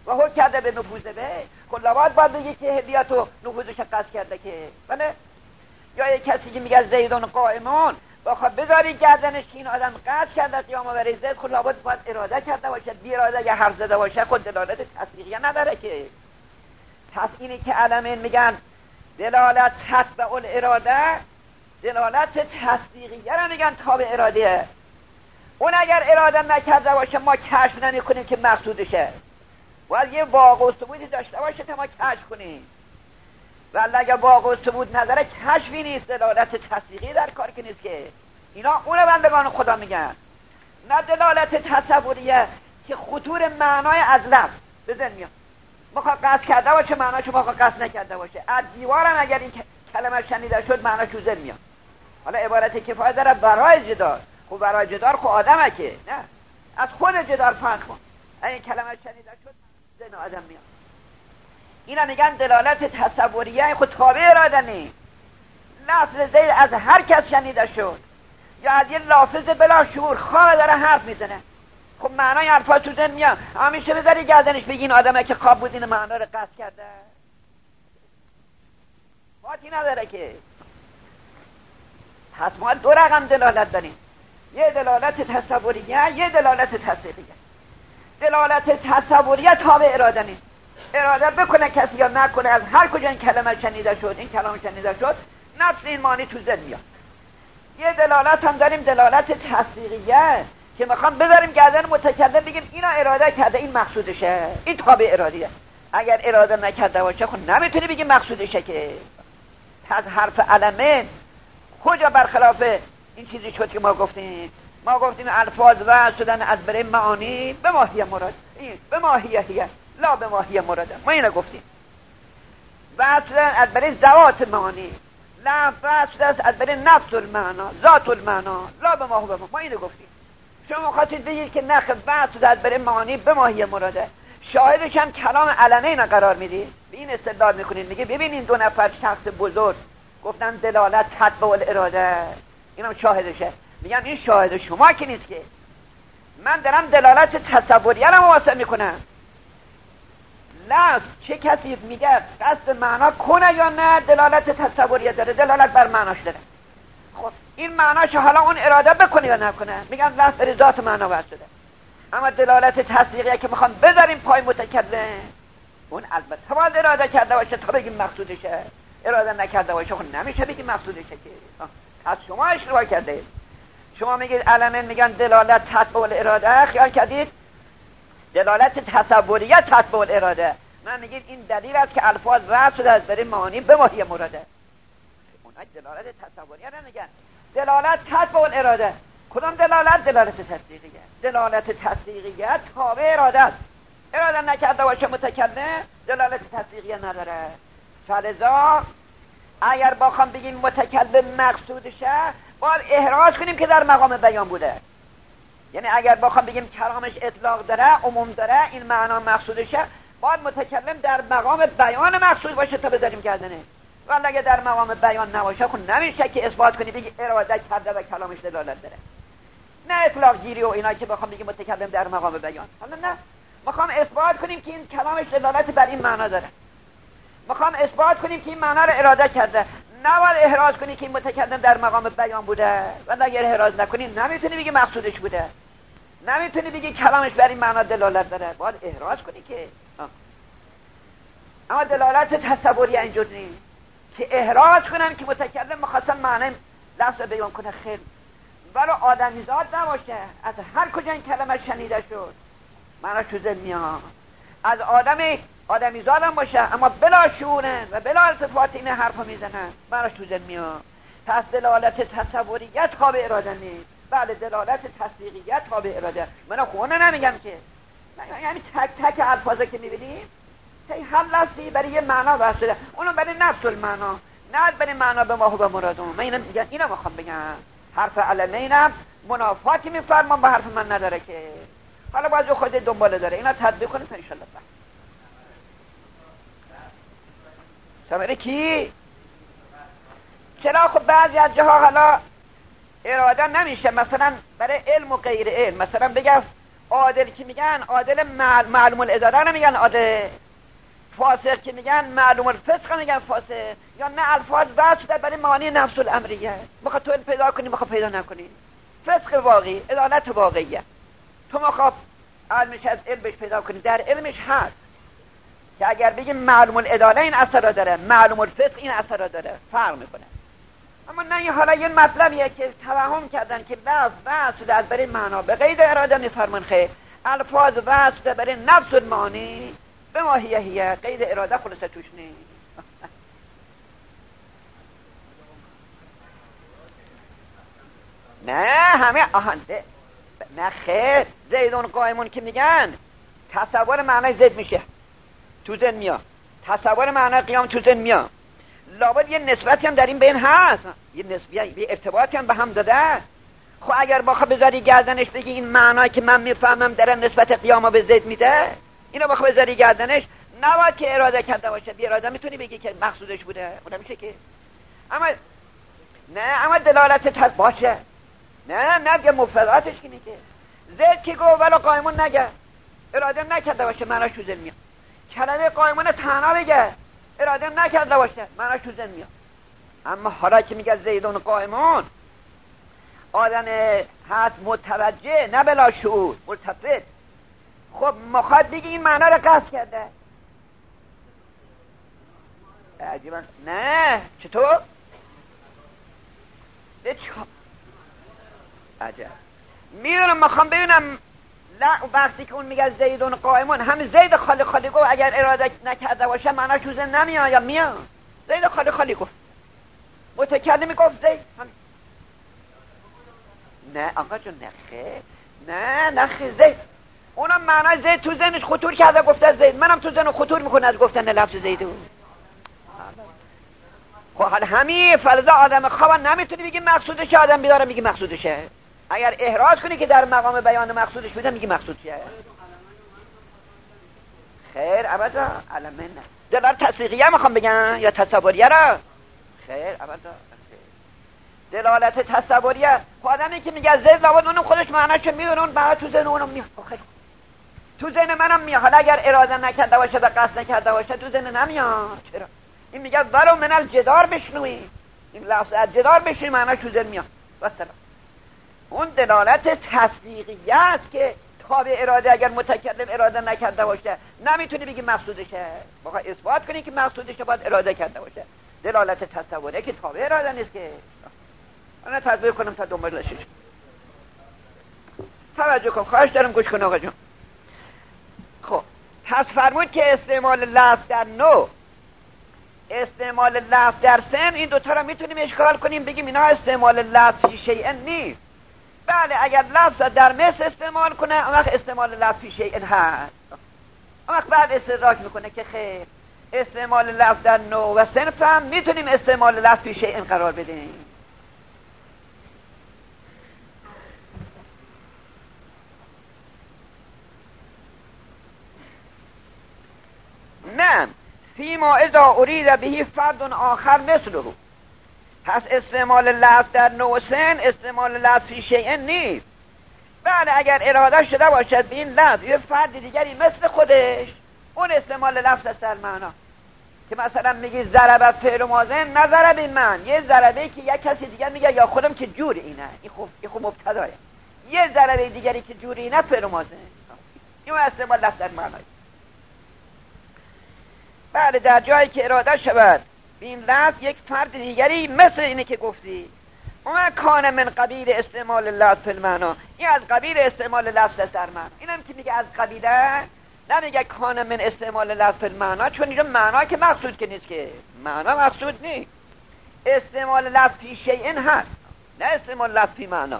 و حکم کرده به نفوذ به کلابات باید بگه که هدیت و نفوذش قصد کرده که بله. یا یک کسی که میگه زیدون قائمون بخواد بذاری گردنش که این آدم قصد کرده قیام برای زید، خود لابد باید اراده کرده باشه. بی اراده یا حرف زده باشه خود دلالت تصدیقیه نداره که. پس اینی که علمین میگن دلالت تتبع الاراده، دلالت تصدیقیه رو میگن تابع اراده. اون اگر اراده نکرده باشه ما کشف نمی‌کنیم که مقصودشه، باید یه واقع و ثبوتی داشته باشه تا ما کشف کنیم. ولی اگر واقع و ثبوت نداره کشفی نیست، دلالت تصدیقی در کار که نیست که. اینا اون بندگان خدا میگن، نه دلالت تصوریه که خطور معنای از لفظ به ذهن میاد. میخواد قصد کرده باشه معناش میخواد قصد نکرده باشه. از دیوارم اگر این کلمه شنیده شد معناش تو ذهن میاد. حالا عبارت کفایه داره برای جدار، خب برای جدار خب آدمه که نه، از خود جدار فرض کن این کلمه شنیده شد ذهن آدم میاد. اینا میگن دلالت تصوریه خود تابع اراده نیست. لفظ زید از هر کس شنیده شد یا از یه لافظ بلا شعور خواه داره حرف میزنه، خب معنای حرفا تو ذهن میاد. همیشه بذاری گردنش بگی این آدمه که خواب بود این معنا رو قصد کرده، باتی نداره که. پس ما دو رقم دلالت داریم، یه دلالت تصوریه یه دلالت تصدیقیه. دلالت تصوریه تابع اراده نیست، اراده بکنه کسی یا نکنه از هر کجا این کلمه شنیده شد، این کلام شنیده شد، نفس این معنی تو ذهن میاد. یه دلالت هم داریم دلالت تصدیقیه که میخوام بذاریم گردن متکلم بگیم اینا اراده کرده این مقصودشه، این تابع ارادیه. اگر اراده نکرده باشه خب نمیتونی بگی مقصودشه که. پس حرف علمه کجا برخلاف این چیزی شد که ما گفتیم الفاظ و شدن از برای معانی به ماهیه مراد، این به ماهیه هیه لا به ماهیه مراده، ما اینو گفتیم. و شدن از برای ذوات معانی، لا و شدن از برای نفس المعنا ذات المعنا لا به ماهیه، ما اینو گفتیم. شما خواستید بگید که نخ و شدن از برای معانی به ماهیه مراده، شاهدش هم کلام علنه اینا قرار میدید، به این استدلال میکنید میگه ببینین دو نفر شخص بزرگ گفتن دلالت تتبع الاراده، اینم شاهدشه. میگم این شاهد شما که نیست که، من دارم دلالت تصوریه رو مواسط میکنم. لفظ چه کسی میگه قصد معنا کنه یا نه دلالت تصوریه داره، دلالت بر معناش داره. خب این معناش حالا اون اراده بکنه یا نکنه، میگم لفظ بر ذات معنا واسط شده. اما دلالت تصدیقیه که میخوام بذاریم پای متکلم، اون البته باید اراده کرده باشه تا بگیم مقصودشه. اراده نکرده باشه خب نمیشه بگیم مقصودشه که. پس شما اشتباه کردید. شما میگید علمین میگن دلالت تتبع الاراده، خیال کردید دلالت تصوریه تتبع الاراده. من میگید این دلیل است که الفاظ رفع شده از برای معانی به ماهیه مراده. اونها دلالت تصوریه رو میگن دلالت تتبع الاراده. کدام دلالت؟ دلالت تصدیقیه. دلالت تصدیقیه تابع اراده است. اراده نکرده باشه متکلم دلالت تصدیقیه نداره. فلذا اگر بخوام بگیم متکلم مقصودشه باید احراز کنیم که در مقام بیان بوده. یعنی اگر بخوام بگیم کلامش اطلاق داره عموم داره این معنا مقصودشه، باید متکلم در مقام بیان مقصود باشه تا بذاریم گردنه. ولی اگه در مقام بیان نباشه خب نمیشه که اثبات کنی بگی اراده کرده و کلامش دلالت داره. نه اطلاق گیری و اینا که بخوام بگیم متکلم در مقام بیان، حالا نه، میخوام اثبات کنیم که این کلامش دلالت بر این معنا داره، میخوام اثبات کنیم که این معنا رو اراده کرده. نباید احراز کنی که این متکلم در مقام بیان بوده، ولی اگر احراز نکنی نمیتونی بگی مقصودش بوده، نمیتونی بگی کلامش بر این معنا دلالت داره، باید احراز کنی که. اما دلالت تصوری اینجور نیست که احراز کنن که متکلم مخواستن معنی لفظ بیان کنه، خیر ولی آدمیزاد نباشه، از هر کجا این کلمه شنیده شد معناش تو ذهن میاد. از آدمیزاد هم باشه اما بلا شعورن و بلا التفات این حرفا میزنن معناش تو ذهن میاد. پس دلالت تصوریت تابع اراده نیست، بله دلالت تصدیقیت تابع اراده. من خونه نمیگم که، یعنی تک تک الفاظا که میبینیم تا هم لفظی برای یه معنا واسطه، اونو برای نفس المعنا، نه برای معنا به ما و به مرادم. من اینا میخوام بگم حرف علمینم منافاتی میفرمان با حرف من نداره که. حالا باید خود دنباله داره، اینا تطبیق کنیم تا انشالله. سمره کی؟ چرا خب بعضی از جاها حالا اراده نمیشه، مثلا برای علم و غیر علم، مثلا بگم عادل که میگن عادل معلوم الاداره نمیگن عادل، فاسق که میگن معلوم الفسق میگن فاسق. یا نه الفاظ وضع شده برای معانی نفس الامریه، میخواد تو پیدا کنی میخواد پیدا نکنی. فسق واقعی، عدالت واقعیه. تو میخواد علمش از علمش پیدا کنی، در علمش هست که اگر بگیم معلوم الاداره این اثر را داره، معلوم الفسق این اثر را داره، فرق میکنه. اما نه این حالا یه مطلبیه که توهم کردن که لفظ وضع شده از برای معنا به قید اراده میفرمان خیر، الفاظ وضع شده برای نفس المعانی به ما هیه قید اراده خلاصه توش نیست. نه همه آهنده نه خیر. زیدون قائمون که میگن تصور معنای زید میشه تو ذهن میاد، تصور معنای قیام تو ذهن میاد. لابد یه نسبتی هم در این بین هست، یه نسبی یه ارتباطی هم به هم داده. خب اگر بخواه بذاری گردنش بگی این معنایی که من میفهمم در نسبت قیامو به زید میده، اینو بخواه بذاری گردنش، نباید که اراده کرده باشه. بی اراده میتونی بگی که مقصودش بوده، اون میشه که اما دلالت باشه. نه که مفرداتش که نیست. زید که گو ولو قائمون نگه، اراده نکرده باشه معناش تو ذهن میاد. کلمه قائمون تنها بگه، اراده نکرده باشه معناش تو ذهن میاد. اما حالا که میگه زیدون قائمون، آدم هست متوجه نه بلا شعور ملتفت، خب مخاطب بگی این معنا رو قصد کرده. عجیبا نه چطور؟ عجب میدونم میخوام ببینم. وقتی که اون میگه زیدون قائمون، همین زید خالی خالی گفت اگر اراده نکرده باشه معناش تو ذهن نمیاد یا میاد؟ زید خالی خالی گفت، متکلمی گفت زید همین. نه آقا جون نه خیر زید اونم معنای زید تو ذهنش خطور کرده گفته زید، منم تو ذهن خطور میکنه از گفتن لفظ زیدون. خب حالا همین فلزا آدم خواب نمیتونی بگی مقصودشه، آدم بیداره میگی مقصودشه. اگر احراز کنی که در مقام بیان مقصودش بوده میگی مقصودشه. خیر ابدا علمه نه دلالت تصدیقیه میخوام بگم یا تصوریه را؟ خیر ابدا دلالت تصوریه. آدمی که میگه زید لابد اونم خودش معناش میدونه، اون بعد تو ذهن اونم میاد. خیر تو ذهن منم میاد. حالا اگر اراده نکرده باشه و قصد نکرده باشه تو ذهن نمیاد. چرا؟ این میگه ولو من الجدار بشنوی، این لفظ الجدار بشنوی معناش تو ذهن میاد. مثلا اون دلالت تصدیقیه است که تابع اراده اگر متکلم اراده نکرده باشه نمیتونی بگی مقصودشه. باید اثبات کنی که مقصودشه باید اراده کرده باشه. دلالت تصوره که تابع اراده نیست که. من تذکر کنم تا دنبالش توجه کن، خواهش دارم گوش کن آقا جان. خب پس فرمود که استعمال لفظ در نوع، استعمال لفظ در سن، این دوتا را میتونیم اشکال کنیم بگیم اینا استعمال لفظ فی شیء نیست. بله اگر لفظ در مثل استعمال کنه اون وقت استعمال لفظ فی شیء هست. اون وقت بعد استدراک میکنه که خیر استعمال لفظ در نوع و صنف هم میتونیم استعمال لفظ فی شیء قرار بدیم. نه فیما اذا ارید بهی فرد آخر مثله. پس استعمال لفظ در نوع سن استعمال لفظ فی شیء نیست. بله اگر اراده شده باشد به این لفظ یه فرد دیگری مثل خودش، اون استعمال لفظ است در معنا. که مثلا میگی ضربه فعل ماضی نه ضربه من، یه ضربه که یک کسی دیگر میگه یا خودم که جور اینه، این خوب مبتداه. یه ضربه دیگری که جور اینه فعل ماضی، این استعمال لفظ در معنا. بله در جایی که اراده شود این لفظ یک فرد دیگری مثل اینه که گفتی، اون کان من قبیل استعمال لفظ فی المعنا، این از قبیل استعمال لفظ در معنا. اینم که میگه از قبیله، نمیگه کان من استعمال لفظ فی المعنا، چون اینجا معنا که مقصود که نیست، که معنا مقصود نیست. استعمال لفظ فی شیء هست، نه استعمال لفظ فی معنا.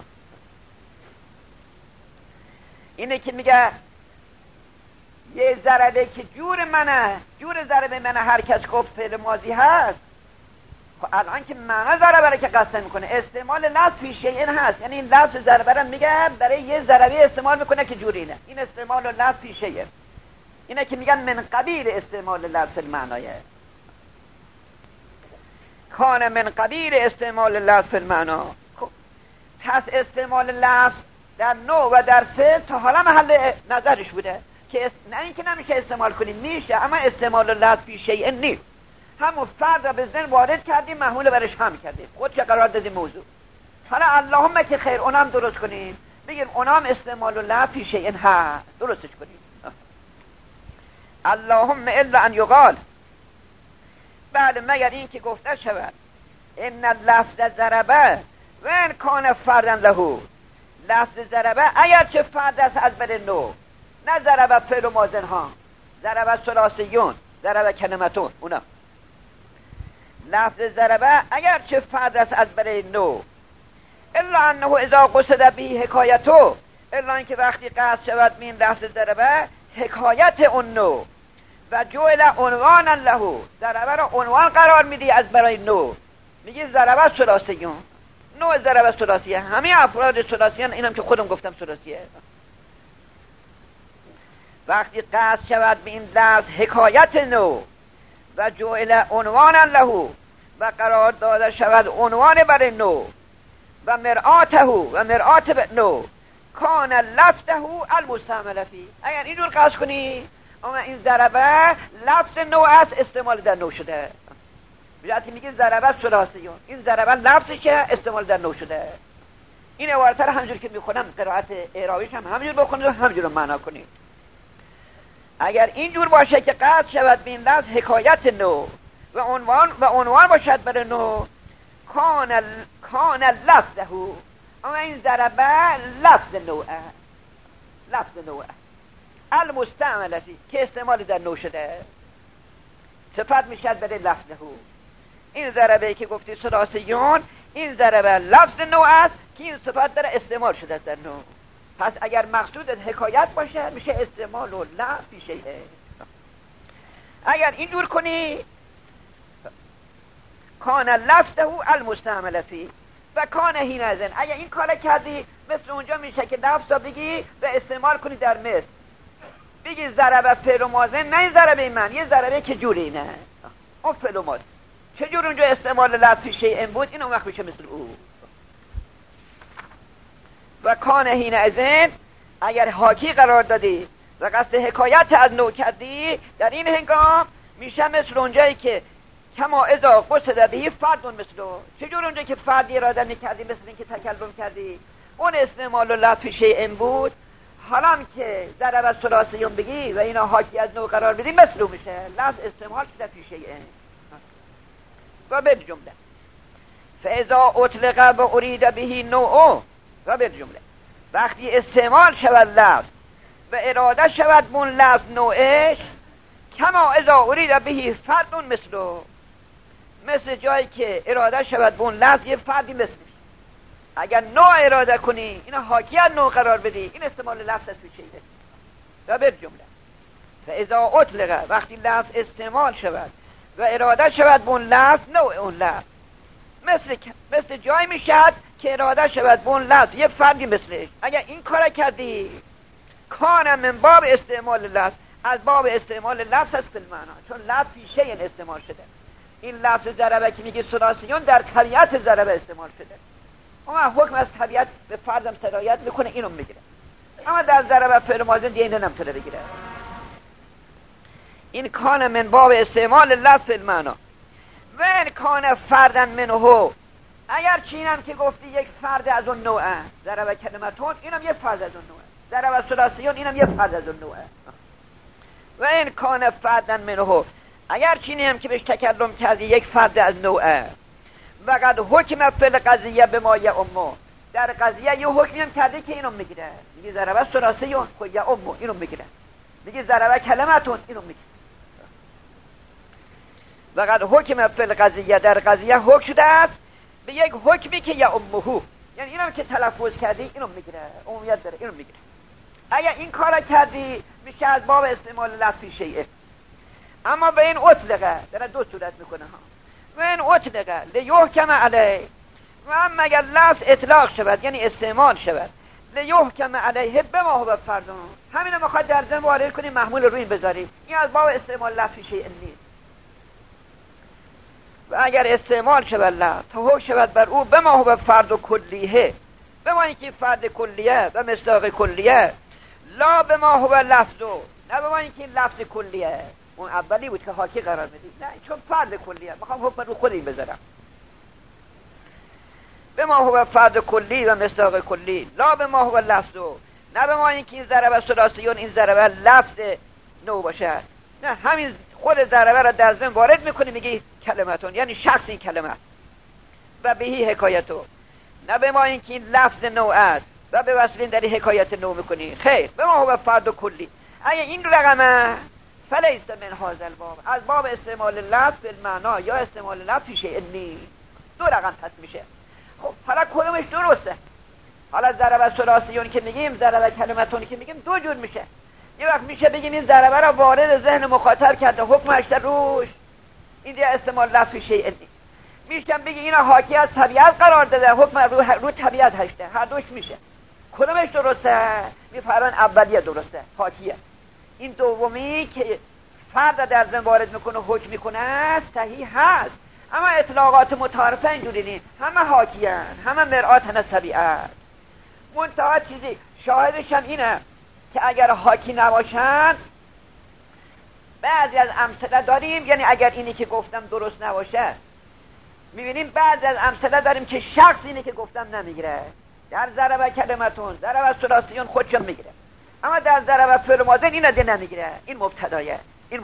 اینه که میگه یه ضربه که جور منه، جور ضربه منه هر کس گفت فعل ماضی هست. خب الان که معنی ضربه رو که قصد میکنه استعمال لفظ فی شیء هست، یعنی این لفظ ضربه رو میگه برای یه ضربه استعمال میکنه که جور اینه. این استعمال لفظ فی شیء، اینه که میگن من قبیل استعمال لفظ المعنی. کان من قبیل استعمال لفظ المعنا. خب پس استعمال لفظ در 9 و در 3 تا حالا محل نظرش بوده که نه اینکه نمیشه استعمال کنیم، میشه، اما استعمال لفظ فی شیء نیست. همون فرد را به ذهن وارد کردیم، محمول برش هم کردیم، خودش قرار دادیم موضوع. حالا اللهم که خیر اونم درست کنیم، بگیم اونم استعمال لفظ فی شیء ها، درستش کنیم. اللهم الا ان یقال، بله مگر این که گفته شود ان لفظ ضربه و ان کان فردا له، لفظ ضربه اگر چه فرد است از بر نو، نه ضربه فعل و ماضن ها، ضربه ثلاثیون، ضربه کلمتون، اونا لفظ ضربه اگر چه فرد است از بر نو، الا انه اذا قصد به حکایتو، الا اینکه وقتی قصد شود من لفظ ضربه حکایت اون نو و جعل عنوانا له، ضربه را عنوان قرار میدی از برای نو، میگی ضربه ثلاثیون، نوع ضربه ثلاثیه، همه افراد ثلاثیان، اینم که خودم گفتم ثلاثیه. وقتی قصد شود به این لفظ حکایت نو و جعل عنوانا له و قرار داده شود عنوان برای نو و مرآته و مرآت نو، کان لفظه المستعمل فی، اگر اینجور قصد کنی اما این ضربه لفظ نو است، استعمال در نو شده. وقتی میگه ضربه ثلاثیون، این ضربه لفظشه، استعمال در نو شده. این عبارت رو همجور که میخونم قرائت اعرابیش هم همجور بخونید و همجور معنا کنید. اگر اینجور باشه که قصد شود به این لفظ حکایت نو و عنوان باشد برای نو، کان لفظه، اما این ضربه لفظ نوعه المستعمل فی، که استعمال در نو شده، صفت میشد برای لفظه. این ضربه که گفتی ثلاثیون، این ضربه لفظ نو است که این صفت در استعمال شده در نو. پس اگر مقصود حکایت باشه میشه استعمال و لفظ فی شیء. اگر اینجور کنی کان لفظه المستعمل فی و کان حینئذ، اگر این کار کردی مثل اونجا میشه که لفظ را بگی و استعمال کنی در مثل، بگی ضربه فعل و ماضی، نه این ضربه من، یه ضربه که جوری نه، اون فعل و ماضی چجور اونجا استعمال لفظ فی شیء بود، این اون وقت میشه مثل او. و کان حینئذ، اگر حاکی قرار دادی و قصد حکایت از نو کردی، در این هنگام میشه مثل اونجایی که کما اذا قصد به فرد مثلو، چجور اونجا که فردی اراده نکردی مثل این که تکلم کردی، اون استعمال لفظ فی شیء بود. حالا که ضرب ثلاثیون بگی و اینا حاکی از نو قرار بدی، مثلو میشه لفظ استعمال شده فی شیء. و به جمله فاذا اطلق و ارید به نوع، و به جمله وقتی استعمال شود لفظ و اراده شود بون لفظ نوعش، کما اذا ارید به فرد مثلو، مثل جایی که اراده شود بون لفظ یه فردی مثلش، اگر نوع اراده کنی اینا حاکی از نوع قرار بدی، این استعمال لفظ است فی شیء. و به جمله فاذا اطلق، وقتی لفظ استعمال شود و اراده شود بون لفظ نوع اون لفظ، مثل جایی میشد که اراده شود بون لفظ یه فردی مثلش، اگر این کار کردی کان من باب استعمال لفظ، از باب استعمال لفظ است فی المعنی، چون لفظ فی شیء استعمال شده. این لفظ ضربه که میگه ثلاثیون در طبیعت ضربه استعمال شده، اما حکم از طبیعت به فردم سرایت میکنه، اینو میگیره، اما در ضربه فعل ماضی دیگه نمیتونه بگیره. این کان من باب استعمال لفظ فی المعنی و این کان فردا منه، اگر چینم که گفتی یک فرد از اون نوعه، ضربه کلمتون اینم یه فرد از اون نوعه، ضربه ثلاثیون اینم یه فرد از اون نوعه. و این کان فردا منه، اگر چینی هم که بهش تکلم کردی یک فرد از نوعه، و قد حکم فی القضیه به ما یعم، در قضیه یه حکمی هم کردی که اینو میگیره، میگه ضربه ثلاثیون خود یعم، اینو میگیره، میگه ضربه کلمتون، اینو میگیره. و قد حکم فی القضیه، در قضیه حکم شده است به یک حکمی که یعمه، یعنی اینم که تلفظ کردی اینو میگیره، عمومیت داره، اینو میگیره. اگر این کارا کردی میشه از باب استعمال لفظ فی شیء. اما به این اطلقه در دو صورت میکنه ها، و این اطلقه لیحکم علیه، و اما اگر لفظ اطلاق شود یعنی استعمال شود لیحکم علیه بما هو فردون، همینو میخواد در ذهن وارد کنی، محمول رو این بذاری، این از باب استعمال لفظ فی شیء نیست. و اگر استعمال شود لفظ تا حکم شود بر او بما هو فرد و کلیه، به ما اینکه فرد کلیه و مصداق کلیه، لا به ما هو لفظو، نه به ما اینکه این لفظ کلیه. اون اولی بود که حاکی قرار بدید، نه چون فرد کلیه میخوام حکم رو خودی بذارم. به ما هو فرد کلی و مصداق کلی، لا به ما هو لفظو، نه به ما اینکه این ضربه ثلاثیون این ضربه لفظ نو باشد، نه همین خود ضربه را در ضمن وارد میکنی میگی کلمتون، یعنی شخص این کلمه و بهی حکایتو، نه به ما اینکه این لفظ نو است و به وصلین در حکایت نو میکنی. خیر، به ما هو فرد کلی. اگه این رقمه فلیس من هذا الباب، از باب استعمال لفظ به معنا یا استعمال لفظ پیش انی دو رقم پس میشه. خب حالا کدومش درسته؟ حالا ضربه ثلاثیون که میگیم، ضربه کلمتون که میگیم دو جور میشه. یه وقت میشه بگیم این ضربه را وارد ذهن مخاطب کرده، حکمش در روش، این دیگه استعمال لفظ پیش انی. میشم بگی اینا حاکی از طبیعت قرار داده، حکم رو طبیعت هشته. هر دوش میشه. کدومش درسته؟ میفرمان اولیه درسته، حاکیه. این دومی که فرد در ذهن وارد میکنه حکم میکنه صحیح هست، اما اطلاقات متعارفه اینجوری نیست، همه حاکیان، همه مرآتن از طبیعت. منتها چیزی شاهدش هم اینه که اگر حاکی نباشن بعضی از امثله داریم، یعنی اگر اینی که گفتم درست نباشه میبینیم بعضی از امثله داریم که شخص اینی که گفتم نمیگیره. در ضربه کلمتون، ضربه ثلاثیون خودشون میگیره، اما در ضربه فعل ماضی اینا ده نمیگیره. این مبتدایه.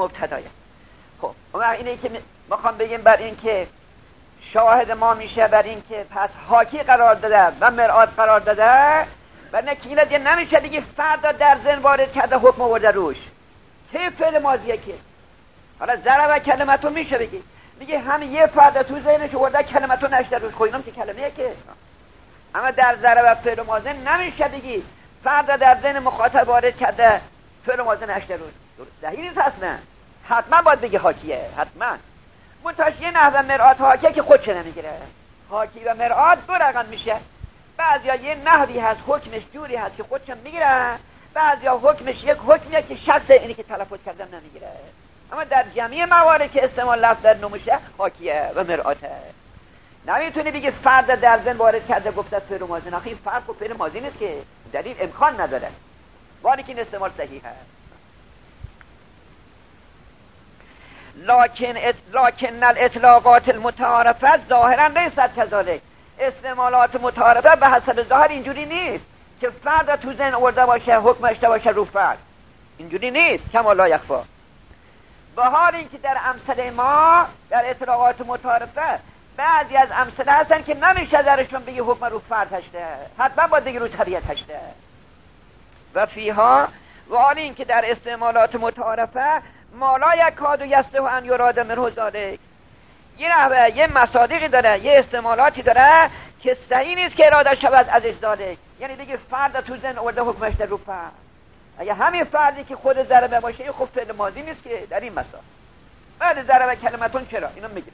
خب اون وقت اینه که میخوام بگیم بر این که شاهد ما میشه بر این که پس حاکی قرار داده و مرآت قرار داده، و نه که اینا ده نمیشه دیگه فردا در ذهن وارد کرده حکم آورده روش. چه فعل ماضیه که حالا ضربه کلمتون میشه بگی، میگه همین یه فرد تو ذهنش آورده کلمتون نشته روش، خب اینم که کلمه‌ایه که. اما در ضربه فعل ماضی نمیشه دیگه فرد در ذهن مخاطب وارد کرده فعل ماضی نشته روش. صحیح نیست اصلا. حتما باید بگی حاکیه، حتما. منتهاش یه نحوه مرآت حاکیه که خودش نمیگیره. حاکی و مرآت دو رقم میشه. بعضیا یه نحوی هست حکمش جوری هست که خودش میگیره، بعضیا حکمش یک حکمیه که شخص اینی که تلفظ کردم نمیگیره. اما در جمعی موارد که استعمال لفظ در نمیشه حاکیه و مرآته. نمیتونی بگی فرد در ذهن وارد کرده گفته فعل ماضی، نه این فرق و فعل ماضی نیست که، دلیل امکان نداره، ولی که این استعمال صحیح هست. لکن الاطلاقات المتعارفه ظاهرا لیست کذالک، استعمالات متعارفه به حسب ظاهر اینجوری نیست که فرد تو ذهن آورده باشه حکمش باشه رو فرد، اینجوری نیست. کما لا یخفا، به حال اینکه در امثله ما در اطلاقات متعارفه بعضی از امثله هستن که نمیشه درشون بگی حکم رو فرد هشته، حتما باید بگی رو طبیعت هشته. و فیها، و حال اینکه در استعمالات متعارفه ما لا یکاد یصلح ان یراد منه ذلک، یه مصادیقی داره، یه استعمالاتی داره که صحیح نیست که اراده شود ازش ذلک، یعنی دیگه فرد تو ذهن آورده حکمش در رو فرد. اگه همین فردی که خود ضربه باشه خب فعل ماضی نیست که در این مسائل. بعد ضربه کلمتون چرا اینا میگیره،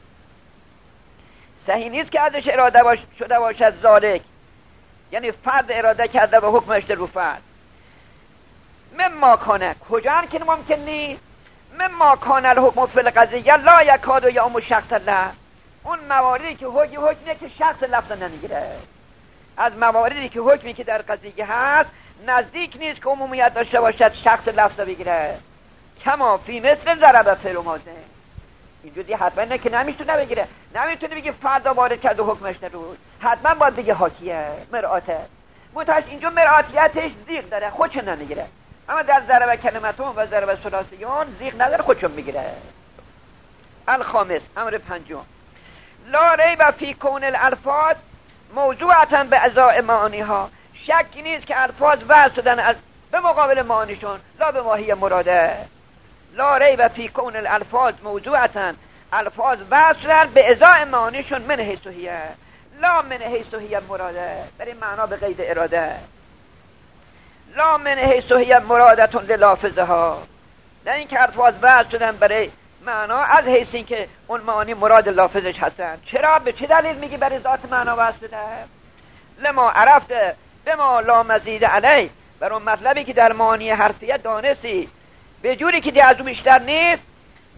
صحیح نیست که ازش اراده شده باشد ذالک، یعنی فرد اراده کرده و حکمش در رو فرد. مما کانه، کجا که ممکن نیست، مما کانه الحکم فی القضیه لا یکاد یعم شخص له، اون مواردی که حکمیه که شخص لفظ نمیگیره، از مواردی که حکمی که در قضیه هست نزدیک نیست که عمومیت داشته باشد شخص لفظ بگیره. کما فی مثل ضربه فعل ماضی، اینجوری حتما نه که نمیتونه بگیره، نمیتونه بگه فردا وارد کرد و حکمش نرود، حتما باید بگه حاکیه مرآته. منتهاش اینجا مرآتیتش زیغ داره، خودش نمیگیره. اما در ضربه کلمتون و ضربه ثلاثیون زیغ نداره، خودش میگیره. الخامس، امر پنجم، لا ریب فی کون الالفاظ موضوعتا به ازاء معانیها، شکی نیست که الفاظ وضع شدن از به مقابل معانیشون، لا به ماهی مراده. لا ریب فی کون الالفاظ موضوعتا، الفاظ وضع شدن به ازاء معانیشون من حیث هیه، لا من حیث هیه مراده، در این معنا به قید اراده. لا من حیث هیه مرادتون للافظها، نه این که الفاظ وضع شدن برای معنا از حیث این که اون معانی مراد لافظش هستن. چرا؟ به چه دلیل میگی برای ذات معنا وضع شده؟ لما عرفته بما لا مزید علی، بر اون مطلبی که در معانی حرفیه دانستی به جوری که دیگه از اون بیشتر نیست،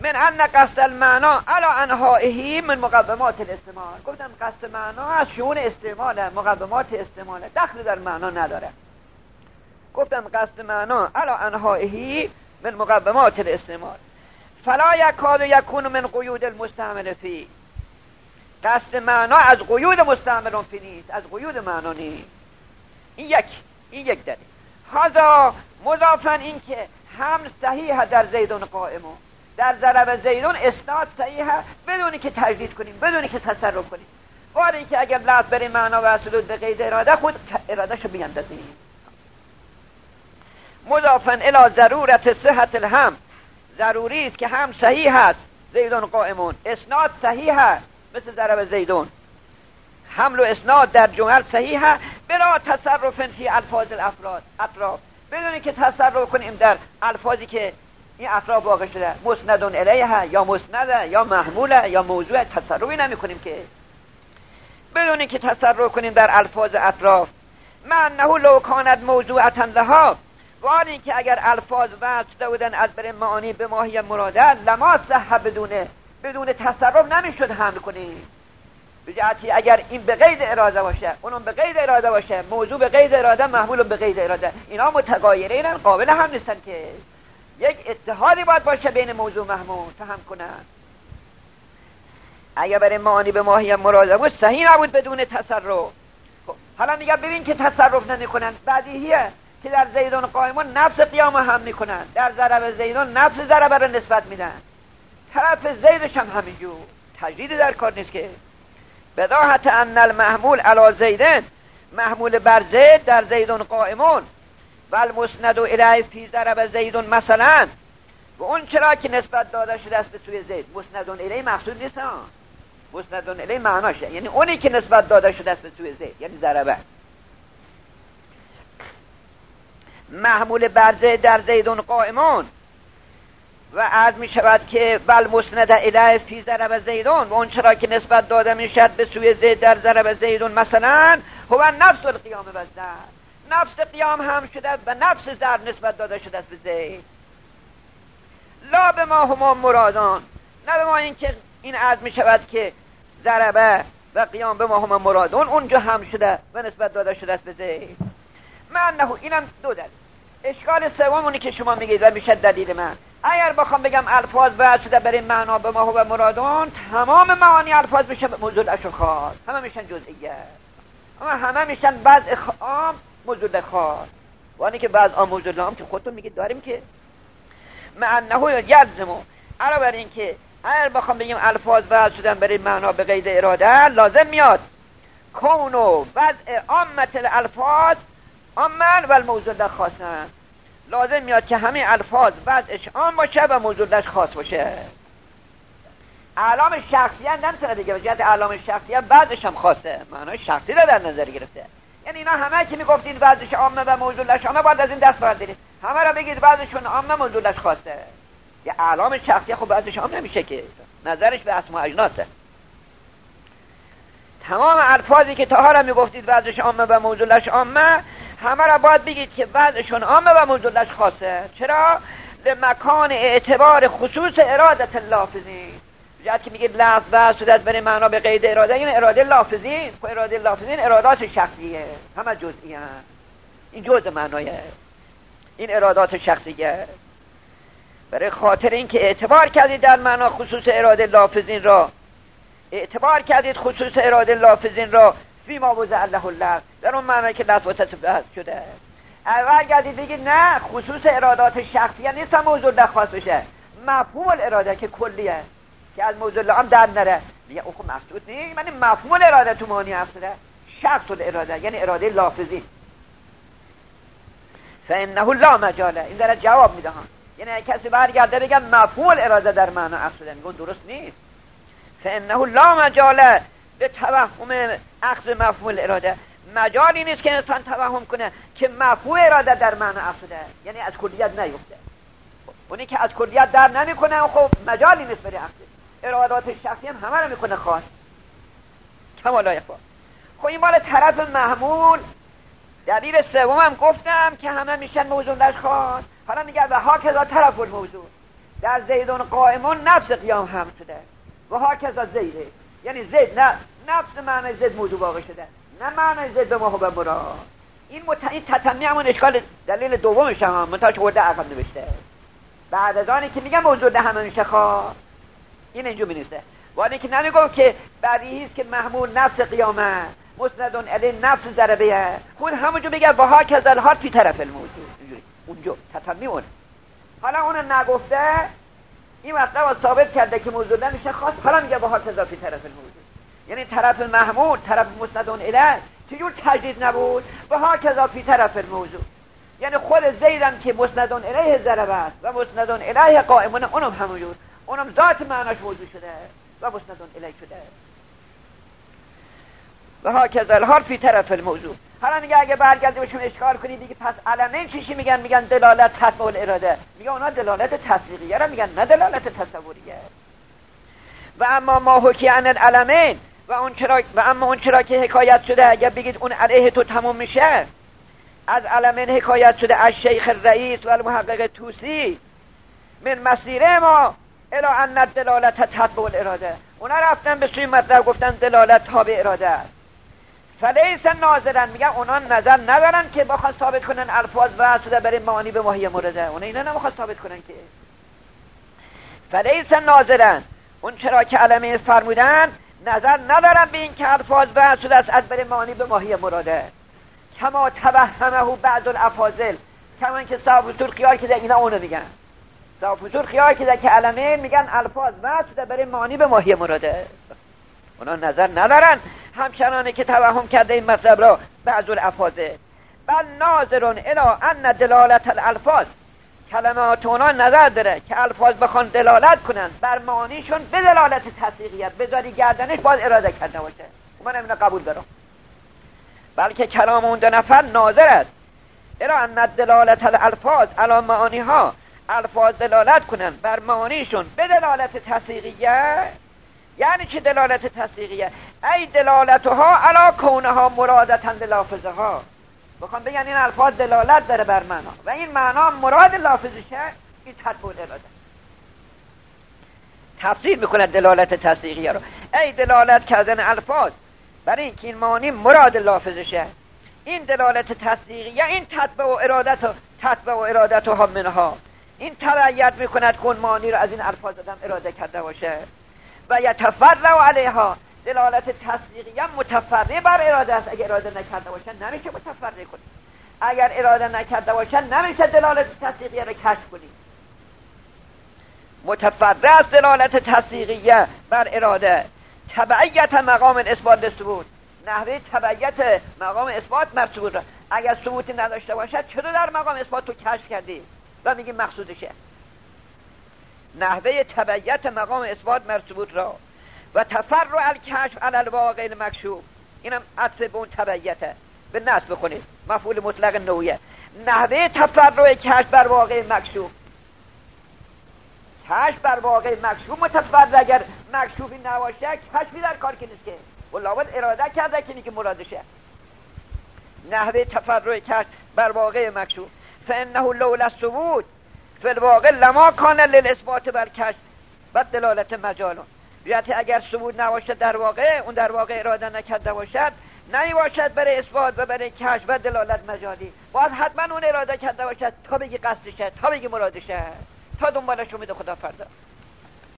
من ان قصد المعنا علی انحائه من مقومات الاستعمال. گفتم قصد معنا از شؤون استعمال، مقومات استعمال، دخل در معنا نداره. گفتم قصد معنا علی انحائه من مقومات الاستعمال فلا یکاد یکون من قیود المستعمل فی. قصد معنا از قیود مستعمل فی نیست، از قیود معنا نیست. این یک دلیل. هذا مضافاً این که هم صحیح در زیدون قائمون، در ضرب زیدون اسناد صحیح بدونی که تجدید کنیم، بدونی که تصرف کنیم. ولی که اگر لفظ بریم معنا و اصلود به قید اراده، خود ارادهشو بیندازیم. مضافاً الی ضرورت صحت الهم، ضروری است که هم صحیح است زیدون قائمون، اسناد صحیح است مثل ضرب زیدون، حمل و اسناد در جمل صحیح است بلا تصرف فی الفاظ اطراف، بدونی که تصرف کنیم در الفاظی که این اطراف واقع شده، مسندون الیه یا مسنده یا محموله یا موضوع، تصرفی نمی کنیم که، بدونی که تصرف کنیم در الفاظ اطراف. مع انه لو کانت موضوعتا لها، وانی که اگر الفاظ وصل بودن از بر معانی به ماهی مراده لما صح بدون تصرف نمیشد حمل کنیم. به جهتی اگر این به قید اراده باشه، اونم به قید اراده باشه، موضوع به قید اراده، محمول به قید اراده، اینا متغایرین، قابل هم نیستن که. یک اتحادی باید باشه بین موضوع محمول فهم کنن. اگر برای معانی به ماهی مراده بود صحیح نبود بدون تصرف. خب حالا میگه ببین که تصرف نمیکنن، بدیهیه که در زیدون قائمون نفس قیام هم میکنن، در ضرب زیدون نفس ضرب رو نسبت میدن، طرف زیدش هم همینجور، تجدید در کار نیست که. بداهت ان المحمول علی زیدن، محمول بر زید در زیدون قائمون و المسند الیه فی ضرب زیدون مثلا، و اون چرا که نسبت داده شده است به سوی زید، مسندون الیه مقصود نیست، مسندون الیه معناشه یعنی اونی که نسبت داده شده است به سوی زید، یعنی ضربه. محمول بر زید در زیدون قائمون و عرض می شود که بل مسند الیه فی ضرب زیدون، و اون چرا که نسبت داده می شد به سوی زید در ضرب زیدون مثلا، هو نفس القیام و زد، نفس قیام هم شده و نفس ضرب نسبت داده شده است به زید. لا به ما هما مرادان، نه به ما این که این عرض می شود که ضربه و قیام به ما هما مرادان اونجا هم شده و نسبت داده شده است به زید. من نه، اینم دو دلیل. اشکال سوم اونی که شما میگید و میشه دلیل من. اگر بخوام بگم الفاظ وضع شده برای معنا به ما و مرادون، تمام معانی الفاظ میشه موضوع اشو خاص، همه میشن جزئیه، اما همه میشن وضع عام موضوع خاص. وانی که وضع عام موضوع عام که خودتون میگید داریم که معنه یلزمو، علاوه بر این که اگر بخوام بگیم الفاظ وضع شدن برای معنا به قید اراده، لازم میاد کونو وضع عامت الالفاظ عامن و الموضوع خاصن، لازم میاد که همه الفاظ وضعش عام باشه و موضوعش خاص باشه. اعلام شخصیت نمیتونه دیگه، وجهت اعلام شخصیت وضعش هم خاصه، معنای شخصی رو در نظر گرفته. یعنی اینا همه که میگفتین وضعش عامه و موضوعش عامه، باید از این دست بردارید همه را بگید وضعشون عامه موضوعش خاصه. یه اعلام شخصی خب وضعش عام نمیشه که، نظرش به اسماء اجناسه. تمام الفاظی که تا حالا میگفتید وضعش عامه و موضوعش عامه، همه را باید بگید که وضعشون عامه و موضوعش خاصه. چرا؟ لمکان اعتبار خصوص ارادت اللافظین، جهت که میگید لفظ وضع شده برای معنا به قید اراده، این اراده لافظین، خب اراده لافظین ارادات شخصیه، همه جزئی هست، این جزء معنایه، این ارادات شخصیه. برای خاطر اینکه اعتبار کردید در معنا خصوص اراده لافظین را، اعتبار کردید خصوص اراده لافظین را فیما وضع له اللفظ، در اون معنی که لفظ وصف شده. اول گردید بگید نه خصوص ارادات شخصیه نیست موضوع در خاص بشه، مفهوم الاراده که کلیه که از موضوع عام در نره، میگه او خب مقصود نیست، من مفهوم الاراده تو معنی اصله شخص الاراده یعنی اراده لافظی. فانه لا مجاله، این داره جواب میده ها، یعنی کسی برگرده بگه مفهوم الاراده در معنی اصله، میگن درست نیست. فانه لا مجاله به توهم اخذ مفهوم الاراده، مجالی نیست که انسان توهم کنه که مفهوم اراده در معنی اصله، یعنی از کلیت نیفته. اونی که از کلیت در نمیکنه خب مجالی نیست برای اخذ. ارادات شخصی هم همه رو میکنه خاص کما لا یخفی. خب این مال طرف محمول. دلیل سوم هم گفتم که همه میشن موضوع درش خاص. حالا میگه و ها کذا طرف الموضوع، در زیدون قائمون نفس قیام هم شده و هاکذا زیده، یعنی زید نه نفس معنی زید موضوع واقع شده، نه معنی زید به محبه مراد. این تتمی همون اشکال دلیل دومش هم منتاش ورده عقب نوشته بعد از آنی که میگم موضوع ده همه میشه خواه این اینجا می ولی که نمیگم که بدیهی است که محمول نفس قیامه مسندون علی نفس ضربه خود همونجا بگه و هاکذا الحال فی طرف الموضوع اینجوری اونجا تتمی اون. حالا اون نگفته این مطلب ثابت کرده که موضوع نمیشه خاص، حالا میگه و هاکذا فی طرف الموضوع، یعنی طرف محمول طرف مسندون الیه چجور تجدید نبود و هاکذا فی طرف الموضوع، یعنی خود زیدم که مسندون الیه ضربه است و مسندون الیه قائمون اونم همونجور، اونم ذات معناش موضوع شده و مسندون الیه شده و هاکذا الحال فی طرف الموضوع. حالا میگه اگه برگردی بهشون اشکال کنی دیگه پس علمین چیشی میگن دلالت تطبیق الاراده، میگه اونا دلالت تصدیقیه را میگن نه دلالت تصوریه. و اما ما حکی عن العلمین و اون چرا که حکایت شده اگه بگید اون علیه تو تموم میشه، از علمین حکایت شده از شیخ الرئیس و المحقق توسی من مسیره ما الی ان دلالت تطبیق الاراده، اونا رفتن به سوی مطلب گفتن دلالت تابع اراده است. فلیس ناظرن، میگن اونا نظر ندارن که بخوان ثابت کنن الفاظ وصل برای معانی به ماهی مرده، اونا اینا نمیخوان ثابت کنن که. فلیس ناظرن، اون چرا که علمه فرمودن نظر ندارن به این که الفاظ وصل است از برای معانی به ماهی مراده، کما توهمه بعض الافاضل، کما اینکه صاحب اصول خیال کرده اینا اونو میگن، صاحب اصول خیال کرده که علمه میگن الفاظ وصل برای معانی به ماهی مراده، اونا نظر ندارن همچنانه که توهم کرده این مطلب را بعض الافاضل. بل ناظرون الی ان دلالت الالفاظ، کلمات اونا نظر داره که الفاظ بخوان دلالت کنن بر معانیشون به دلالت تصدیقیت بذاری گردنش باید اراده کرده باشه، من اینو قبول دارم. بلکه کلام اون دو نفر ناظر است الی ان دلالت الالفاظ علی معانیها، الفاظ دلالت کنن بر معانیشون به دلالت تصدیقیه. یعنی چه دلالت تصدیقیه؟ ای دلالتها علی کونها مرادتا للافظها، بخوام بگن این الفاظ دلالت داره بر معنا و این معنا مراد لافظشه، این تطبیق اراده. تفسیر میکنه دلالت تصدیقیه رو، ای دلالت کردن الفاظ برای اینکه این معانی مراد لافظشه، این دلالت تصدیقیه، این تطبیق ارادتها منها، این تبعیت میکند که اون معانی رو از این الفاظ آدم اراده کرده باشه. و یتفرع علیها، دلالت تصدیقیه متفرع بر اراده است، اگر اراده نکرده باشه نمیشه متفرع کنی، اگر اراده نکرده باشه نمیشه دلالت تصدیقیه رو کشف کنی. متفرع است دلالت تصدیقیه بر اراده، تبعیت مقام اثبات ثبوت، نحوه تبعیت مقام اثبات بر ثبوت را، اگر ثبوتی نداشته باشه چرا در مقام اثبات تو کشف کردی و میگی مقصودشه؟ نحوه تبعیت مقام اثبات بر ثبوت را و تفرع الکشف علی الواقع المکشوف، اینم عطف به اون تبعیته، به نصب بخونید مفعول مطلق نوعیه، نحوه تفرع کشف بر واقع مکشوف، کشف بر واقع مکشوف متفرع، اگر مکشوفی نباشه کشفی در کار که نیست که، و لابد اراده کرده که نیگه مرادشه. نحوه تفرع کشف بر واقع مکشوف فانه لولا الثبوت فی الواقع لما کان للاثبات بر کشف و دلالت مجالون، بیاتی اگر ثبوت نباشه در واقع، اون در واقع اراده نکرده باشد نمی باشد برای اثبات و برای کشف و دلالت مجالی، باید حتما اون اراده کرده باشد تا بگی قصدشه، تا بگی مرادشه، تا دنبالش رو میده خدا فردا.